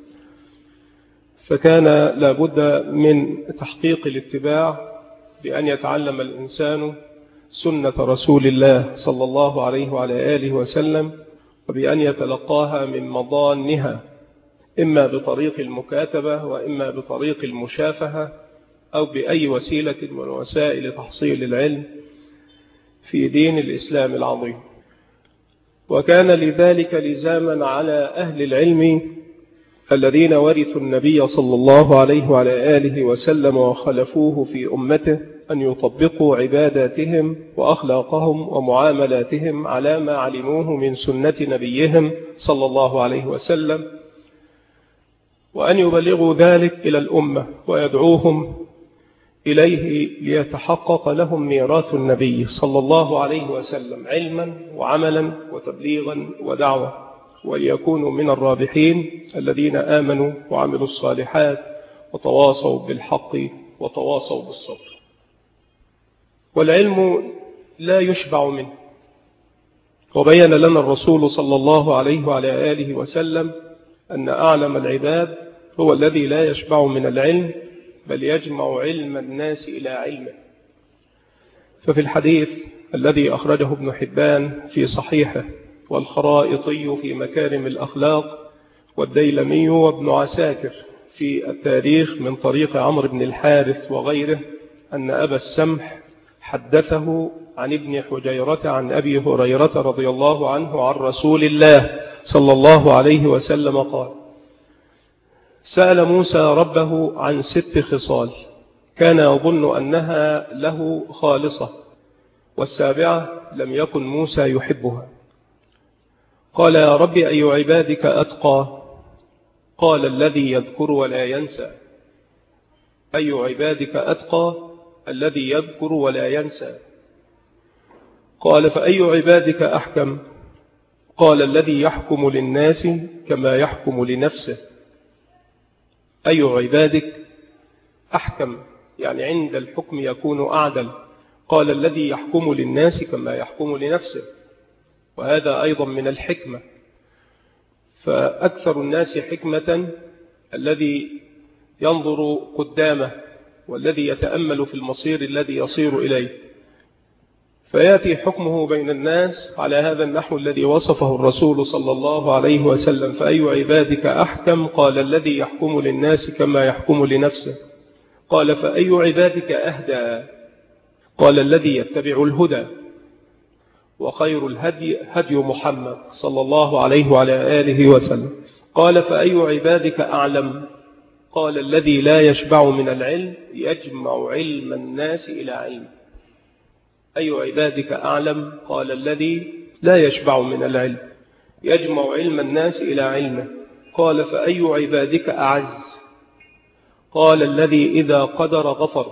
فكان لابد من تحقيق الاتباع بأن يتعلم الإنسان سنة رسول الله صلى الله عليه وعلى آله وسلم، وبأن يتلقاها من مضانها، إما بطريق المكاتبة وإما بطريق المشافهة، أو بأي وسيلة من وسائل تحصيل العلم في دين الإسلام العظيم. وكان لذلك لزاما على أهل العلم الذين ورثوا النبي صلى الله عليه وعلى آله وسلم وخلفوه في أمته أن يطبقوا عباداتهم وأخلاقهم ومعاملاتهم على ما علموه من سنة نبيهم صلى الله عليه وسلم، وأن يبلغوا ذلك إلى الأمة ويدعوهم إليه ليتحقق لهم ميراث النبي صلى الله عليه وسلم علما وعملا وتبليغا ودعوة، وليكونوا من الرابحين الذين آمنوا وعملوا الصالحات وتواصوا بالحق وتواصوا بالصبر. والعلم لا يشبع منه، وبين لنا الرسول صلى الله عليه وعلى آله وسلم أن أعلم العباد هو الذي لا يشبع من العلم، بل يجمع علم الناس إلى علمه. ففي الحديث الذي أخرجه ابن حبان في صحيحه، والخرائطي في مكارم الأخلاق، والديلمي وابن عساكر في التاريخ من طريق عمرو بن الحارث وغيره أن أبا السمح حدثه عن ابن حجيرة عن أبي هريرة رضي الله عنه عن رسول الله صلى الله عليه وسلم قال: سأل موسى ربه عن ست خصال كان يظن أنها له خالصة، والسابعة لم يكن موسى يحبها. قال: يا رب أي عبادك أتقى؟ قال: الذي يذكر ولا ينسى. أي عبادك أتقى؟ الذي يذكر ولا ينسى. قال: فأي عبادك أحكم؟ قال: الذي يحكم للناس كما يحكم لنفسه. أي عبادك أحكم؟ يعني عند الحكم يكون أعدل. قال: الذي يحكم للناس كما يحكم لنفسه. وهذا أيضا من الحكمة، فأكثر الناس حكمة الذي ينظر قدامه والذي يتأمل في المصير الذي يصير إليه، فيأتي حكمه بين الناس على هذا النحو الذي وصفه الرسول صلى الله عليه وسلم: فأي عبادك أحكم؟ قال: الذي يحكم للناس كما يحكم لنفسه. قال: فأي عبادك أهدى؟ قال: الذي يتبع الهدى. وخير الهدي هدي محمد صلى الله عليه وعلى آله وسلم. قال: فأي عبادك أعلم؟ قال: الذي لا يشبع من العلم يجمع علم الناس إلى علم. أي عبادك أعلم؟ قال: الذي لا يشبع من العلم يجمع علم الناس إلى علمه. قال: فأي عبادك أعز؟ قال: الذي إذا قدر غفر.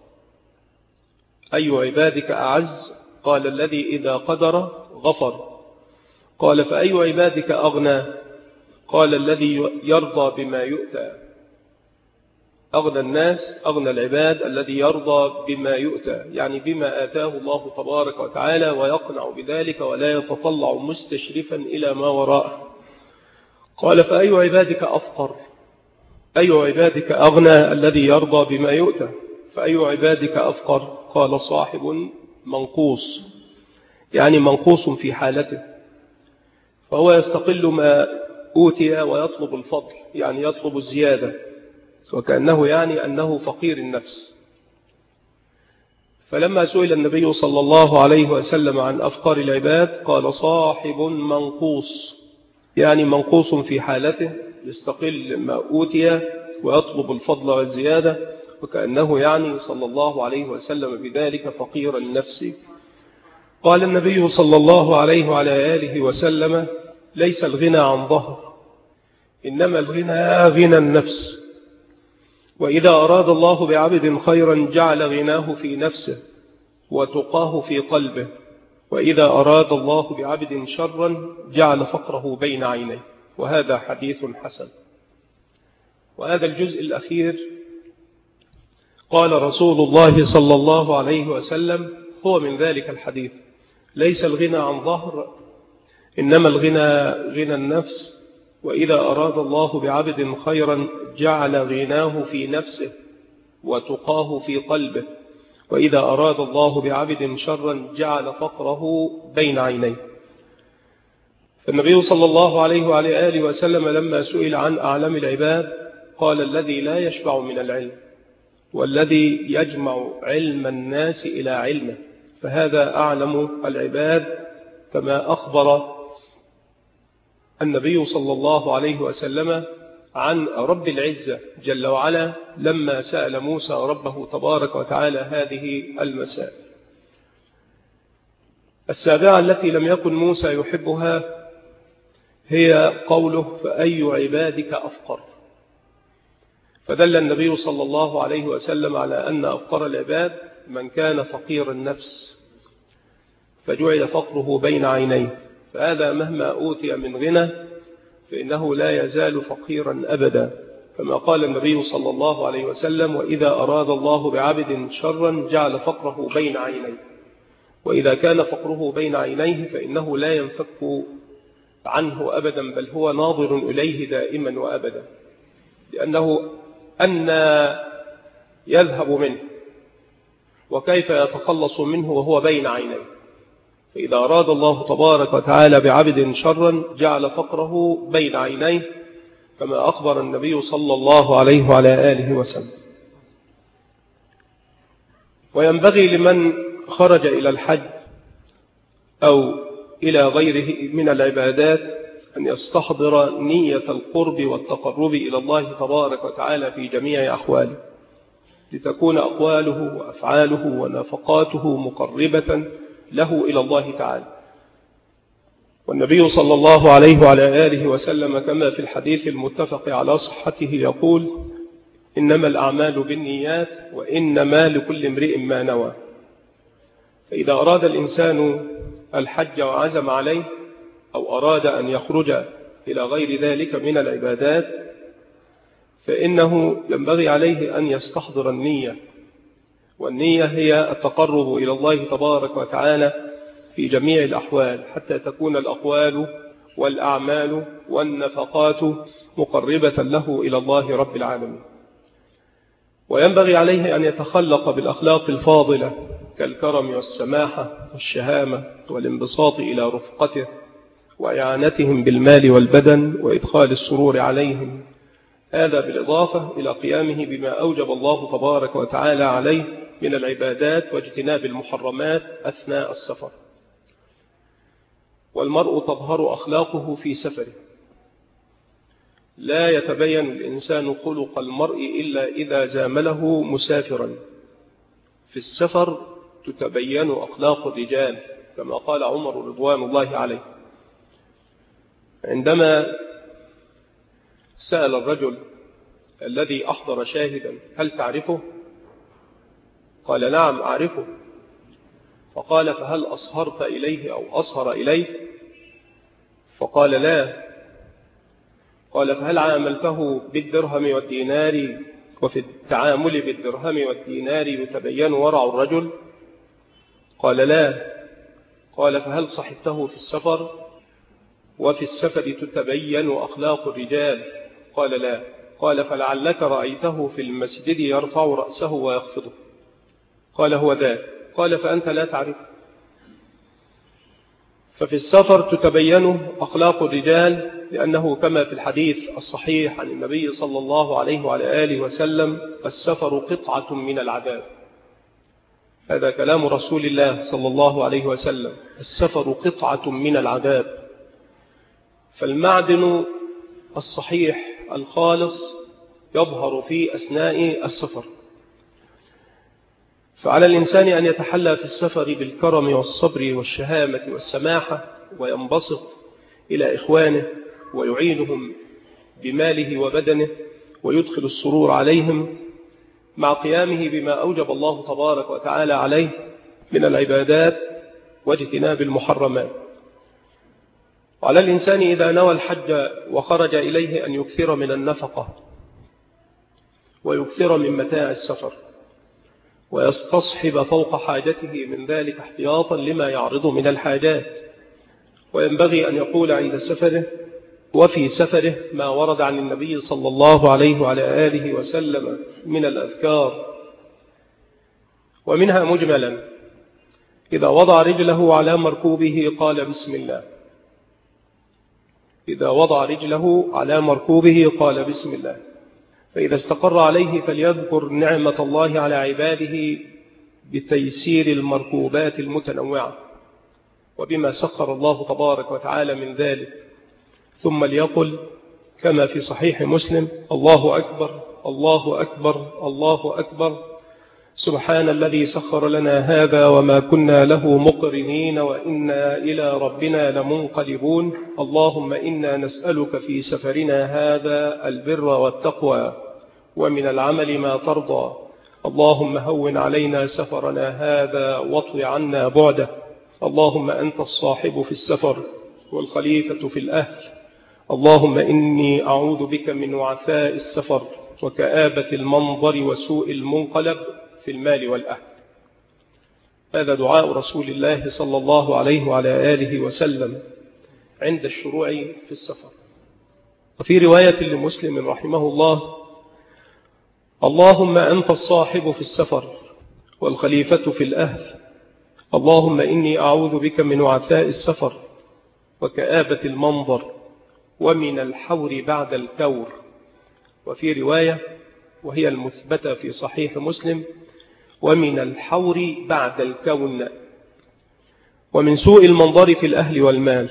أي عبادك أعز؟ قال: الذي إذا قدر غفر. قال: فأي عبادك أغنى؟ قال: الذي يرضى بما يؤتى. أغنى الناس، أغنى العباد الذي يرضى بما يؤتى، يعني بما آتاه الله تبارك وتعالى ويقنع بذلك ولا يتطلع مستشرفا إلى ما وراءه. قال: فأي عبادك أفقر؟ أي عبادك أغنى؟ الذي يرضى بما يؤتى. فأي عبادك أفقر؟ قال: صاحب منقوص، يعني منقوص في حالته، فهو يستقل ما أوتي ويطلب الفضل، يعني يطلب الزيادة، وكأنه يعني أنه فقير النفس. فلما سئل النبي صلى الله عليه وسلم عن أفقار العباد قال: صاحب منقوص، يعني منقوص في حالته، يستقل ما أوتي ويطلب الفضل والزيادة، وكأنه يعني صلى الله عليه وسلم بذلك فقير النفس. قال النبي صلى الله عليه وعلى آله وسلم: ليس الغنى عن ظهر، إنما الغنى غنى النفس. وإذا أراد الله بعبد خيرا جعل غناه في نفسه وتقاه في قلبه، وإذا أراد الله بعبد شرا جعل فقره بين عينيه. وهذا حديث حسن. وهذا الجزء الأخير قال رسول الله صلى الله عليه وسلم هو من ذلك الحديث: ليس الغنى عن ظهر، إنما الغنى غنى النفس. وإذا أراد الله بعبد خيرا جعل غناه في نفسه وتقاه في قلبه، وإذا أراد الله بعبد شرا جعل فقره بين عينيه. فالنبي صلى الله عليه وعلى آله وسلم لما سئل عن أعلم العباد قال: الذي لا يشبع من العلم، والذي يجمع علم الناس إلى علمه. فهذا أعلم العباد، كما أخبر النبي صلى الله عليه وسلم عن رب العزة جل وعلا لما سأل موسى ربه تبارك وتعالى هذه المسائل. السابعة التي لم يكن موسى يحبها هي قوله: فأي عبادك أفقر. فدل النبي صلى الله عليه وسلم على أن أفقر العباد من كان فقير النفس، فجعل فقره بين عينيه، فهذا مهما أوتي من غنى فإنه لا يزال فقيرا أبدا، كما قال النبي صلى الله عليه وسلم: وإذا أراد الله بعبد شرا جعل فقره بين عينيه. وإذا كان فقره بين عينيه فإنه لا ينفك عنه أبدا، بل هو ناظر إليه دائما وأبدا، لأنه أن يذهب منه وكيف يتخلص منه وهو بين عينيه. فإذا أراد الله تبارك وتعالى بعبد شرا جعل فقره بين عينيه، كما أخبر النبي صلى الله عليه وعلى آله وسلم. وينبغي لمن خرج إلى الحج أو إلى غيره من العبادات أن يستحضر نية القرب والتقرب إلى الله تبارك وتعالى في جميع أحواله، لتكون أقواله وأفعاله ونفقاته مقربة له إلى الله تعالى. والنبي صلى الله عليه وعلى آله وسلم كما في الحديث المتفق على صحته يقول: إنما الأعمال بالنيات وإنما لكل امرئ ما نوى. فإذا أراد الإنسان الحج وعزم عليه أو أراد أن يخرج إلى غير ذلك من العبادات فإنه ينبغي عليه أن يستحضر النية، والنية هي التقرب إلى الله تبارك وتعالى في جميع الأحوال، حتى تكون الأقوال والأعمال والنفقات مقربة له إلى الله رب العالمين. وينبغي عليه أن يتخلق بالأخلاق الفاضلة كالكرم والسماحة والشهامة والانبساط إلى رفقته وإعانتهم بالمال والبدن وإدخال السرور عليهم، هذا بالإضافة إلى قيامه بما أوجب الله تبارك وتعالى عليه من العبادات واجتناب المحرمات أثناء السفر. والمرء تظهر أخلاقه في سفره، لا يتبين الإنسان خلق المرء إلا إذا زامله مسافرا. في السفر تتبين أخلاق الرجال كما قال عمر رضوان الله عليه عندما سأل الرجل الذي أحضر شاهدا: هل تعرفه؟ قال: نعم أعرفه. فقال: فهل أصهرت إليه أو أصهر إليه؟ فقال: لا. قال: فهل عاملته بالدرهم والدينار؟ وفي التعامل بالدرهم والدينار يتبين ورع الرجل؟ قال: لا. قال: فهل صحبته في السفر؟ وفي السفر تتبين أخلاق الرجال؟ قال: لا. قال: فلعلك رأيته في المسجد يرفع رأسه ويخفضه؟ قال: هو ذاك. قال: فأنت لا تعرفه. ففي السفر تتبين أخلاق الرجال، لأنه كما في الحديث الصحيح عن النبي صلى الله عليه وعلى آله وسلم: السفر قطعة من العذاب. هذا كلام رسول الله صلى الله عليه وسلم: السفر قطعة من العذاب. فالمعدن الصحيح الخالص يظهر في أثناء السفر. فعلى الإنسان أن يتحلى في السفر بالكرم والصبر والشهامة والسماحة، وينبسط إلى إخوانه ويعينهم بماله وبدنه ويدخل السرور عليهم، مع قيامه بما أوجب الله تبارك وتعالى عليه من العبادات واجتناب المحرمات. وعلى الإنسان إذا نوى الحج وخرج إليه أن يكثر من النفقة ويكثر من متاع السفر، ويستصحب فوق حاجته من ذلك احتياطا لما يعرض من الحاجات. وينبغي أن يقول عند سفره وفي سفره ما ورد عن النبي صلى الله عليه وعلى آله وسلم من الأذكار، ومنها مجملا: إذا وضع رجله على مركوبه قال بسم الله. إذا وضع رجله على مركوبه قال بسم الله. فإذا استقر عليه فليذكر نعمة الله على عباده بتيسير المركوبات المتنوعة وبما سخر الله تبارك وتعالى من ذلك، ثم ليقل كما في صحيح مسلم: الله أكبر الله أكبر الله أكبر، سبحان الذي سخر لنا هذا وما كنا له مقرنين وإنا إلى ربنا لمنقلبون، اللهم إنا نسألك في سفرنا هذا البر والتقوى ومن العمل ما ترضى، اللهم هون علينا سفرنا هذا واطو عنا بعده، اللهم أنت الصاحب في السفر والخليفة في الأهل، اللهم إني أعوذ بك من وعثاء السفر وكآبة المنظر وسوء المنقلب في المال والأهل. هذا دعاء رسول الله صلى الله عليه وعلى آله وسلم عند الشروع في السفر. وفي رواية لمسلم رحمه الله: اللهم أنت الصاحب في السفر والخليفة في الأهل، اللهم إني أعوذ بك من وعثاء السفر وكآبة المنظر ومن الحور بعد الكور. وفي رواية وهي المثبتة في صحيح مسلم: ومن الحور بعد الكون. ومن سوء المنظر في الأهل والمال.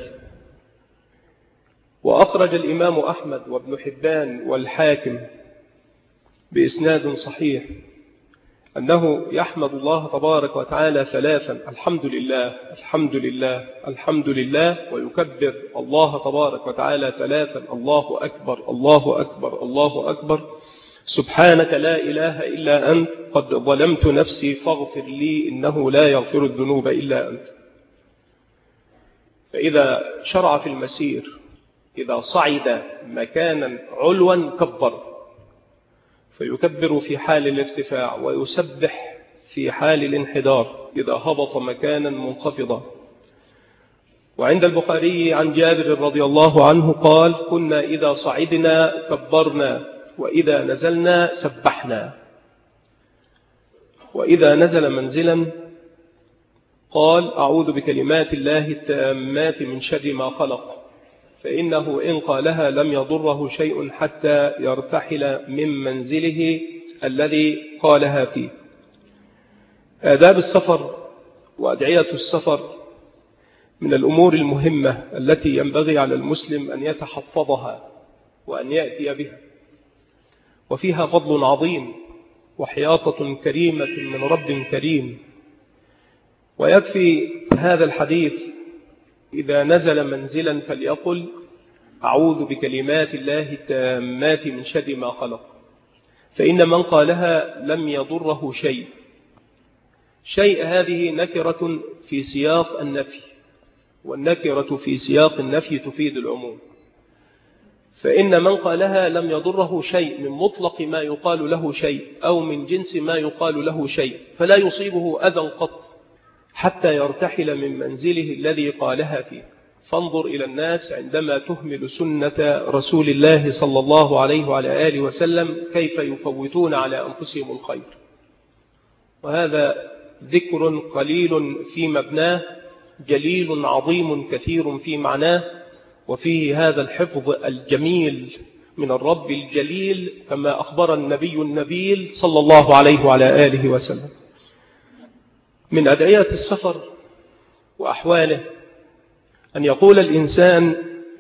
وأخرج الإمام أحمد وابن حبان والحاكم بإسناد صحيح أنه يحمد الله تبارك وتعالى ثلاثا: الحمد لله الحمد لله الحمد لله، ويكبر الله تبارك وتعالى ثلاثا: الله أكبر الله أكبر الله أكبر، سبحانك لا إله إلا أنت، قد ظلمت نفسي فاغفر لي إنه لا يغفر الذنوب إلا أنت. فإذا شرع في المسير، إذا صعد مكانا علوا كبر، فيكبر في حال الارتفاع، ويسبح في حال الانحدار إذا هبط مكانا منخفضا. وعند البخاري عن جابر رضي الله عنه قال: كنا إذا صعدنا كبرنا، وإذا نزلنا سبحنا. وإذا نزل منزلا قال: أعوذ بكلمات الله التامات من شر ما خلق، فإنه إن قالها لم يضره شيء حتى يرتحل من منزله الذي قالها فيه. آداب السفر وأدعية السفر من الأمور المهمة التي ينبغي على المسلم أن يتحفظها وأن يأتي بها، وفيها فضل عظيم وحياطة كريمة من رب كريم. ويكفي هذا الحديث: إذا نزل منزلا فليقل: أعوذ بكلمات الله التامات من شر ما خلق، فإن من قالها لم يضره شيء. شيء هذه نكرة في سياق النفي، والنكرة في سياق النفي تفيد العموم. فإن من قالها لم يضره شيء من مطلق ما يقال له شيء، أو من جنس ما يقال له شيء، فلا يصيبه أذى قط حتى يرتحل من منزله الذي قالها فيه. فانظر إلى الناس عندما تهمل سنة رسول الله صلى الله عليه وعلى آله وسلم كيف يفوتون على أنفسهم الخير. وهذا ذكر قليل في مبناه، جليل عظيم كثير في معناه، وفيه هذا الحفظ الجميل من الرب الجليل كما أخبر النبي النبيل صلى الله عليه وعلى آله وسلم. من أدعية السفر وأحواله أن يقول الإنسان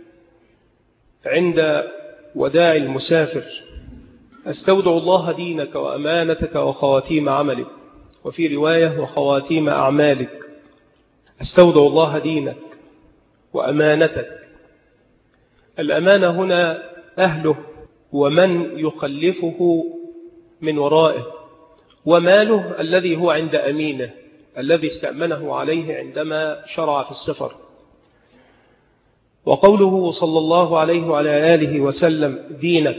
عند وداع المسافر: أستودع الله دينك وأمانتك وخواتيم عملك، وفي رواية: وخواتيم أعمالك. أستودع الله دينك وأمانتك. الأمانة هنا أهله ومن يخلفه من ورائه، وماله الذي هو عند أمينه الذي استأمنه عليه عندما شرع في السفر. وقوله صلى الله عليه وعلى آله وسلم دينك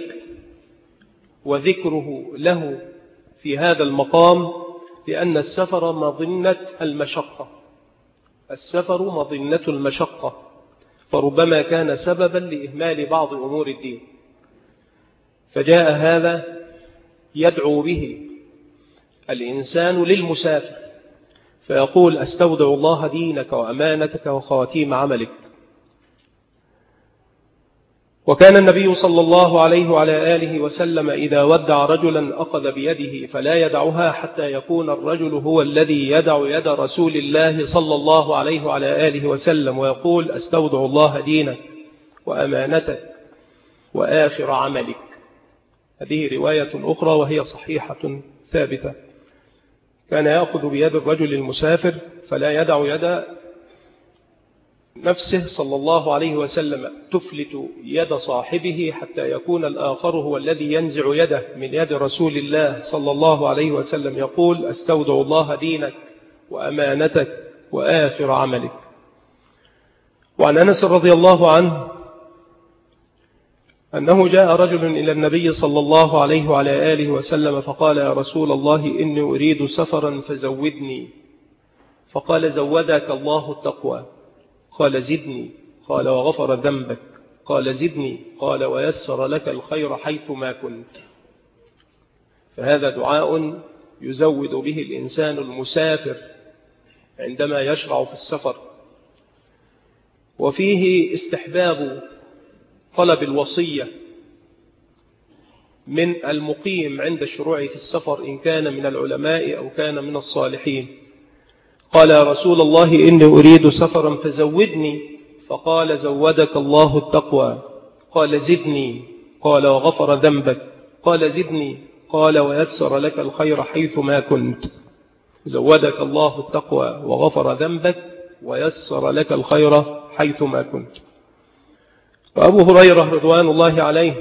وذكره له في هذا المقام لأن السفر مظنة المشقة، السفر مظنة المشقة، فربما كان سببا لإهمال بعض أمور الدين، فجاء هذا يدعو به الإنسان للمسافر فيقول: أستودع الله دينك وأمانتك وخواتيم عملك. وكان النبي صلى الله عليه وعلى آله وسلم إذا ودع رجلا أخذ بيده فلا يدعها حتى يكون الرجل هو الذي يدع يد رسول الله صلى الله عليه وعلى آله وسلم ويقول: أستودع الله دينك وأمانتك وآخر عملك. هذه رواية أخرى وهي صحيحة ثابتة. كان يأخذ بيد الرجل المسافر فلا يدع يد نفسه صلى الله عليه وسلم تفلت يد صاحبه حتى يكون الآخر هو الذي ينزع يده من يد رسول الله صلى الله عليه وسلم يقول: أستودع الله دينك وأمانتك وآخر عملك. وعن أنس رضي الله عنه أنه جاء رجل إلى النبي صلى الله عليه وعلى آله وسلم فقال: يا رسول الله إني أريد سفرا فزودني. فقال: زودك الله التقوى. قال: زدني. قال: وغفر ذنبك. قال: زدني. قال: ويسر لك الخير حيث ما كنت. فهذا دعاء يزود به الإنسان المسافر عندما يشرع في السفر. وفيه استحباب طلب الوصية من المقيم عند الشروع في السفر إن كان من العلماء أو كان من الصالحين. قال يا رسول الله إني أريد سفرا فزودني، فقال زودك الله التقوى. قال زدني، قال وغفر ذنبك. قال زدني، قال ويسر لك الخير حيث ما كنت. زودك الله التقوى وغفر ذنبك ويسر لك الخير حيث ما كنت. وأبو هريرة رضوان الله عليه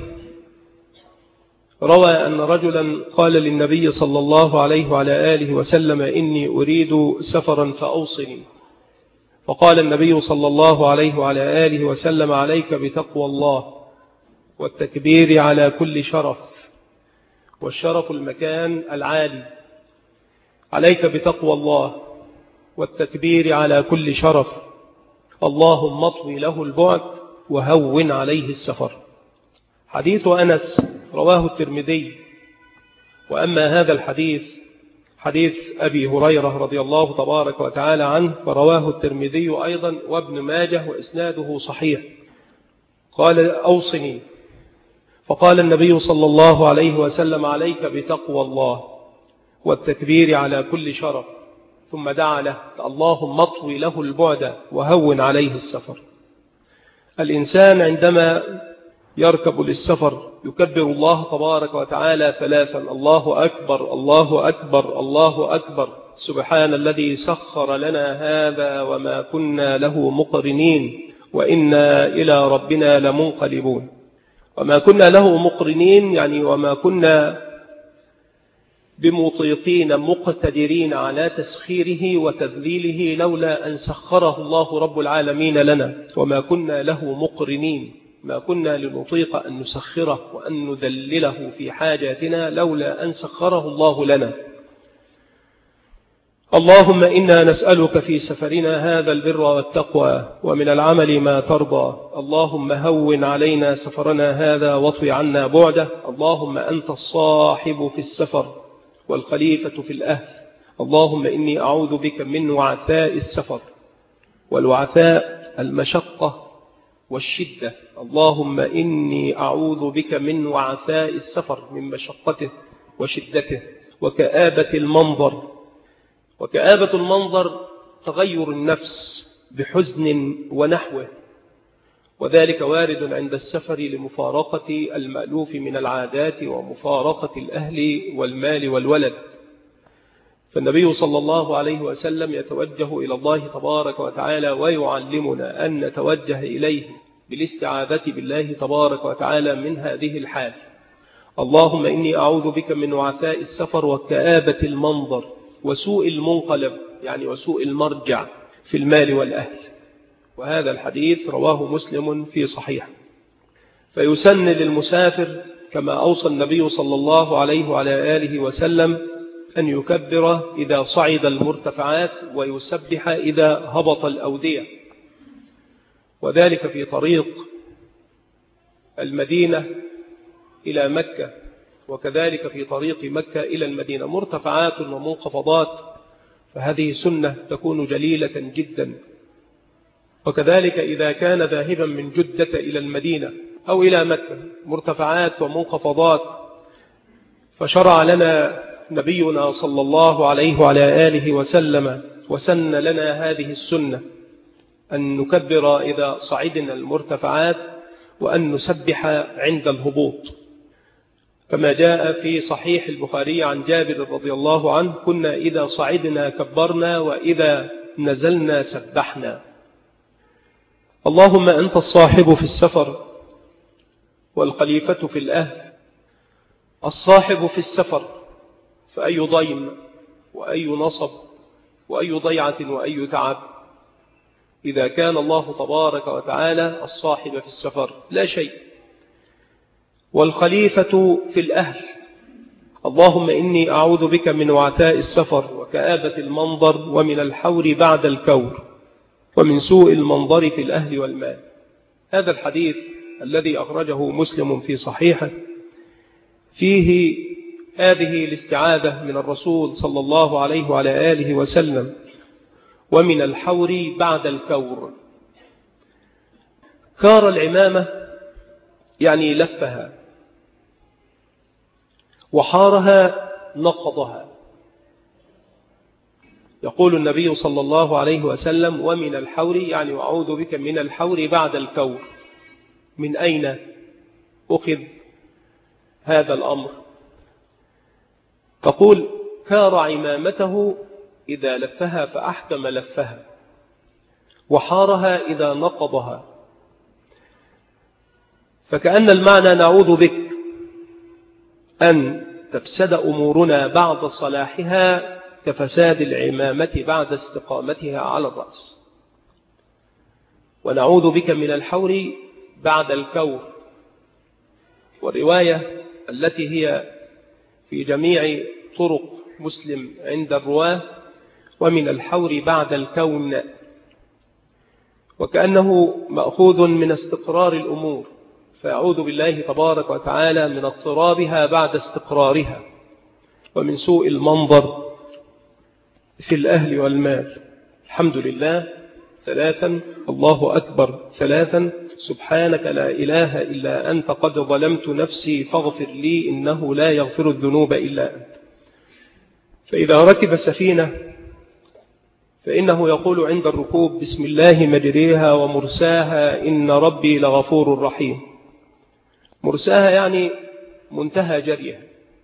روى أن رجلا قال للنبي صلى الله عليه وعلى آله وسلم إني أريد سفرا فأوصني. فقال النبي صلى الله عليه وعلى آله وسلم عليك بتقوى الله والتكبير على كل شرف، والشرف المكان العالي. عليك بتقوى الله والتكبير على كل شرف، اللهم اطوي له البعد وهون عليه السفر. حديث أنس رواه الترمذي. وأما هذا الحديث حديث أبي هريرة رضي الله تبارك وتعالى عنه فرواه الترمذي أيضا وابن ماجه وإسناده صحيح. قال أوصني، فقال النبي صلى الله عليه وسلم عليك بتقوى الله والتكبير على كل شرف، ثم دعا له اللهم اطوي له البعد وهون عليه السفر. الإنسان عندما يركب للسفر يكبر الله تبارك وتعالى ثلاثا: الله أكبر الله أكبر الله أكبر، سبحان الذي سخر لنا هذا وما كنا له مقرنين وإنا إلى ربنا لمنقلبون. وما كنا له مقرنين يعني وما كنا بمطيقين مقتدرين على تسخيره وتذليله لولا أن سخره الله رب العالمين لنا. وما كنا له مقرنين، ما كنا لنطيق أن نسخره وأن نذلله في حاجاتنا لولا أن سخره الله لنا. اللهم إنا نسألك في سفرنا هذا البر والتقوى ومن العمل ما ترضى. اللهم هون علينا سفرنا هذا واطوي عنا بعده. اللهم أنت الصاحب في السفر والخليفة في الأهل. اللهم إني أعوذ بك من وعثاء السفر، والوعثاء المشقة والشدة. اللهم إني أعوذ بك من وعثاء السفر، من مشقته وشدته وكآبة المنظر. وكآبة المنظر تغير النفس بحزن ونحوه، وذلك وارد عند السفر لمفارقة المألوف من العادات ومفارقة الأهل والمال والولد. فالنبي صلى الله عليه وسلم يتوجه إلى الله تبارك وتعالى ويعلمنا أن نتوجه إليه بالاستعاذة بالله تبارك وتعالى من هذه الحال. اللهم إني أعوذ بك من وعثاء السفر وكآبة المنظر وسوء المنقلب يعني وسوء المرجع في المال والأهل. وهذا الحديث رواه مسلم في صحيح. فيسن للمسافر كما أوصى النبي صلى الله عليه وعلى آله وسلم أن يكبر إذا صعد المرتفعات ويسبح إذا هبط الأودية، وذلك في طريق المدينة إلى مكة، وكذلك في طريق مكة إلى المدينة، مرتفعات ومنخفضات، فهذه سنة تكون جليلة جدا. وكذلك إذا كان ذاهبا من جدة إلى المدينة أو إلى مكة، مرتفعات ومنخفضات، فشرع لنا نبينا صلى الله عليه وعلى آله وسلم وسن لنا هذه السنة أن نكبر إذا صعدنا المرتفعات وأن نسبح عند الهبوط، كما جاء في صحيح البخاري عن جابر رضي الله عنه: كنا إذا صعدنا كبرنا وإذا نزلنا سبحنا. اللهم أنت الصاحب في السفر والخليفة في الأهل. الصاحب في السفر فأي ضيم وأي نصب وأي ضيعة وأي تعب إذا كان الله تبارك وتعالى الصاحب في السفر لا شيء. والخليفة في الأهل، اللهم إني أعوذ بك من وعثاء السفر وكآبة المنظر ومن الحور بعد الكور ومن سوء المنظر في الأهل والمال. هذا الحديث الذي أخرجه مسلم في صحيحه فيه هذه الاستعاذة من الرسول صلى الله عليه وعلى آله وسلم: ومن الحور بعد الكور. كار العمامة يعني لفها، وحارها نقضها. يقول النبي صلى الله عليه وسلم: ومن الحور، يعني أعوذ بك من الحور بعد الكور. من أين أخذ هذا الأمر؟ تقول: كار عمامته إذا لفها فأحكم لفها، وحارها إذا نقضها. فكأن المعنى: نعوذ بك أن تفسد أمورنا بعد صلاحها كفساد العمامة بعد استقامتها على الرأس. ونعوذ بك من الحور بعد الكور. والرواية التي هي في جميع طرق مسلم عند الرواه: ومن الحور بعد الكون، وكأنه مأخوذ من استقرار الأمور، فأعوذ بالله تبارك وتعالى من اضطرابها بعد استقرارها، ومن سوء المنظر في الأهل والمال. الحمد لله ثلاثا، الله أكبر ثلاثا، سبحانك لا إله إلا أنت قد ظلمت نفسي فاغفر لي إنه لا يغفر الذنوب إلا أنت. فإذا ركب سفينة فإنه يقول عند الركوب: بسم الله مجريها ومرساها إن ربي لغفور رحيم. مرساها يعني منتهى جريها.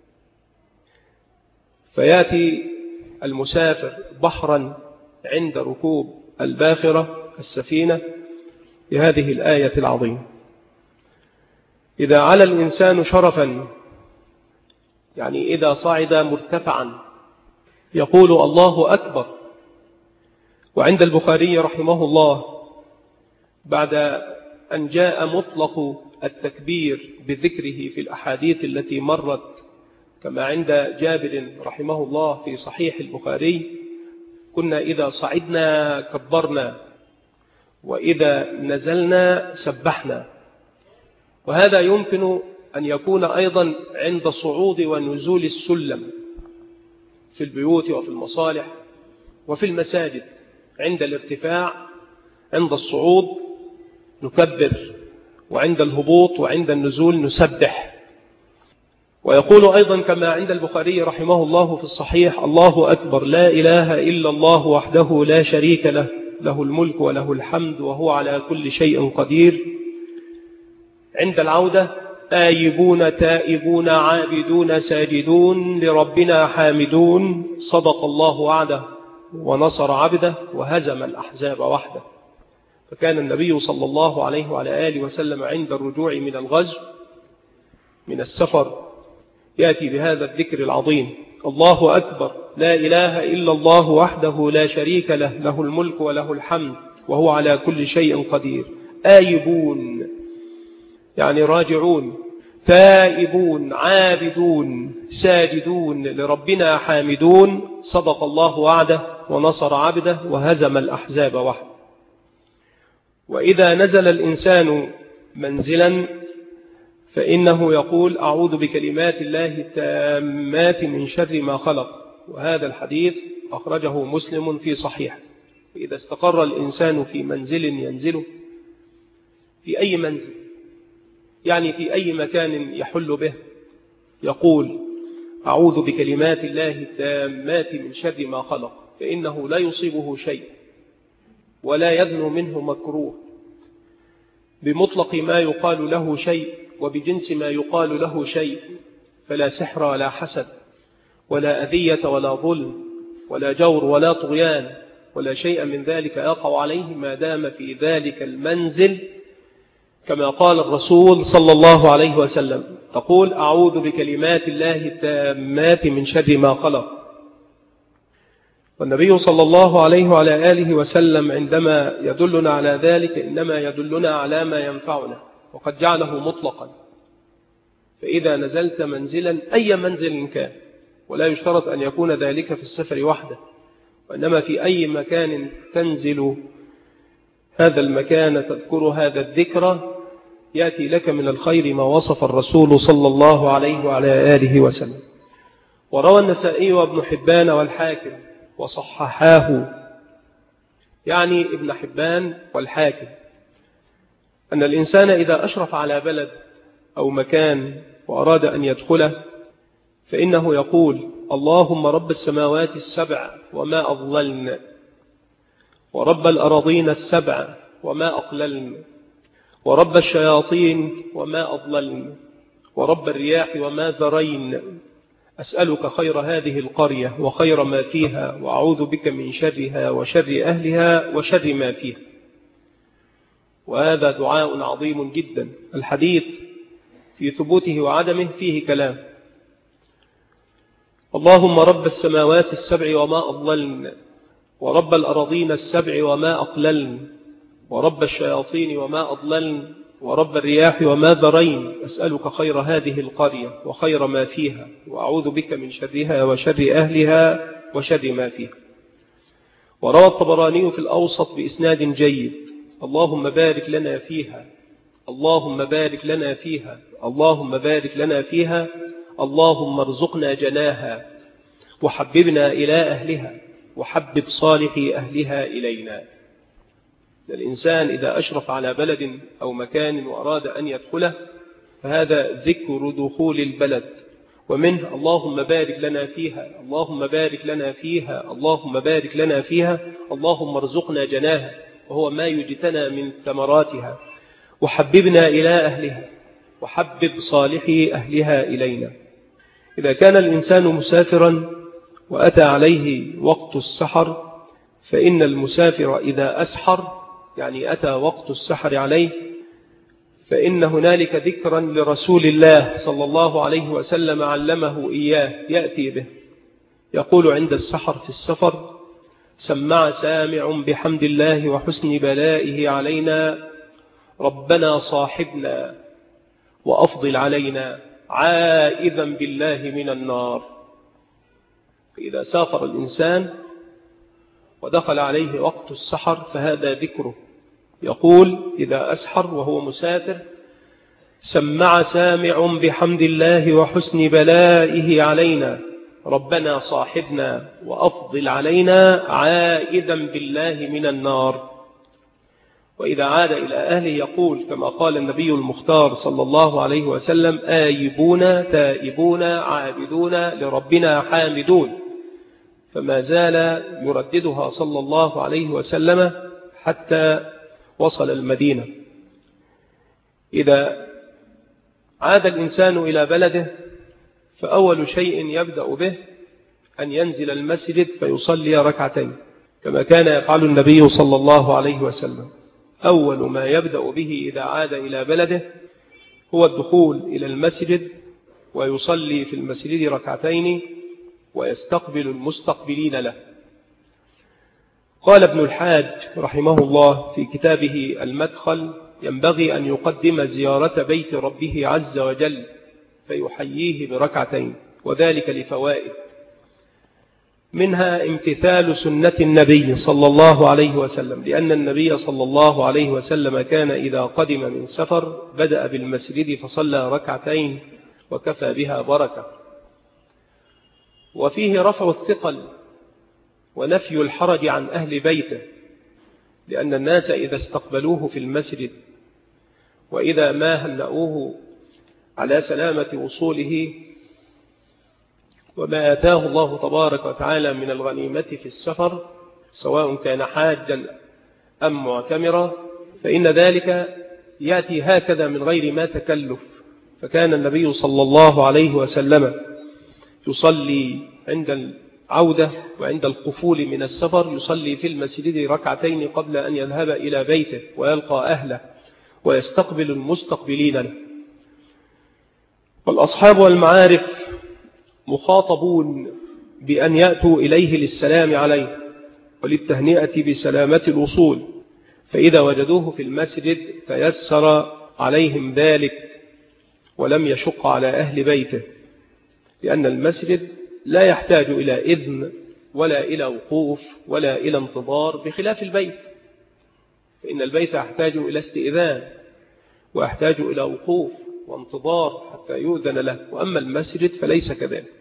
فيأتي المسافر بحرا عند ركوب الباخرة السفينة بهذه الآية العظيمة: إذا علا الإنسان شرفا، يعني إذا صعد مرتفعا، يقول الله أكبر. وعند البخاري رحمه الله بعد أن جاء مطلق التكبير بذكره في الأحاديث التي مرت كما عند جابر رحمه الله في صحيح البخاري: كنا إذا صعدنا كبرنا وإذا نزلنا سبحنا. وهذا يمكن أن يكون أيضا عند صعود ونزول السلم في البيوت وفي المصالح وفي المساجد. عند الارتفاع، عند الصعود نكبر، وعند الهبوط وعند النزول نسبح. ويقول أيضا كما عند البخاري رحمه الله في الصحيح: الله أكبر، لا إله إلا الله وحده لا شريك له، له الملك وله الحمد وهو على كل شيء قدير. عند العودة: آيبون تائبون عابدون ساجدون لربنا حامدون، صدق الله وعده ونصر عبده وهزم الأحزاب وحده. فكان النبي صلى الله عليه وعلى آله وسلم عند الرجوع من الغزو من السفر يأتي بهذا الذكر العظيم: الله أكبر، لا إله إلا الله وحده لا شريك له، له الملك وله الحمد وهو على كل شيء قدير. آيبون يعني راجعون، تائبون عابدون ساجدون لربنا حامدون، صدق الله وعده ونصر عبده وهزم الأحزاب وحده. وإذا نزل الإنسان منزلا فإنه يقول: أعوذ بكلمات الله التامات من شر ما خلق. وهذا الحديث أخرجه مسلم في صحيح. إذا استقر الإنسان في منزل ينزله، في أي منزل يعني في أي مكان يحل به، يقول: أعوذ بكلمات الله التامات من شر ما خلق، فإنه لا يصيبه شيء ولا يدنو منه مكروه، بمطلق ما يقال له شيء وبجنس ما يقال له شيء. فلا سحر ولا حسد ولا أذية ولا ظلم ولا جور ولا طغيان ولا شيء من ذلك يقع عليه ما دام في ذلك المنزل، كما قال الرسول صلى الله عليه وسلم. تقول: أعوذ بكلمات الله التامات من شر ما خلق. والنبي صلى الله عليه وعلى آله وسلم عندما يدلنا على ذلك إنما يدلنا على ما ينفعنا، وقد جعله مطلقا. فإذا نزلت منزلا أي منزل كان، ولا يشترط أن يكون ذلك في السفر وحده، وإنما في أي مكان تنزل هذا المكان تذكر هذا الذكر، يأتي لك من الخير ما وصف الرسول صلى الله عليه وعلى آله وسلم. وروى النسائي وابن حبان والحاكم وصححاه، يعني ابن حبان والحاكم، أن الإنسان إذا أشرف على بلد أو مكان وأراد أن يدخله فإنه يقول: اللهم رب السماوات السبع وما أضللن، ورب الأراضين السبع وما أقللن، ورب الشياطين وما أضللن، ورب الرياح وما ذرين، أسألك خير هذه القرية وخير ما فيها، وأعوذ بك من شرها وشر أهلها وشر ما فيها. وهذا دعاء عظيم جدا، الحديث في ثبوته وعدمه فيه كلام. اللهم رب السماوات السبع وما أضللن، ورب الأراضين السبع وما أقللن، ورب الشياطين وما أضللن، ورب الرياح وما ذرين، أسألك خير هذه القرية وخير ما فيها، وأعوذ بك من شرها وشر أهلها وشر ما فيها. وروى الطبراني في الأوسط بإسناد جيد: اللهم بارك لنا فيها، اللهم بارك لنا فيها، اللهم بارك لنا فيها، اللهم ارزقنا جناها، وحببنا إلى أهلها، وحبب صالح أهلها إلينا. الإنسان إذا أشرف على بلد أو مكان وأراد أن يدخله فهذا ذكر دخول البلد، ومنه اللهم بارك لنا فيها، اللهم بارك لنا فيها، اللهم بارك لنا فيها، اللهم ارزقنا جناها، وهو ما يجتنى من ثمراتها، وحببنا إلى أهلها، وحبب صالحي أهلها إلينا. إذا كان الإنسان مسافرا وأتى عليه وقت السحر، فإن المسافر إذا أسحر، يعني أتى وقت السحر عليه، فإن هنالك ذكرا لرسول الله صلى الله عليه وسلم علمه إياه يأتي به، يقول عند السحر في السفر: سمع سامع بحمد الله وحسن بلائه علينا، ربنا صاحبنا وأفضل علينا، عائذا بالله من النار. إذا سافر الإنسان ودخل عليه وقت السحر فهذا ذكره، يقول إذا أسحر وهو مسافر: سمع سامع بحمد الله وحسن بلائه علينا، ربنا صاحبنا وأفضل علينا، عائذا بالله من النار. وإذا عاد إلى أهله يقول كما قال النبي المختار صلى الله عليه وسلم: آيبون تائبون عابدون لربنا حامدون. فما زال يرددها صلى الله عليه وسلم حتى وصل المدينة. إذا عاد الإنسان إلى بلده فأول شيء يبدأ به أن ينزل المسجد فيصلي ركعتين كما كان يفعل النبي صلى الله عليه وسلم. أول ما يبدأ به إذا عاد إلى بلده هو الدخول إلى المسجد ويصلي في المسجد ركعتين ويستقبل المستقبلين له. قال ابن الحاج رحمه الله في كتابه المدخل: ينبغي أن يقدم زيارة بيت ربه عز وجل فيحييه بركعتين، وذلك لفوائد، منها امتثال سنة النبي صلى الله عليه وسلم، لأن النبي صلى الله عليه وسلم كان إذا قدم من سفر بدأ بالمسجد فصلى ركعتين وكفى بها بركة. وفيه رفع الثقل ونفي الحرج عن أهل بيته، لأن الناس إذا استقبلوه في المسجد وإذا ما هنأوه على سلامة وصوله وما آتاه الله تبارك وتعالى من الغنيمة في السفر، سواء كان حاجا أم معتمرا، فإن ذلك يأتي هكذا من غير ما تكلف. فكان النبي صلى الله عليه وسلم يصلي عند العودة وعند القفول من السفر، يصلي في المسجد ركعتين قبل أن يذهب إلى بيته ويلقى أهله ويستقبل المستقبلين له. والأصحاب والمعارف مخاطبون بأن يأتوا إليه للسلام عليه وللتهنئة بسلامة الوصول، فإذا وجدوه في المسجد تيسر عليهم ذلك ولم يشق على أهل بيته، لأن المسجد لا يحتاج إلى إذن ولا إلى وقوف ولا إلى انتظار، بخلاف البيت، فإن البيت يحتاج إلى استئذان ويحتاج إلى وقوف وانتظار حتى يؤذن له، وأما المسجد فليس كذلك.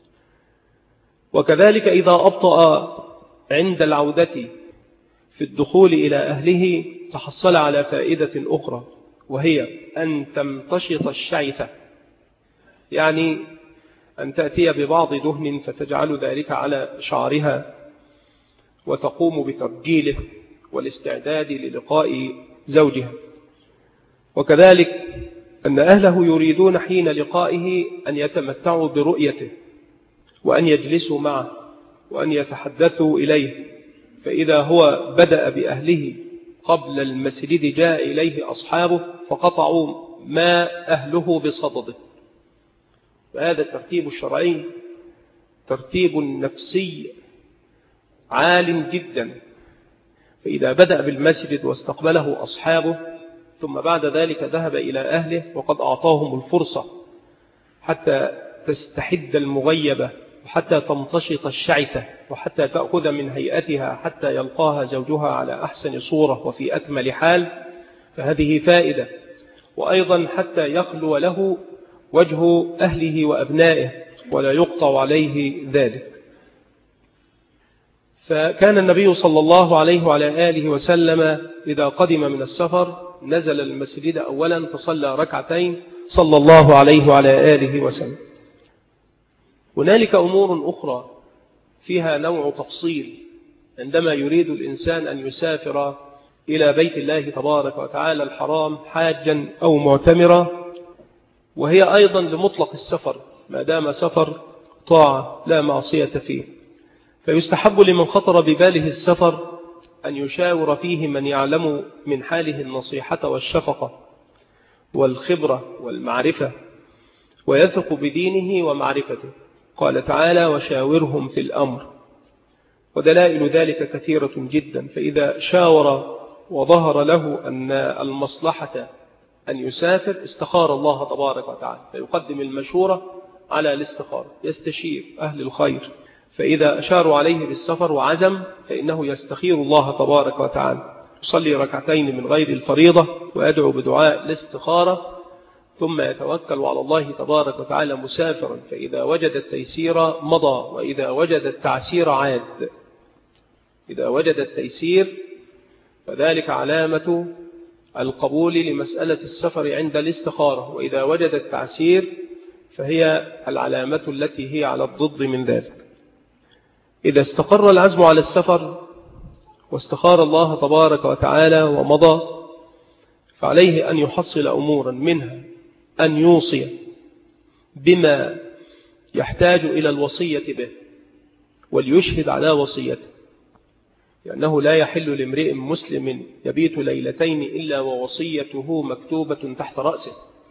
وكذلك إذا أبطأ عند العودة في الدخول إلى أهله تحصل على فائدة أخرى، وهي أن تمتشط الشعثة، يعني أن تأتي ببعض دهن فتجعل ذلك على شعرها وتقوم بترجيله والاستعداد للقاء زوجها. وكذلك أن أهله يريدون حين لقائه أن يتمتعوا برؤيته وأن يجلسوا معه وأن يتحدثوا إليه، فإذا هو بدأ بأهله قبل المسجد جاء إليه أصحابه فقطعوا ما أهله بصدده. فهذا الترتيب الشرعي ترتيب نفسي عال جدا. فإذا بدأ بالمسجد واستقبله أصحابه ثم بعد ذلك ذهب إلى أهله وقد أعطاهم الفرصة حتى تستحد المغيبة وحتى تمتشط الشعثة وحتى تأخذ من هيئتها حتى يلقاها زوجها على أحسن صورة وفي أكمل حال، فهذه فائدة. وأيضا حتى يخلو له وجه أهله وأبنائه ولا يقطع عليه ذلك. فكان النبي صلى الله عليه وعلى آله وسلم إذا قدم من السفر نزل المسجد أولا فصلى ركعتين صلى الله عليه وعلى آله وسلم. هنالك أمور أخرى فيها نوع تفصيل عندما يريد الإنسان أن يسافر إلى بيت الله تبارك وتعالى الحرام حاجا أو معتمرا، وهي أيضا لمطلق السفر ما دام سفر طاعة لا معصية فيه. فيستحب لمن خطر بباله السفر أن يشاور فيه من يعلم من حاله النصيحة والشفقة والخبرة والمعرفة ويثق بدينه ومعرفته. قال تعالى: وشاورهم في الأمر. ودلائل ذلك كثيرة جدا. فإذا شاور وظهر له أن المصلحة أن يسافر استخار الله تبارك وتعالى، فيقدم المشورة على الاستخارة، يستشير أهل الخير. فإذا أشاروا عليه بالسفر وعزم فإنه يستخير الله تبارك وتعالى، يصلي ركعتين من غير الفريضة ويدعو بدعاء الاستخارة، ثم يتوكل على الله تبارك وتعالى مسافرا. فإذا وجد التيسير مضى، وإذا وجد التعسير عاد. إذا وجد التيسير فذلك علامة القبول لمسألة السفر عند الاستخارة، وإذا وجد التعسير فهي العلامة التي هي على الضد من ذلك. إذا استقر العزم على السفر واستخار الله تبارك وتعالى ومضى فعليه أن يحصل أمورا، منها أن يوصي بما يحتاج إلى الوصية به وليشهد على وصيته، لأنه لا يحل لامرئ مسلم يبيت ليلتين إلا ووصيته مكتوبة تحت رأسه.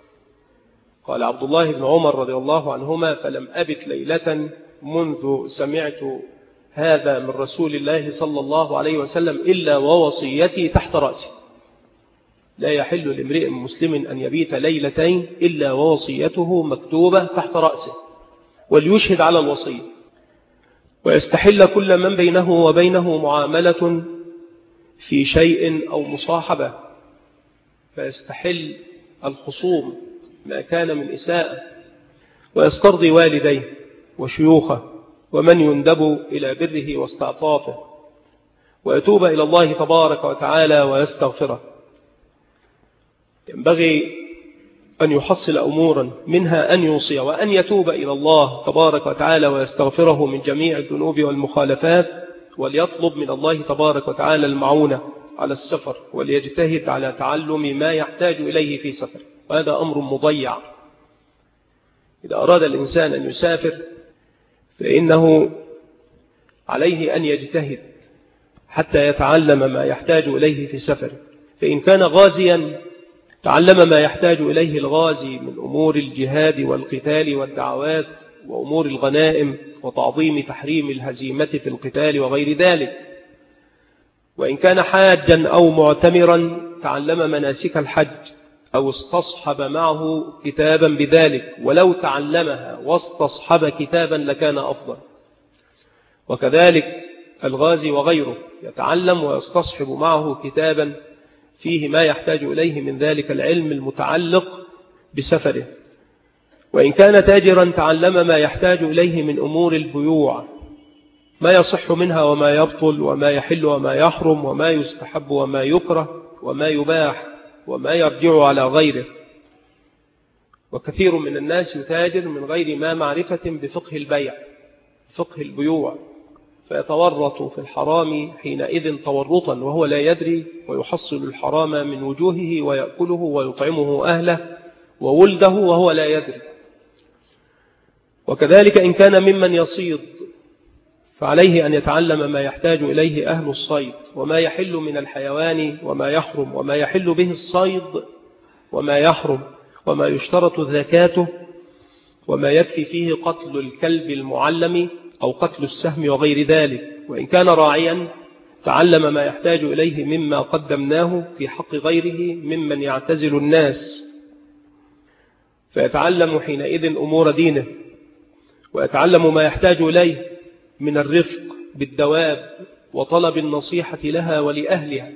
قال عبد الله بن عمر رضي الله عنهما: فلم أبت ليلة منذ سمعت هذا من رسول الله صلى الله عليه وسلم إلا ووصيتي تحت رأسي. لا يحل لامرئ مسلم أن يبيت ليلتين إلا ووصيته مكتوبة تحت رأسه، وليشهد على الوصية. ويستحل كل من بينه وبينه معاملة في شيء أو مصاحبة، فيستحل الخصوم ما كان من إساءة، ويسترضي والديه وشيوخه ومن يندب إلى بره واستعطافه، ويتوب إلى الله تبارك وتعالى ويستغفره. ينبغي أن يحصل أمورا، منها أن يوصي وأن يتوب إلى الله تبارك وتعالى ويستغفره من جميع الذنوب والمخالفات، وليطلب من الله تبارك وتعالى المعونة على السفر، وليجتهد على تعلم ما يحتاج إليه في سفر، وهذا أمر مضيع. إذا أراد الإنسان أن يسافر فإنه عليه أن يجتهد حتى يتعلم ما يحتاج إليه في سفر. فإن كان غازيا تعلم ما يحتاج إليه الغازي من أمور الجهاد والقتال والدعوات وأمور الغنائم وتعظيم تحريم الهزيمة في القتال وغير ذلك. وإن كان حاجا أو معتمرا تعلم مناسك الحج أو استصحب معه كتابا بذلك، ولو تعلمها واستصحب كتابا لكان أفضل. وكذلك الغازي وغيره يتعلم ويستصحب معه كتابا فيه ما يحتاج إليه من ذلك العلم المتعلق بسفره. وإن كان تاجرا تعلم ما يحتاج إليه من أمور البيوع، ما يصح منها وما يبطل وما يحل وما يحرم وما يستحب وما يكره وما يباح، وما يرجع على غيره. وكثير من الناس يتاجر من غير ما معرفة بفقه البيع، فقه البيوع، فيتورط في الحرام حينئذ تورطا وهو لا يدري، ويحصل الحرام من وجوهه ويأكله ويطعمه أهله وولده وهو لا يدري. وكذلك إن كان ممن يصيد فعليه أن يتعلم ما يحتاج إليه أهل الصيد، وما يحل من الحيوان وما يحرم، وما يحل به الصيد وما يحرم، وما يشترط زكاته، وما يكفي فيه قتل الكلب المعلم أو قتل السهم وغير ذلك. وإن كان راعيا تعلم ما يحتاج إليه مما قدمناه في حق غيره ممن يعتزل الناس، فيتعلم حينئذ أمور دينه، ويتعلم ما يحتاج إليه من الرفق بالدواب وطلب النصيحة لها ولأهلها.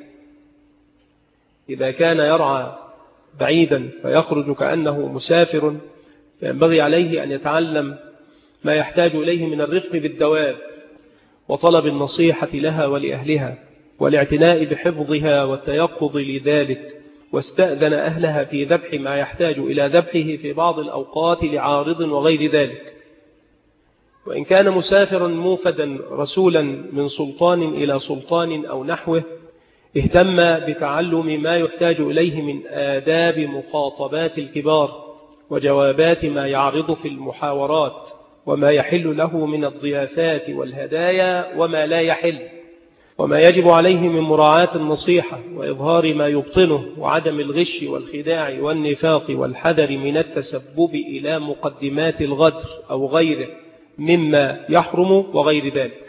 إذا كان يرعى بعيدا فيخرج كأنه مسافر، فينبغي عليه أن يتعلم ما يحتاج إليه من الرفق بالدواب وطلب النصيحة لها ولأهلها والاعتناء بحفظها والتيقظ لذلك، واستأذن أهلها في ذبح ما يحتاج إلى ذبحه في بعض الأوقات لعارض وغير ذلك. وإن كان مسافرا موفدا رسولا من سلطان إلى سلطان أو نحوه، اهتم بتعلم ما يحتاج إليه من آداب مخاطبات الكبار وجوابات ما يعرض في المحاورات، وما يحل له من الضيافات والهدايا وما لا يحل، وما يجب عليه من مراعاة النصيحة وإظهار ما يبطنه وعدم الغش والخداع والنفاق والحذر من التسبب إلى مقدمات الغدر أو غيره مما يحرم وغير ذلك.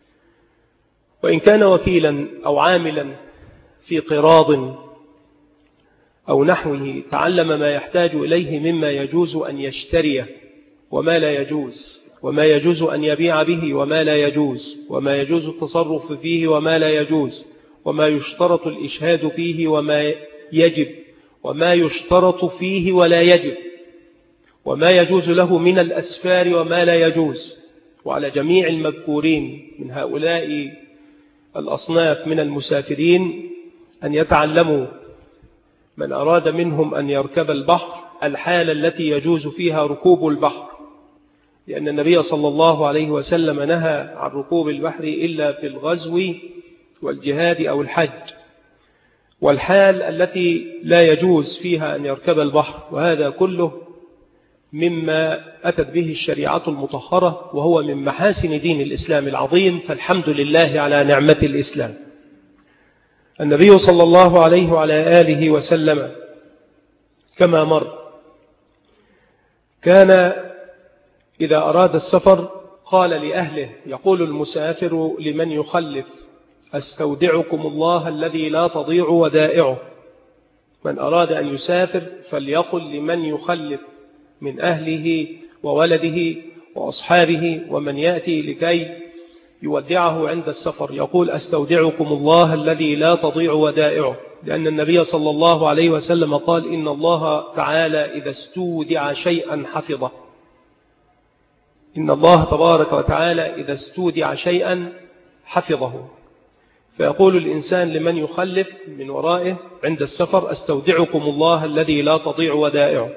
وإن كان وكيلا أو عاملا في قراض أو نحوه تعلم ما يحتاج إليه مما يجوز أن يشتريه وما لا يجوز، وما يجوز أن يبيع به وما لا يجوز، وما يجوز التصرف فيه وما لا يجوز، وما يشترط الإشهاد فيه وما يجب، وما يشترط فيه ولا يجب، وما يجوز له من الأسفار وما لا يجوز. وعلى جميع المذكورين من هؤلاء الأصناف من المسافرين أن يتعلموا من أراد منهم أن يركب البحر الحالة التي يجوز فيها ركوب البحر، لأن النبي صلى الله عليه وسلم نهى عن ركوب البحر إلا في الغزو والجهاد أو الحج، والحال التي لا يجوز فيها أن يركب البحر. وهذا كله مما أتت به الشريعة المطهرة، وهو من محاسن دين الإسلام العظيم، فالحمد لله على نعمة الإسلام. النبي صلى الله عليه وعلى آله وسلم كما مر كان إذا أراد السفر قال لأهله، يقول المسافر لمن يخلف: أستودعكم الله الذي لا تضيع ودائعه. من أراد أن يسافر فليقل لمن يخلف من أهله وولده وأصحابه ومن يأتي لكي يودعه عند السفر يقول: أستودعكم الله الذي لا تضيع ودائعه، لأن النبي صلى الله عليه وسلم قال: إن الله تعالى إذا استودع شيئا حفظه. إن الله تبارك وتعالى إذا استودع شيئا حفظه. فيقول الإنسان لمن يخلف من ورائه عند السفر: أستودعكم الله الذي لا تضيع ودائعه.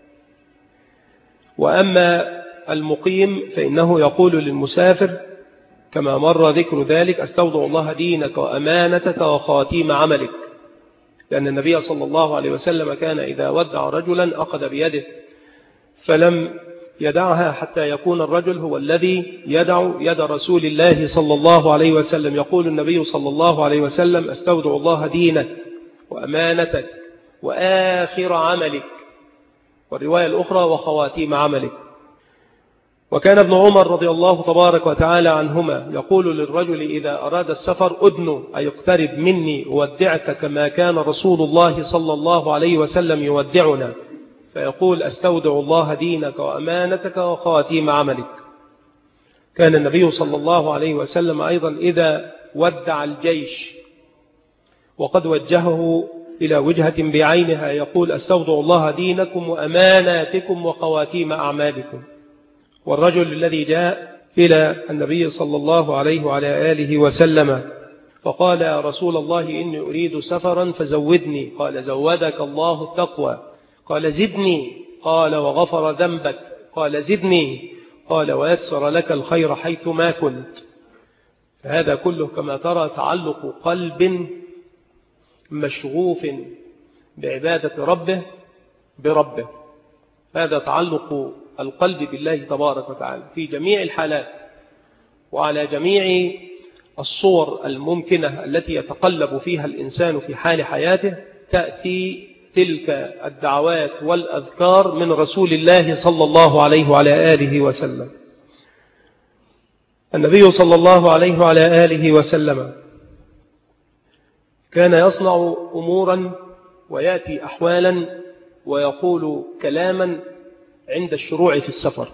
وأما المقيم فإنه يقول للمسافر كما مر ذكر ذلك: أستودع الله دينك وأمانتك وخواتيم عملك، لأن النبي صلى الله عليه وسلم كان إذا ودع رجلا أخذ بيده فلم يدعها حتى يكون الرجل هو الذي يدع يد رسول الله صلى الله عليه وسلم. يقول النبي صلى الله عليه وسلم: أستودع الله دينك وأمانتك وآخر عملك، والرواية الأخرى وخواتيم عملك. وكان ابن عمر رضي الله تبارك وتعالى عنهما يقول للرجل إذا أراد السفر: أدنو أي اقترب مني أودعك كما كان رسول الله صلى الله عليه وسلم يودعنا، فيقول: أستودع الله دينك وأمانتك وخواتيم عملك. كان النبي صلى الله عليه وسلم أيضا إذا ودع الجيش وقد وجهه إلى وجهة بعينها يقول: أستودع الله دينكم وأماناتكم وخواتيم أعمالكم. والرجل الذي جاء إلى النبي صلى الله عليه وعلى آله وسلم فقال يا رسول الله إني أريد سفرا فزودني. قال زودك الله التقوى. قال زدني. قال وغفر ذنبك. قال زدني. قال ويسر لك الخير حيث ما كنت. فهذا كله كما ترى تعلق قلب مشغوف بعبادة ربه بربه. هذا تعلق القلب بالله تبارك وتعالى في جميع الحالات وعلى جميع الصور الممكنة التي يتقلب فيها الإنسان في حال حياته. تأتي تلك الدعوات والأذكار من رسول الله صلى الله عليه وعلى آله وسلم. النبي صلى الله عليه وعلى آله وسلم كان يصنع أمورا ويأتي أحوالا ويقول كلاما عند الشروع في السفر.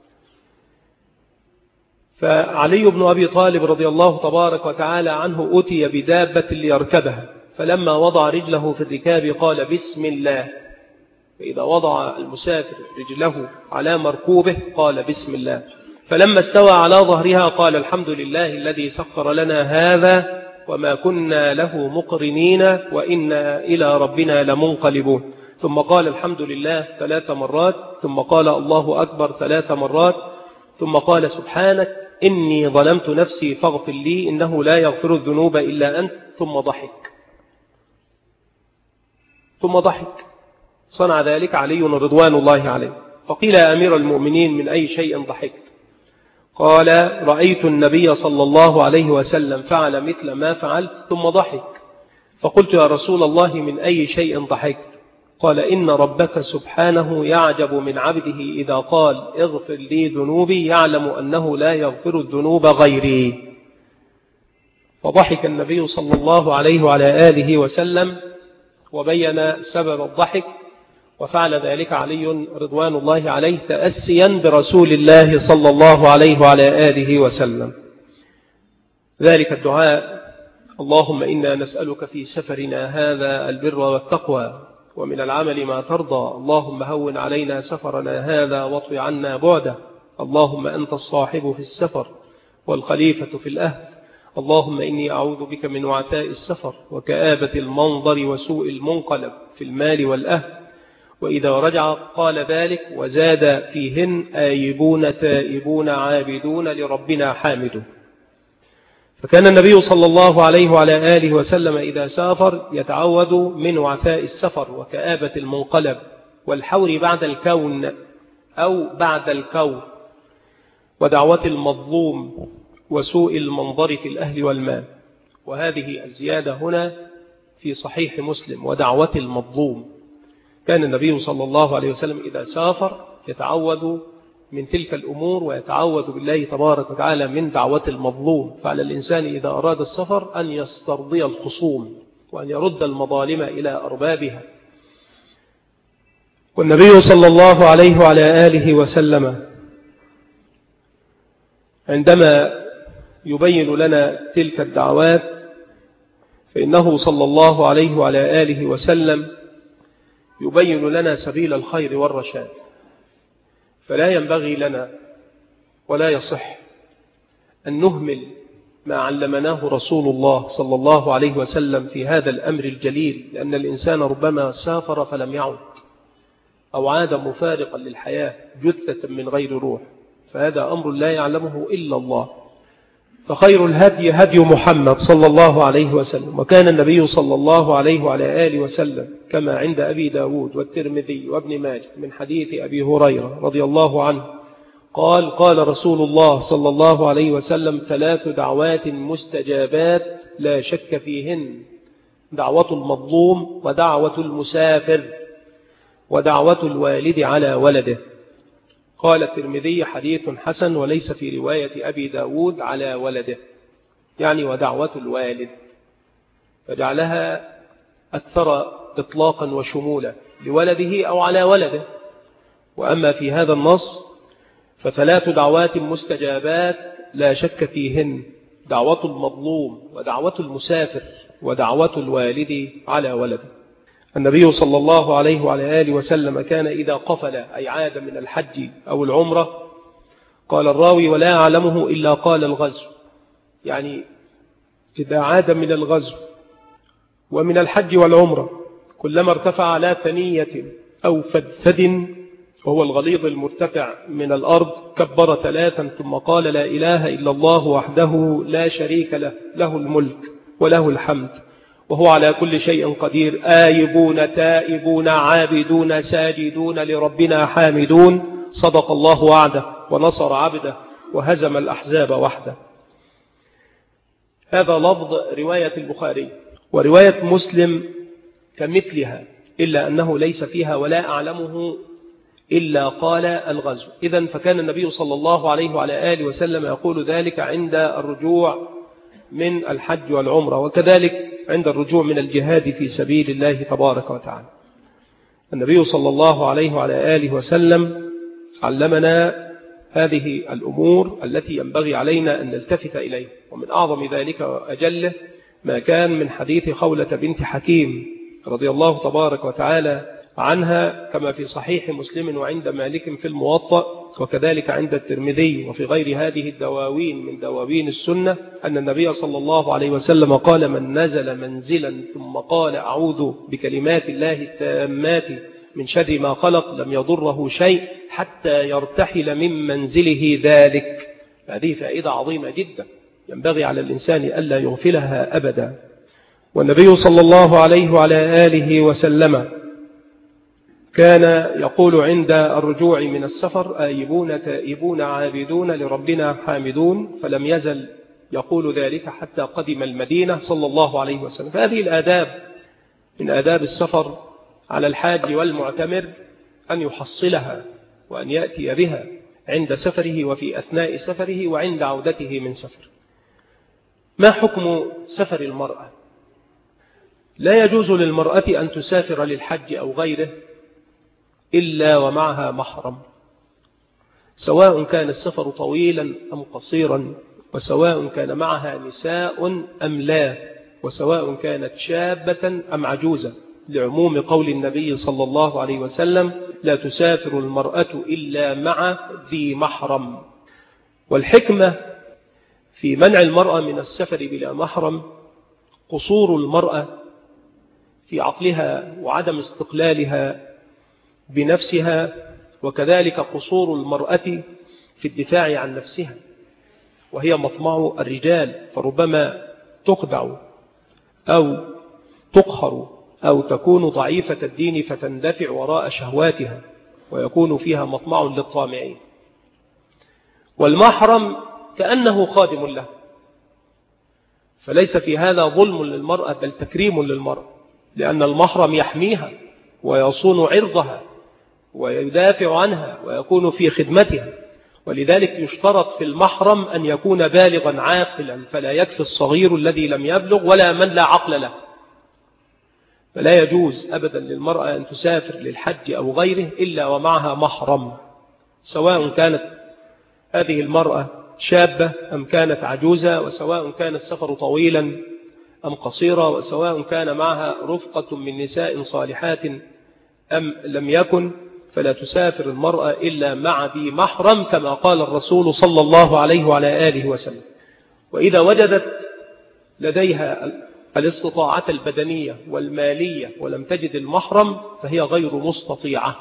فعلي بن أبي طالب رضي الله تبارك وتعالى عنه أتي بدابة ليركبها، فلما وضع رجله في الركاب قال بسم الله. فإذا وضع المسافر رجله على مركوبه قال بسم الله. فلما استوى على ظهرها قال الحمد لله الذي سخر لنا هذا وما كنا له مقرنين وإنا إلى ربنا لمنقلبون. ثم قال الحمد لله ثلاث مرات، ثم قال الله أكبر ثلاث مرات، ثم قال سبحانك إني ظلمت نفسي فاغفر لي إنه لا يغفر الذنوب إلا أنت. ثم ضحك ثم ضحك صنع ذلك علي رضوان الله عليه. فقيل يا أمير المؤمنين من أي شيء ضحكت؟ قال رأيت النبي صلى الله عليه وسلم فعل مثل ما فعلت ثم ضحك. فقلت يا رسول الله من أي شيء ضحكت؟ قال إن ربك سبحانه يعجب من عبده إذا قال اغفر لي ذنوبي يعلم أنه لا يغفر الذنوب غيري. فضحك النبي صلى الله عليه وعلى آله وسلم وبين سبب الضحك، وفعل ذلك علي رضوان الله عليه تأسيا برسول الله صلى الله عليه وعلى آله وسلم. ذلك الدعاء اللهم إنا نسألك في سفرنا هذا البر والتقوى ومن العمل ما ترضى. اللهم هون علينا سفرنا هذا واطوي عنا بعده. اللهم أنت الصاحب في السفر والخليفة في الأهل. اللهم إني أعوذ بك من وعثاء السفر وكآبة المنظر وسوء المنقلب في المال والأهل. وإذا رجع قال ذلك وزاد فيهن آيبون تائبون عابدون لربنا حامدون. فكان النبي صلى الله عليه وعلى آله وسلم إذا سافر يتعوذ من وعثاء السفر وكآبة المنقلب والحور بعد الكون أو بعد الكون ودعوة المظلوم وسوء المنظر في الأهل والمال. وهذه الزيادة هنا في صحيح مسلم ودعوة المظلوم. كان النبي صلى الله عليه وسلم إذا سافر يتعوذ من تلك الأمور ويتعوذ بالله تبارك وتعالى من دعوة المظلوم. فعلى الإنسان إذا أراد السفر أن يسترضي الخصوم وأن يرد المظالم إلى أربابها. والنبي صلى الله عليه وعلى آله وسلم عندما يبين لنا تلك الدعوات فإنه صلى الله عليه وعلى آله وسلم يبين لنا سبيل الخير والرشاد. فلا ينبغي لنا ولا يصح أن نهمل ما علمناه رسول الله صلى الله عليه وسلم في هذا الأمر الجليل، لأن الإنسان ربما سافر فلم يعد أو عاد مفارقا للحياة جثة من غير روح، فهذا أمر لا يعلمه إلا الله. فخير الهدي هدي محمد صلى الله عليه وسلم. وكان النبي صلى الله عليه وعلى آله وسلم كما عند أبي داود والترمذي وابن ماجه من حديث أبي هريرة رضي الله عنه قال قال رسول الله صلى الله عليه وسلم ثلاث دعوات مستجابات لا شك فيهن: دعوة المظلوم ودعوة المسافر ودعوة الوالد على ولده. قال الترمذي حديث حسن وليس في رواية أبي داود على ولده، يعني ودعوة الوالد، فجعلها أكثر إطلاقا وشمولا لولده أو على ولده. وأما في هذا النص فثلاث دعوات مستجابات لا شك فيهن: دعوة المظلوم ودعوة المسافر ودعوة الوالد على ولده. النبي صلى الله عليه وعلى آله وسلم كان إذا قفل أي عاد من الحج أو العمرة قال الراوي ولا أعلمه إلا قال الغزو، يعني إذا عاد من الغزو ومن الحج والعمرة كلما ارتفع على ثنية أو فدفد وهو الغليظ المرتفع من الأرض كبر ثلاثا ثم قال لا إله إلا الله وحده لا شريك له له الملك وله الحمد وهو على كل شيء قدير آيبون تائبون عابدون ساجدون لربنا حامدون صدق الله وعده ونصر عبده وهزم الأحزاب وحده. هذا لفظ رواية البخاري، ورواية مسلم كمثلها إلا أنه ليس فيها ولا أعلمه إلا قال الغزو. إذن فكان النبي صلى الله عليه وعلى آله وسلم يقول ذلك عند الرجوع من الحج والعمرة، وكذلك عند الرجوع من الجهاد في سبيل الله تبارك وتعالى. النبي صلى الله عليه وعلى آله وسلم علمنا هذه الأمور التي ينبغي علينا أن نلتفت إليه، ومن أعظم ذلك وأجله ما كان من حديث خولة بنت حكيم رضي الله تبارك وتعالى عنها كما في صحيح مسلم وعند مالك في الموطأ وكذلك عند الترمذي وفي غير هذه الدواوين من دواوين السنة أن النبي صلى الله عليه وسلم قال من نزل منزلا ثم قال أعوذ بكلمات الله التامات من شر ما خلق لم يضره شيء حتى يرتحل من منزله ذلك. هذه فائدة عظيمة جدا ينبغي على الإنسان ألا يغفلها أبدا. والنبي صلى الله عليه وعلى آله وسلم كان يقول عند الرجوع من السفر آيبون تائبون عابدون لربنا حامدون، فلم يزل يقول ذلك حتى قدم المدينة صلى الله عليه وسلم. فهذه الآداب من آداب السفر على الحاج والمعتمر أن يحصلها وأن يأتي بها عند سفره وفي أثناء سفره وعند عودته من سفر. ما حكم سفر المرأة؟ لا يجوز للمرأة أن تسافر للحج أو غيره إلا ومعها محرم، سواء كان السفر طويلا أم قصيرا، وسواء كان معها نساء أم لا، وسواء كانت شابة أم عجوزة، لعموم قول النبي صلى الله عليه وسلم لا تسافر المرأة إلا مع ذي محرم. والحكمة في منع المرأة من السفر بلا محرم قصور المرأة في عقلها وعدم استقلالها بنفسها، وكذلك قصور المرأة في الدفاع عن نفسها، وهي مطمع الرجال، فربما تخدع أو تقهر أو تكون ضعيفة الدين فتندفع وراء شهواتها ويكون فيها مطمع للطامعين. والمحرم كأنه خادم له، فليس في هذا ظلم للمرأة بل تكريم للمرأة، لأن المحرم يحميها ويصون عرضها ويدافع عنها ويكون في خدمتها. ولذلك يشترط في المحرم أن يكون بالغا عاقلا، فلا يكفي الصغير الذي لم يبلغ ولا من لا عقل له. فلا يجوز أبدا للمرأة أن تسافر للحج أو غيره إلا ومعها محرم، سواء كانت هذه المرأة شابة أم كانت عجوزة، وسواء كان السفر طويلا أم قصيرا، وسواء كان معها رفقة من نساء صالحات أم لم يكن، فلا تسافر المرأة إلا مع ذي محرم كما قال الرسول صلى الله عليه وعلى آله وسلم. وإذا وجدت لديها الاستطاعة البدنية والمالية ولم تجد المحرم فهي غير مستطيعة.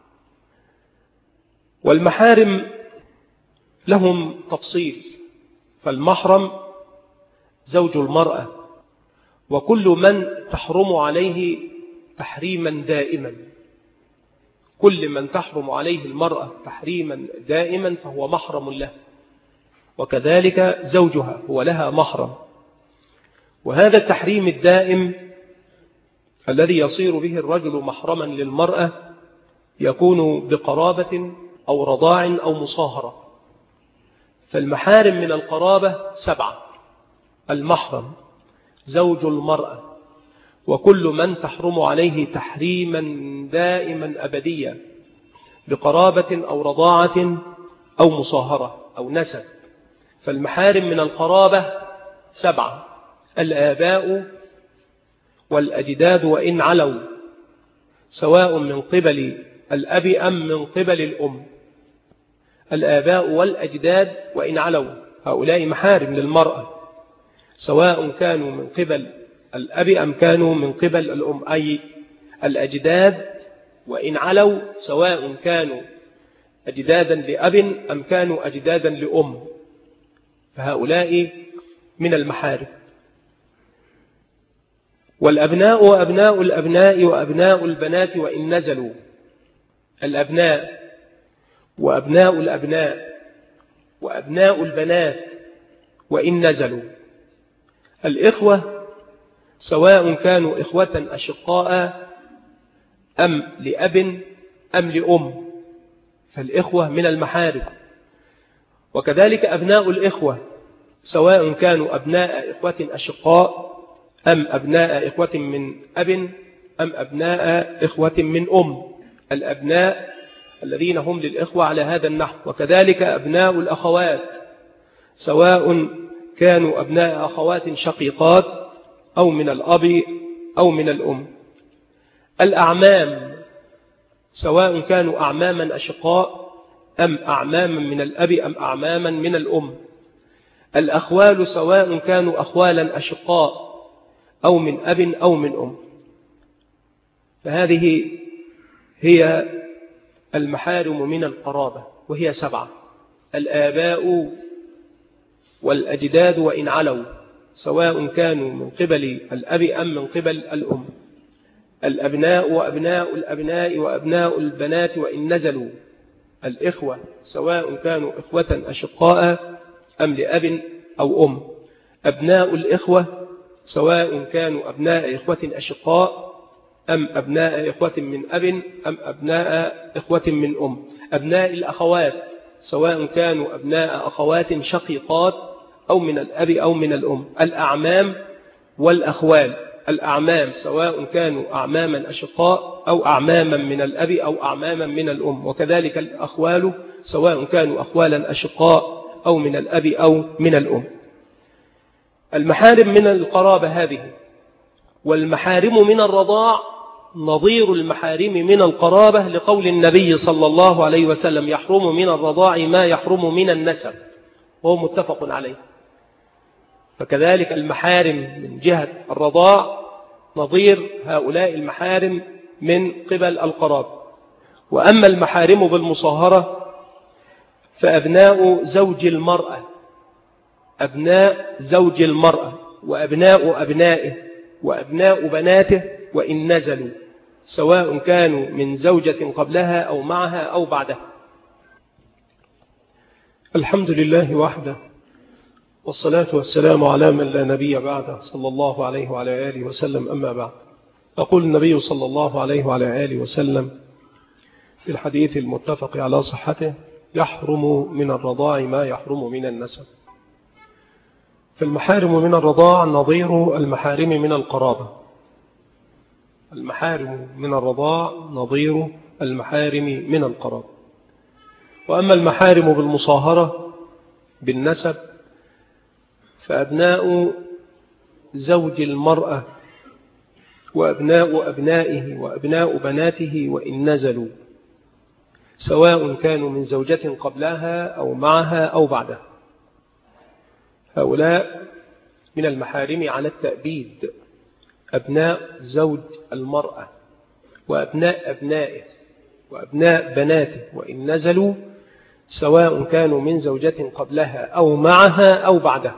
والمحارم لهم تفصيل، فالمحرم زوج المرأة وكل من تحرم عليه تحريما دائما، كل من تحرم عليه المرأة تحريما دائما فهو محرم له، وكذلك زوجها هو لها محرم. وهذا التحريم الدائم الذي يصير به الرجل محرما للمرأة يكون بقرابة أو رضاع أو مصاهرة. فالمحارم من القرابة سبعة: المحرم زوج المرأة وكل من تحرم عليه تحريما دائما أبديا بقرابة أو رضاعة أو مصاهرة أو نسب. فالمحارم من القرابة سبعة: الآباء والأجداد وإن علوا، سواء من قبل الأب أم من قبل الأم. الآباء والأجداد وإن علوا هؤلاء محارم للمرأة، سواء كانوا من قبل الأب أم كانوا من قبل الأم، أي الأجداد وإن علوا، سواء كانوا أجدادا لأب أم كانوا أجدادا لأم، فهؤلاء من المحارم. والأبناء وأبناء الأبناء وأبناء البنات وإن نزلوا، الأبناء وأبناء الأبناء وأبناء البنات وإن نزلوا. الإخوة سواء كانوا إخوة أشقاء أم لأب أم لأم، فالإخوة من المحارم. وكذلك أبناء الإخوة سواء كانوا أبناء إخوة أشقاء أم أبناء إخوة من أب أم أبناء إخوة من أم، الأبناء الذين هم للإخوة على هذا النحو. وكذلك أبناء الأخوات سواء كانوا أبناء أخوات شقيقات أو من الأب أو من الأم. الأعمام سواء كانوا أعماما أشقاء أم أعماما من الأب أم أعماما من الأم. الأخوال سواء كانوا أخوالا أشقاء أو من أب أو من أم. فهذه هي المحارم من القرابة، وهي سبعة: الآباء والأجداد وإن علوا، سواء كانوا من قبل الأب أم من قبل الأم. الأبناء وأبناء الأبناء وأبناء البنات وإن نزلوا. الإخوة سواء كانوا إخوة أشقاء أم لأب أو أم. أبناء الإخوة سواء كانوا أبناء إخوة أشقاء أم أبناء إخوة من أب أم أبناء إخوة من أم. أبناء الأخوات سواء كانوا أبناء أخوات شقيقات أو من الأب أو من الأم. الأعمام والأخوال، الأعمام سواء كانوا أعماما أشقاء أو أعماما من الأب أو أعماما من الأم. وكذلك الأخوال سواء كانوا أخوالا أشقاء أو من الأب أو من الأم. المحارم من القرابة هذه. والمحارم من الرضاع نظير المحارم من القرابة، لقول النبي صلى الله عليه وسلم: يحرم من الرضاع ما يحرم من النسب، وهو متفق عليه. فكذلك المحارم من جهة الرضاع نظير هؤلاء المحارم من قبل القرابة. وأما المحارم بالمصاهرة فأبناء زوج المرأة، أبناء زوج المرأة وأبناء أبنائه وأبناء بناته وإن نزلوا، سواء كانوا من زوجة قبلها أو معها أو بعدها. الحمد لله وحده، والصلاة والسلام على من لا نبي بعده، صلى الله عليه وعلى آله وسلم. أما بعد، أقول النبي صلى الله عليه وعلى آله وسلم في الحديث المتفق على صحته: يحرم من الرضاع ما يحرم من النسب. فالمحارم من الرضاع نظير المحارم من القرابة. المحارم من الرضاع نظير المحارم من القرابة. وأما المحارم بالمصاهرة بالنسب فأبناء زوج المرأة وأبناء أبنائه وأبناء بناته وإن نزلوا، سواء كانوا من زوجة قبلها أو معها أو بعدها. هؤلاء من المحارم على التأبيد: أبناء زوج المرأة وأبناء أبنائه وأبناء بناته وإن نزلوا، سواء كانوا من زوجة قبلها أو معها أو بعدها.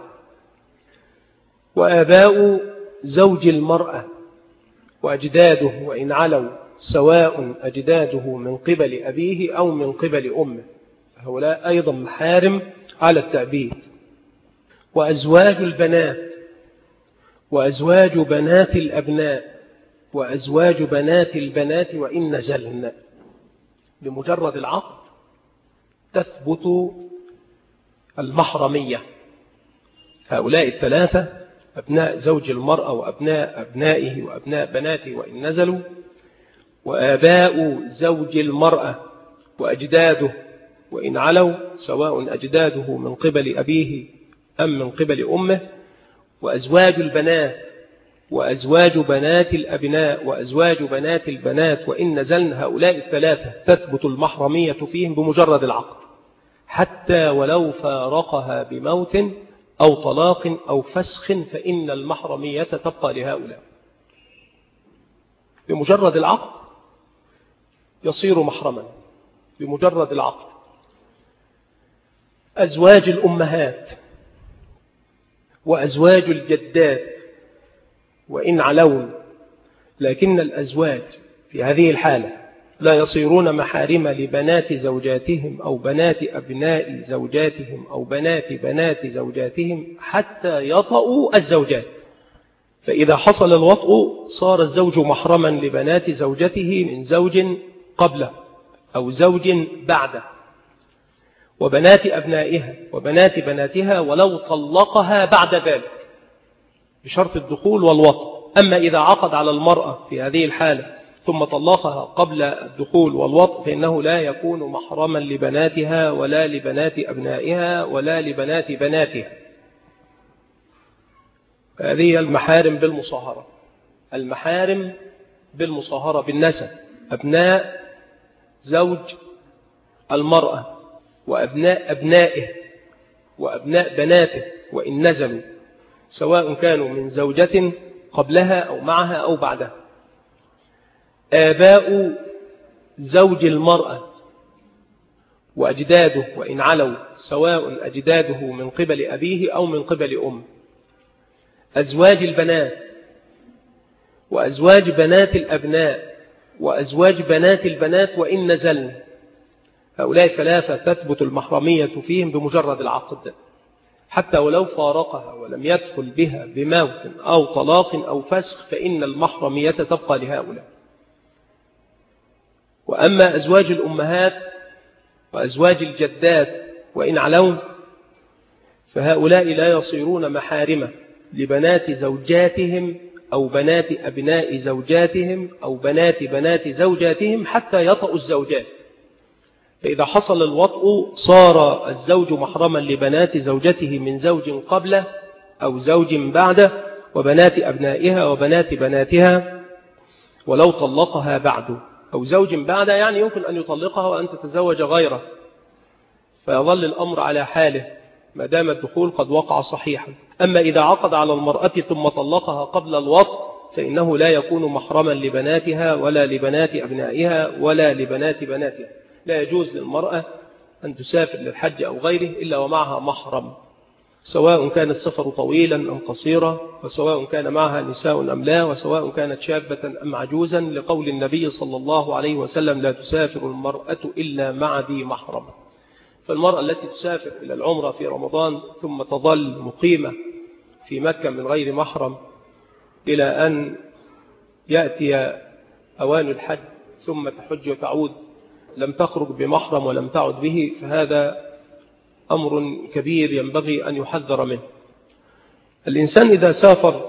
وآباء زوج المرأة وأجداده وإن علوا، سواء أجداده من قبل أبيه أو من قبل أمه، هؤلاء أيضا محارم على التأبيد. وأزواج البنات وأزواج بنات الأبناء وأزواج بنات البنات وإن نزلن، بمجرد العقد تثبت المحرمية. هؤلاء الثلاثة: أبناء زوج المرأة وأبناء أبنائه وأبناء بناته وإن نزلوا، وآباء زوج المرأة وأجداده وإن علوا، سواء أجداده من قبل أبيه أم من قبل أمه. وأزواج البنات وأزواج بنات الأبناء وأزواج بنات البنات وإن نزلن، هؤلاء الثلاثة تثبت المحرمية فيهم بمجرد العقد، حتى ولو فارقها بموت أو طلاق أو فسخ فإن المحرمية تبقى لهؤلاء. بمجرد العقد يصير محرما، بمجرد العقد. أزواج الأمهات وأزواج الجدات وإن علون، لكن الأزواج في هذه الحالة لا يصيرون محارم لبنات زوجاتهم أو بنات أبناء زوجاتهم أو بنات بنات زوجاتهم حتى يطأوا الزوجات. فإذا حصل الوطء صار الزوج محرما لبنات زوجته من زوج قبله أو زوج بعده، وبنات أبنائها وبنات بناتها ولو طلقها بعد ذلك بشرط الدخول والوطء. أما إذا عقد على المرأة في هذه الحالة ثم طلقها قبل الدخول والوطء فإنه لا يكون محرما لبناتها ولا لبنات أبنائها ولا لبنات بناتها. هذه المحارم بالمصاهرة، المحارم بالمصاهرة بالنسب، أبناء زوج المرأة وأبناء أبنائه وأبناء بناته وإن نزلوا، سواء كانوا من زوجة قبلها أو معها أو بعدها. آباء زوج المرأة وأجداده وإن علوا، سواء أجداده من قبل أبيه أو من قبل أم. أزواج البنات وأزواج بنات الأبناء وأزواج بنات البنات وإن نزلن، هؤلاء ثلاثة تثبت المحرمية فيهم بمجرد العقد، حتى ولو فارقها ولم يدخل بها بموت أو طلاق أو فسخ فإن المحرمية تبقى لهؤلاء. وأما أزواج الأمهات وأزواج الجدات وإن علون فهؤلاء لا يصيرون محارمة لبنات زوجاتهم أو بنات أبناء زوجاتهم أو بنات بنات زوجاتهم حتى يطأوا الزوجات. فإذا حصل الوطء صار الزوج محرما لبنات زوجته من زوج قبله أو زوج بعده وبنات أبنائها وبنات بناتها ولو طلقها بعده، أو زوج بعده يعني يمكن أن يطلقها وأن تتزوج غيره، فيظل الأمر على حاله ما دام الدخول قد وقع صحيحا. أما إذا عقد على المرأة ثم طلقها قبل الوطء فإنه لا يكون محرما لبناتها ولا لبنات أبنائها ولا لبنات بناتها. لا يجوز للمرأة أن تسافر للحج أو غيره إلا ومعها محرم، سواء كان السفر طويلا أم قصيرا، وسواء كان معها نساء أم لا، وسواء كانت شابة أم عجوزا، لقول النبي صلى الله عليه وسلم لا تسافر المرأة إلا مع ذي محرم. فالمرأة التي تسافر إلى العمرة في رمضان ثم تظل مقيمة في مكة من غير محرم إلى أن يأتي أوان الحج ثم تحج وتعود لم تخرج بمحرم ولم تعد به، فهذا أمر كبير ينبغي أن يحذر منه. الإنسان إذا سافر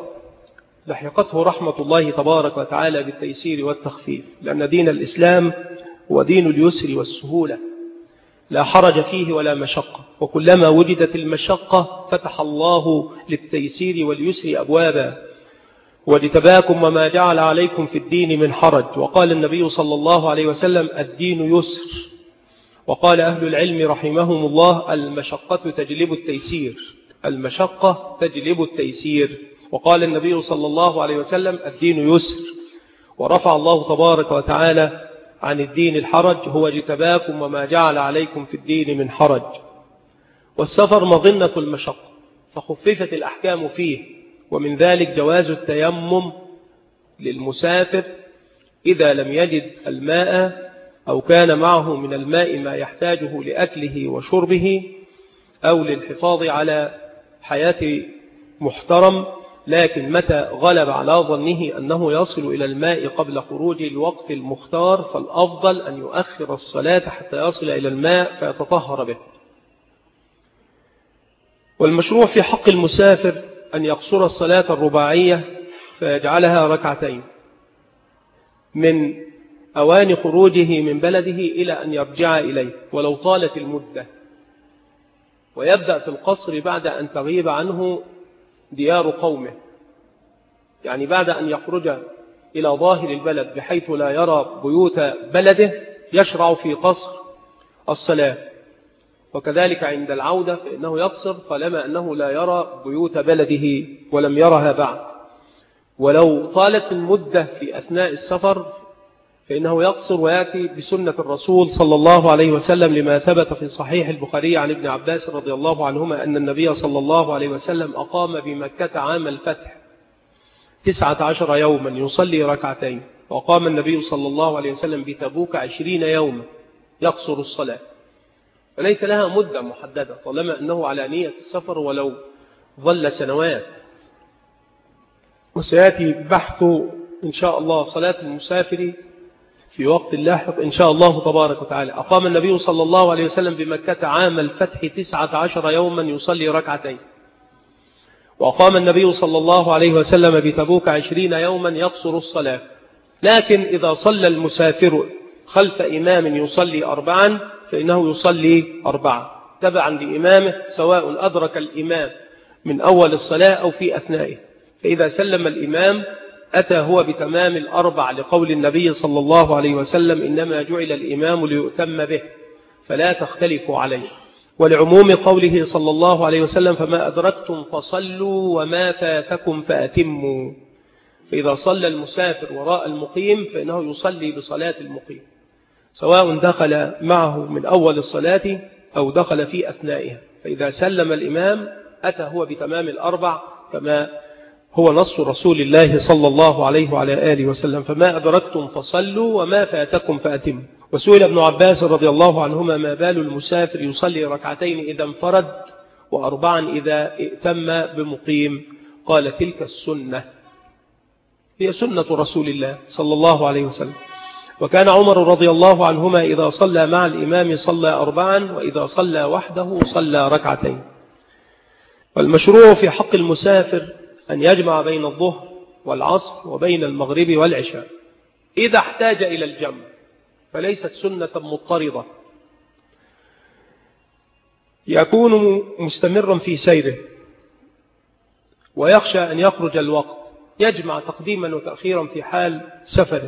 لحقته رحمة الله تبارك وتعالى بالتيسير والتخفيف، لأن دين الإسلام هو دين اليسر والسهولة، لا حرج فيه ولا مشقة، وكلما وجدت المشقة فتح الله للتيسير واليسر أبوابا. واجتباكم وما جعل عليكم في الدين من حرج، وقال النبي صلى الله عليه وسلم الدين يسر. وقال أهل العلم رحمهم الله المشقة تجلب التيسير، المشقة تجلب التيسير. وقال النبي صلى الله عليه وسلم الدين يسر، ورفع الله تبارك وتعالى عن الدين الحرج، هو اجتباكم وما جعل عليكم في الدين من حرج. والسفر مظنة المشقة فخففت الأحكام فيه، ومن ذلك جواز التيمم للمسافر إذا لم يجد الماء أو كان معه من الماء ما يحتاجه لأكله وشربه أو للحفاظ على حياة محترم، لكن متى غلب على ظنه أنه يصل إلى الماء قبل خروج الوقت المختار فالأفضل أن يؤخر الصلاة حتى يصل إلى الماء فيتطهر به. والمشروع في حق المسافر أن يقصر الصلاة الرباعية فيجعلها ركعتين من أوان خروجه من بلده إلى أن يرجع إليه ولو طالت المدة، ويبدأ في القصر بعد أن تغيب عنه ديار قومه، يعني بعد أن يخرج إلى ظاهر البلد بحيث لا يرى بيوت بلده يشرع في قصر الصلاة. وكذلك عند العودة فإنه يقصر طالما أنه لا يرى بيوت بلده ولم يرها بعد. ولو طالت المدة في أثناء السفر فإنه يقصر ويأتي بسنة الرسول صلى الله عليه وسلم، لما ثبت في صحيح البخاري عن ابن عباس رضي الله عنهما أن النبي صلى الله عليه وسلم أقام بمكة عام الفتح تسعة عشر يوما يصلي ركعتين، وقام النبي صلى الله عليه وسلم بتبوك عشرين يوما يقصر الصلاة، فليس لها مدة محددة طالما أنه على نية السفر ولو ظل سنوات. وسيأتي بحث إن شاء الله صلاة المسافر في وقت لاحق إن شاء الله تبارك وتعالى. أقام النبي صلى الله عليه وسلم بمكة عام الفتح تسعة عشر يوما يصلي ركعتين، وأقام النبي صلى الله عليه وسلم بتبوك عشرين يوما يقصر الصلاة. لكن إذا صلى المسافر خلف إمام يصلي أربعا فإنه يصلي أربعا تبعا لإمامه، سواء أدرك الإمام من أول الصلاة أو في أثنائه. فإذا سلم الإمام أتى هو بتمام الأربع، لقول النبي صلى الله عليه وسلم إنما جعل الإمام ليؤتم به فلا تختلفوا عليه، ولعموم قوله صلى الله عليه وسلم فما أدركتم فصلوا وما فاتكم فأتموا. فإذا صلى المسافر وراء المقيم فإنه يصلي بصلاة المقيم، سواء دخل معه من أول الصلاة أو دخل في أثنائها. فإذا سلم الإمام أتى هو بتمام الأربع كما هو نص رسول الله صلى الله عليه وعلى آله وسلم فما أدركتم فصلوا وما فاتكم فأتموا. وسئل ابن عباس رضي الله عنهما ما بال المسافر يصلي ركعتين إذا انفرد وأربعا إذا ائتم بمقيم؟ قال تلك السنة، هي سنة رسول الله صلى الله عليه وسلم. وكان عمر رضي الله عنهما إذا صلى مع الإمام صلى أربعا، وإذا صلى وحده صلى ركعتين. والمشروع في حق المسافر أن يجمع بين الظهر والعصر وبين المغرب والعشاء إذا احتاج إلى الجمع، فليست سنة مضطردة. يكون مستمرا في سيره ويخشى أن يخرج الوقت، يجمع تقديما وتأخيرا في حال سفره،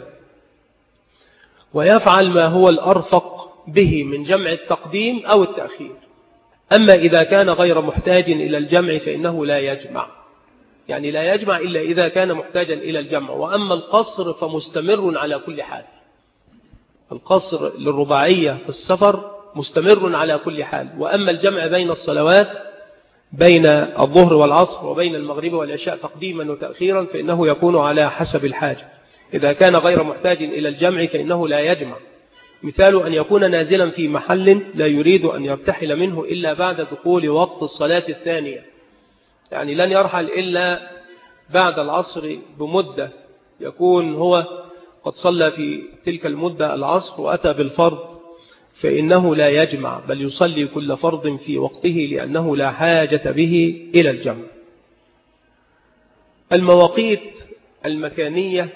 ويفعل ما هو الأرفق به من جمع التقديم أو التأخير. أما إذا كان غير محتاج إلى الجمع فإنه لا يجمع، يعني لا يجمع إلا إذا كان محتاجا إلى الجمع. وأما القصر فمستمر على كل حال، القصر للرباعية في السفر مستمر على كل حال. وأما الجمع بين الصلوات بين الظهر والعصر وبين المغرب والعشاء تقديما وتأخيرا فإنه يكون على حسب الحاجة. إذا كان غير محتاج إلى الجمع فإنه لا يجمع. مثال أن يكون نازلا في محل لا يريد أن يرتحل منه إلا بعد دخول وقت الصلاة الثانية، يعني لن يرحل إلا بعد العصر بمدة، يكون هو قد صلى في تلك المدة العصر وأتى بالفرض، فإنه لا يجمع بل يصلي كل فرض في وقته لأنه لا حاجة به إلى الجمع. المواقيت المكانية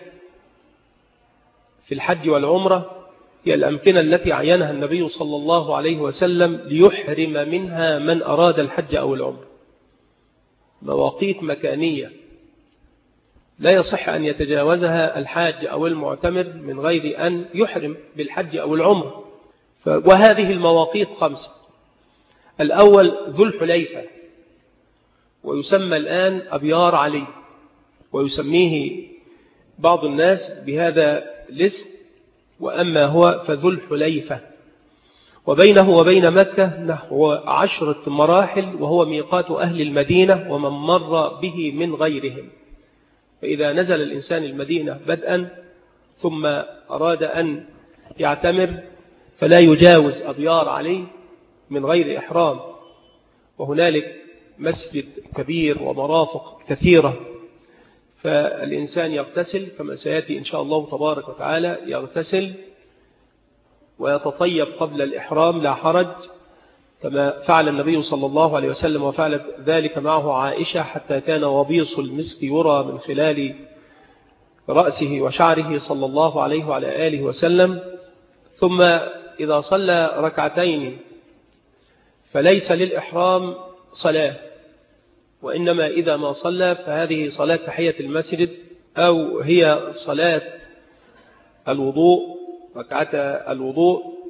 في الحج والعمرة هي الأمكنة التي عينها النبي صلى الله عليه وسلم ليحرم منها من أراد الحج أو العمرة. مواقيت مكانية لا يصح أن يتجاوزها الحاج أو المعتمر من غير أن يحرم بالحج أو العمرة. وهذه المواقيت خمسة. الأول ذو الحليفة، ويسمى الآن أبيار علي، ويسميه بعض الناس بهذا الاسم، وأما هو فذو الحليفة، وبينه وبين مكة نحو عشرة مراحل، وهو ميقات أهل المدينة ومن مر به من غيرهم. فإذا نزل الإنسان المدينة بدءا ثم أراد أن يعتمر فلا يجاوز أبيار علي من غير إحرام، وهنالك مسجد كبير ومرافق كثيرة، فالإنسان يغتسل كما سيأتي إن شاء الله تبارك وتعالى، يغتسل ويتطيب قبل الإحرام لا حرج، كما فعل النبي صلى الله عليه وسلم، وفعلت ذلك معه عائشة حتى كان وبيص المسك يرى من خلال رأسه وشعره صلى الله عليه وعلى آله وسلم. ثم إذا صلى ركعتين فليس للإحرام صلاة، وإنما إذا ما صلى فهذه صلاة تحية المسجد أو هي صلاة الوضوء، ركعة الوضوء،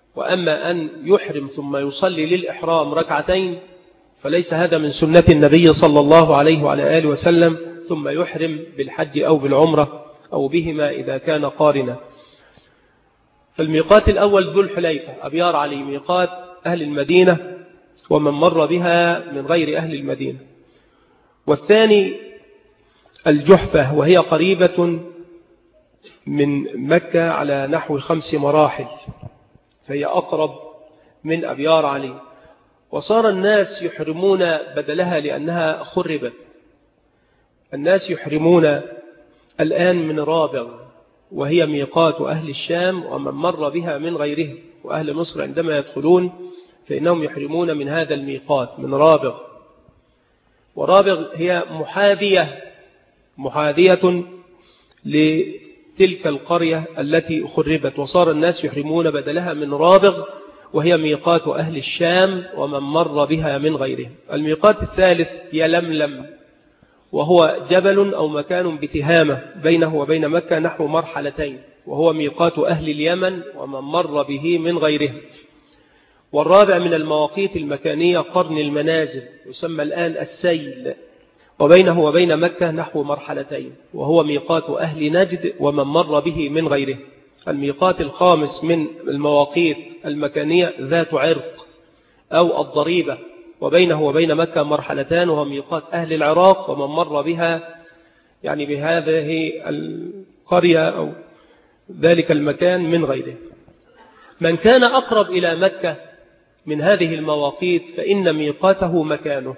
وأما أن يحرم ثم يصلي للإحرام ركعتين فليس هذا من سنة النبي صلى الله عليه وعلى آله وسلم، ثم يحرم بالحج أو بالعمرة أو بهما إذا كان قارنا. فالميقات الأول ذو الحليفة أبيار علي، ميقات أهل المدينة ومن مر بها من غير أهل المدينة. والثاني الجحفة، وهي قريبة من مكة على نحو خمس مراحل، فهي أقرب من أبيار علي. وصار الناس يحرمون بدلها لأنها خربت. الناس يحرمون الآن من رابغ، وهي ميقات أهل الشام ومن مر بها من غيره، وأهل مصر عندما يدخلون فإنهم يحرمون من هذا الميقات من رابغ. ورابغ هي محاذية محاذية لتلك القرية التي خربت، وصار الناس يحرمون بدلها من رابغ، وهي ميقات أهل الشام ومن مر بها من غيره. الميقات الثالث يلملم، وهو جبل أو مكان بتهامة بينه وبين مكة نحو مرحلتين، وهو ميقات أهل اليمن ومن مر به من غيره. والرابع من المواقيت المكانية قرن المنازل، يسمى الآن السيل، وبينه وبين مكة نحو مرحلتين، وهو ميقات أهل نجد ومن مر به من غيره. الميقات الخامس من المواقيت المكانية ذات عرق أو الضريبة، وبينه وبين مكة مرحلتان، وهو ميقات أهل العراق ومن مر بها يعني بهذه القرية أو ذلك المكان من غيره. من كان أقرب إلى مكة من هذه المواقيت فإن ميقاته مكانه.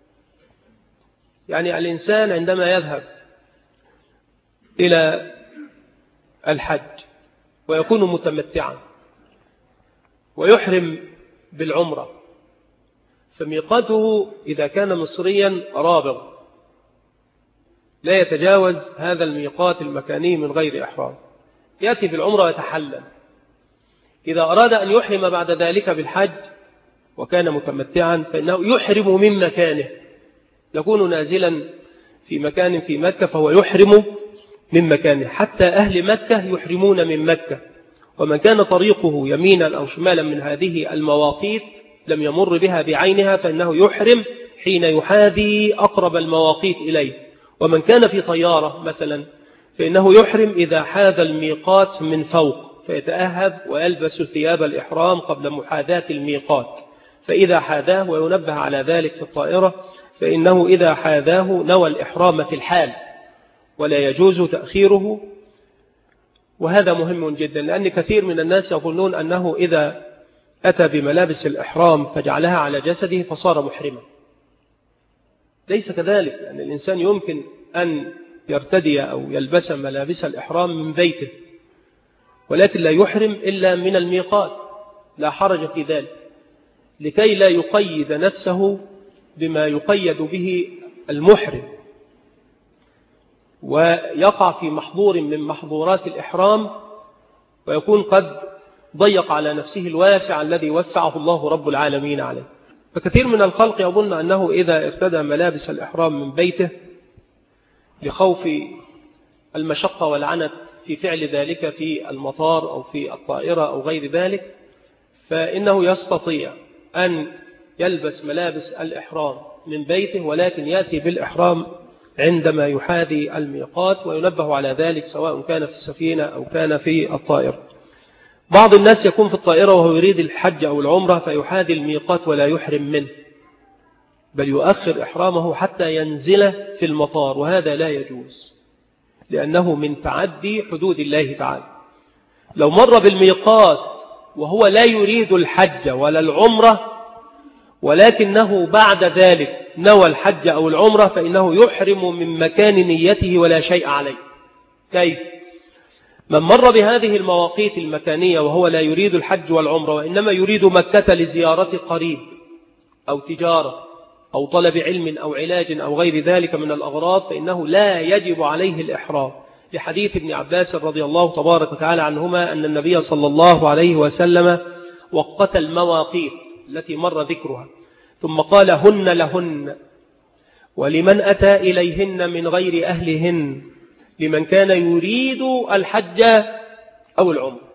يعني الإنسان عندما يذهب إلى الحج ويكون متمتعا ويحرم بالعمرة، فميقاته إذا كان مصريا رابغ لا يتجاوز هذا الميقات المكاني من غير إحرام، يأتي بالعمرة ويتحلل. إذا أراد أن يحرم بعد ذلك بالحج وكان متمتعا فإنه يحرم من مكانه، يكون نازلا في مكان في مكة فهو يحرم من مكانه. حتى أهل مكة يحرمون من مكة، ومن كان طريقه يمينا أو شمالا من هذه المواقيت لم يمر بها بعينها فإنه يحرم حين يحاذي أقرب المواقيت إليه. ومن كان في طيارة مثلا فإنه يحرم إذا حاذ الميقات من فوق، فيتأهب ويلبس ثياب الإحرام قبل محاذاة الميقات. فإذا حاذاه، وينبه على ذلك في الطائرة، فإنه إذا حاذاه نوى الإحرام في الحال ولا يجوز تأخيره. وهذا مهم جدا، لأن كثير من الناس يظنون أنه إذا أتى بملابس الإحرام فجعلها على جسده فصار محرما. ليس كذلك، لأن الإنسان يمكن أن يرتدي أو يلبس ملابس الإحرام من بيته، ولكن لا يحرم إلا من الميقات، لا حرج في ذلك، لكي لا يقيد نفسه بما يقيد به المحرم ويقع في محظور من محظورات الإحرام ويكون قد ضيق على نفسه الواسع الذي وسعه الله رب العالمين عليه. فكثير من الخلق يظن أنه إذا ارتدى ملابس الإحرام من بيته لخوف المشقة والعنت في فعل ذلك في المطار أو في الطائرة أو غير ذلك، فإنه يستطيع أن يلبس ملابس الإحرام من بيته، ولكن يأتي بالإحرام عندما يحاذي الميقات، وينبه على ذلك سواء كان في السفينة أو كان في الطائرة. بعض الناس يكون في الطائرة وهو يريد الحج أو العمرة فيحاذي الميقات ولا يحرم منه، بل يؤخر إحرامه حتى ينزل في المطار، وهذا لا يجوز لأنه من تعدي حدود الله تعالى. لو مر بالميقات وهو لا يريد الحج ولا العمرة ولكنه بعد ذلك نوى الحج أو العمرة فإنه يحرم من مكان نيته ولا شيء عليه. كيف؟ من مر بهذه المواقيت المكانية وهو لا يريد الحج والعمرة وإنما يريد مكة لزيارة قريب أو تجارة أو طلب علم أو علاج أو غير ذلك من الأغراض فإنه لا يجب عليه الإحرام، لحديث ابن عباس رضي الله تبارك وتعالى عنهما أن النبي صلى الله عليه وسلم وقت المواقيت التي مر ذكرها ثم قال هن لهن ولمن أتى إليهن من غير أهلهن لمن كان يريد الحج أو العمر.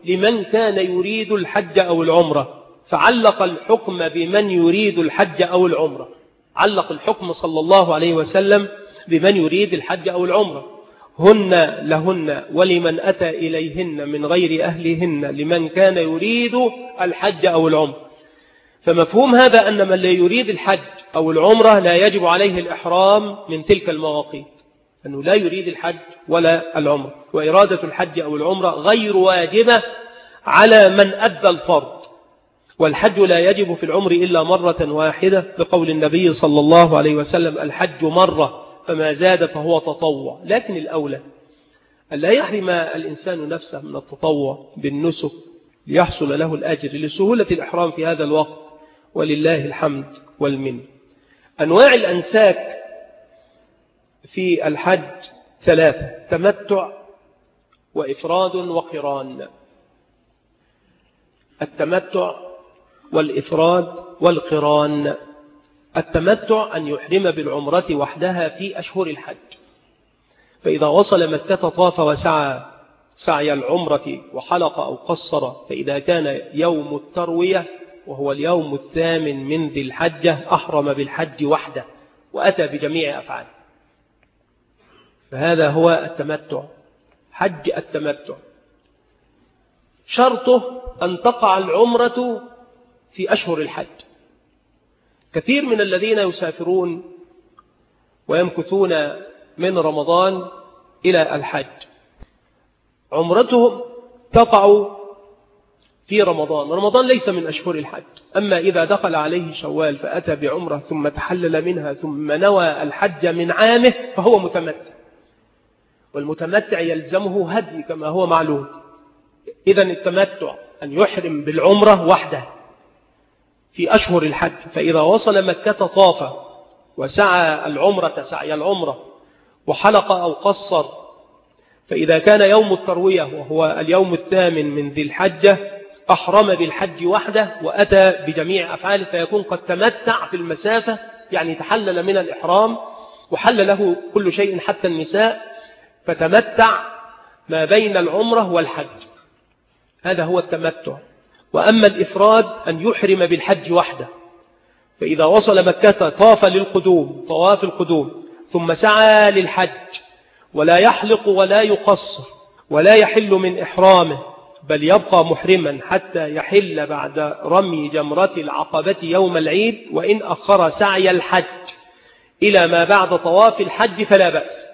لمن كان يريد الحج أو العمرة، فعلق الحكم بمن يريد الحج أو العمرة. علق الحكم صلى الله عليه وسلم بمن يريد الحج أو العمرة. هن لهن ولمن أتى إليهن من غير أهلهن لمن كان يريد الحج أو العمرة. فمفهوم هذا أن من لا يريد الحج أو العمرة لا يجب عليه الإحرام من تلك المواقيت، أنه لا يريد الحج ولا العمرة. وإرادة الحج أو العمرة غير واجبة على من أدى الفرض، والحج لا يجب في العمر إلا مرة واحدة، لقول النبي صلى الله عليه وسلم: الحج مرة فما زاد فهو تطوع. لكن الأولى أن لا يحرم الإنسان نفسه من التطوع بالنسك ليحصل له الأجر لسهولة الإحرام في هذا الوقت، ولله الحمد والمن. أنواع الأنساك في الحج ثلاثة: تمتع وإفراد وقران. التمتع والإفراد والقران. التمتع أن يحرم بالعمرة وحدها في أشهر الحج، فإذا وصل مكة طاف وسعى سعي العمرة وحلق أو قصر، فإذا كان يوم التروية وهو اليوم الثامن من ذي الحجة أحرم بالحج وحده وأتى بجميع أفعاله. فهذا هو التمتع، حج التمتع. شرطه أن تقع العمرة في أشهر الحج. كثير من الذين يسافرون ويمكثون من رمضان إلى الحج عمرتهم تقع في رمضان. رمضان ليس من أشهر الحج، أما إذا دخل عليه شوال فأتى بعمرة ثم تحلل منها ثم نوى الحج من عامه فهو متمتع، والمتمتع يلزمه هدي كما هو معلوم. إذن التمتع أن يحرم بالعمرة وحده في أشهر الحج، فإذا وصل مكة طاف وسعى العمرة سعي العمرة وحلق أو قصر، فإذا كان يوم التروية وهو اليوم الثامن من ذي الحجة أحرم بالحج وحده وأتى بجميع أفعاله، فيكون قد تمتع في المسافة، يعني تحلل من الإحرام وحل له كل شيء حتى النساء، فتمتع ما بين العمرة والحج. هذا هو التمتع. وأما الإفراد أن يحرم بالحج وحده، فإذا وصل مكة طاف للقدوم طواف القدوم ثم سعى للحج، ولا يحلق ولا يقصر ولا يحل من إحرامه، بل يبقى محرما حتى يحل بعد رمي جمرة العقبة يوم العيد، وإن أخر سعي الحج إلى ما بعد طواف الحج فلا بأس.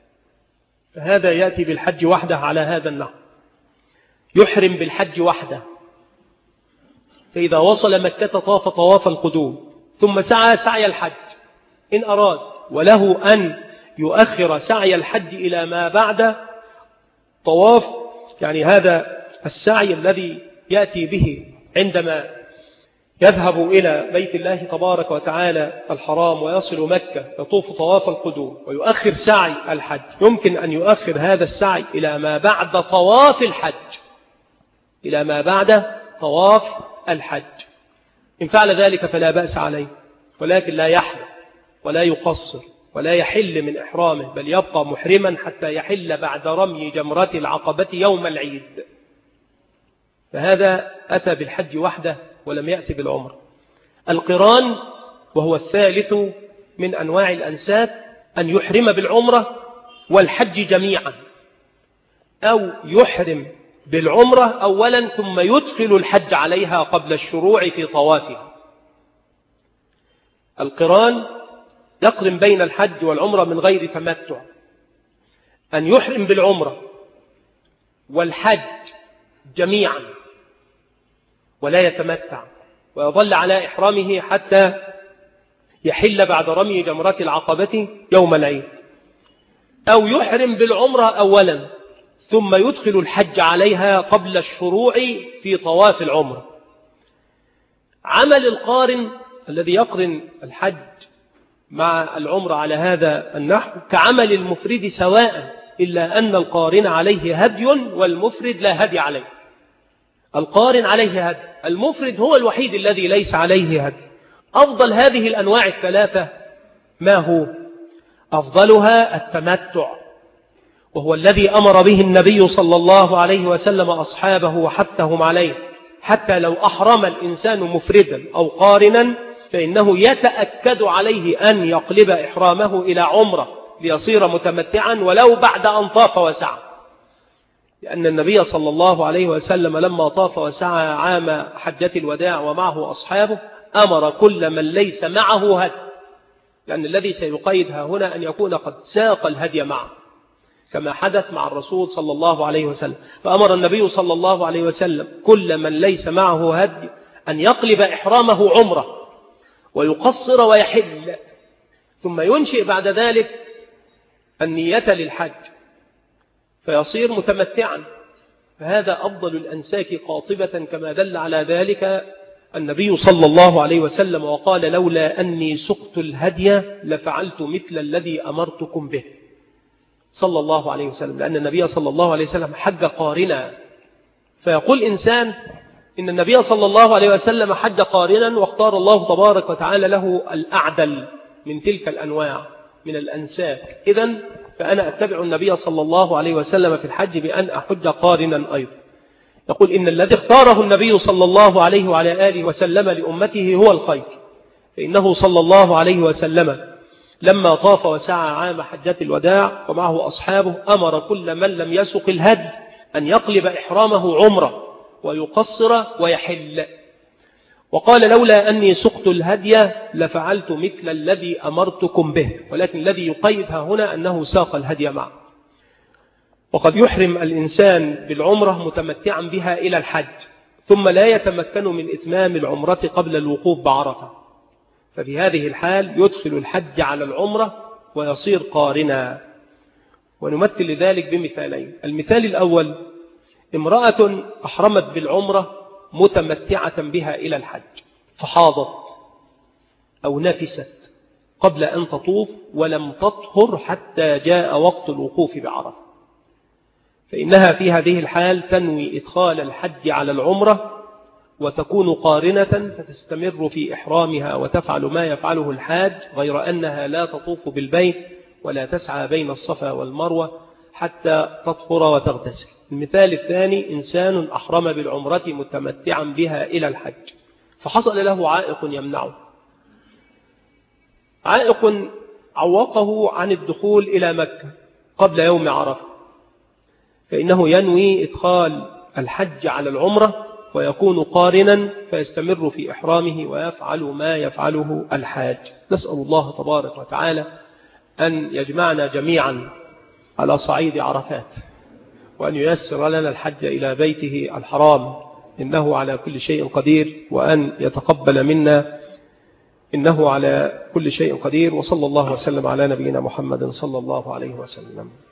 فهذا يأتي بالحج وحده على هذا النحو، يحرم بالحج وحده، فإذا وصل مكة طاف طواف القدوم ثم سعى سعي الحج إن أراد، وله أن يؤخر سعي الحج إلى ما بعد طواف، يعني هذا السعي الذي يأتي به عندما يذهب إلى بيت الله تبارك وتعالى الحرام ويصل مكة يطوف طواف القدوم ويؤخر سعي الحج، يمكن أن يؤخر هذا السعي إلى ما بعد طواف الحج إلى ما بعد طواف الحج. إن فعل ذلك فلا بأس عليه، ولكن لا يحلق ولا يقصر ولا يحل من إحرامه، بل يبقى محرما حتى يحل بعد رمي جمرة العقبة يوم العيد. فهذا أتى بالحج وحده ولم يأتي بالعمر. القران وهو الثالث من أنواع الأنساك أن يحرم بالعمرة والحج جميعا، أو يحرم بالعمرة أولا ثم يدخل الحج عليها قبل الشروع في طوافها. القران يقرن بين الحج والعمرة من غير تمتع، أن يحرم بالعمرة والحج جميعا ولا يتمتع، ويظل على إحرامه حتى يحل بعد رمي جمرة العقبة يوم العيد، أو يحرم بالعمرة أولا ثم يدخل الحج عليها قبل الشروع في طواف العمرة. عمل القارن الذي يقرن الحج مع العمرة على هذا النحو كعمل المفرد سواء، إلا أن القارن عليه هدي والمفرد لا هدي عليه. القارن عليه هدي، المفرد هو الوحيد الذي ليس عليه هدي. أفضل هذه الأنواع الثلاثة ما هو؟ أفضلها التمتع، وهو الذي أمر به النبي صلى الله عليه وسلم أصحابه وحثهم عليه، حتى لو أحرم الإنسان مفردا أو قارنا فإنه يتأكد عليه أن يقلب إحرامه إلى عمرة ليصير متمتعا ولو بعد أن طاف وسعى، لأن النبي صلى الله عليه وسلم لما طاف وسعى عام حجة الوداع ومعه أصحابه أمر كل من ليس معه هدي، لأن الذي سيقيد هنا أن يكون قد ساق الهدي معه كما حدث مع الرسول صلى الله عليه وسلم. فأمر النبي صلى الله عليه وسلم كل من ليس معه هدي أن يقلب إحرامه عمرة ويقصر ويحل، ثم ينشئ بعد ذلك النية للحج فيصير متمتعا، فهذا أفضل الأنساك قاطبة كما دل على ذلك النبي صلى الله عليه وسلم وقال لولا أني سقت الهدي لفعلت مثل الذي أمرتكم به صلى الله عليه وسلم، لأن النبي صلى الله عليه وسلم حج قارنا. فيقول إنسان إن النبي صلى الله عليه وسلم حج قارنا واختار الله تبارك وتعالى له الأعدل من تلك الأنواع من الأنساك، إذن فأنا أتبع النبي صلى الله عليه وسلم في الحج بأن أحج قارنا أيضا. يقول إن الذي اختاره النبي صلى الله عليه وعلى آله وسلم لأمته هو الخير، فإنه صلى الله عليه وسلم لما طاف وسعى عام حجة الوداع ومعه أصحابه أمر كل من لم يسق الهدي أن يقلب إحرامه عمرة ويقصر ويحل، وقال لولا أني سقت الهدي لفعلت مثل الذي أمرتكم به، ولكن الذي يقيدها هنا أنه ساق الهدي معه. وقد يحرم الإنسان بالعمرة متمتعا بها إلى الحج ثم لا يتمكن من إتمام العمرة قبل الوقوف بعرفة، ففي هذه الحال يدخل الحج على العمرة ويصير قارنا. ونمثل لذلك بمثالين. المثال الأول امرأة أحرمت بالعمرة متمتعة بها إلى الحج فحاضت أو نفست قبل أن تطوف ولم تطهر حتى جاء وقت الوقوف بعرفة، فإنها في هذه الحال تنوي إدخال الحج على العمرة وتكون قارنة فتستمر في إحرامها وتفعل ما يفعله الحاج، غير أنها لا تطوف بالبيت ولا تسعى بين الصفا والمروة حتى تطهر وتغتسل. المثال الثاني إنسان أحرم بالعمرة متمتعا بها إلى الحج فحصل له عائق يمنعه، عائق عوقه عن الدخول إلى مكة قبل يوم عرفة، فإنه ينوي إدخال الحج على العمرة ويكون قارنا فيستمر في إحرامه ويفعل ما يفعله الحاج. نسأل الله تبارك وتعالى أن يجمعنا جميعا على صعيد عرفات، وأن ييسر لنا الحج إلى بيته الحرام إنه على كل شيء قدير، وأن يتقبل منا إنه على كل شيء قدير. وصلى الله وسلم على نبينا محمد صلى الله عليه وسلم.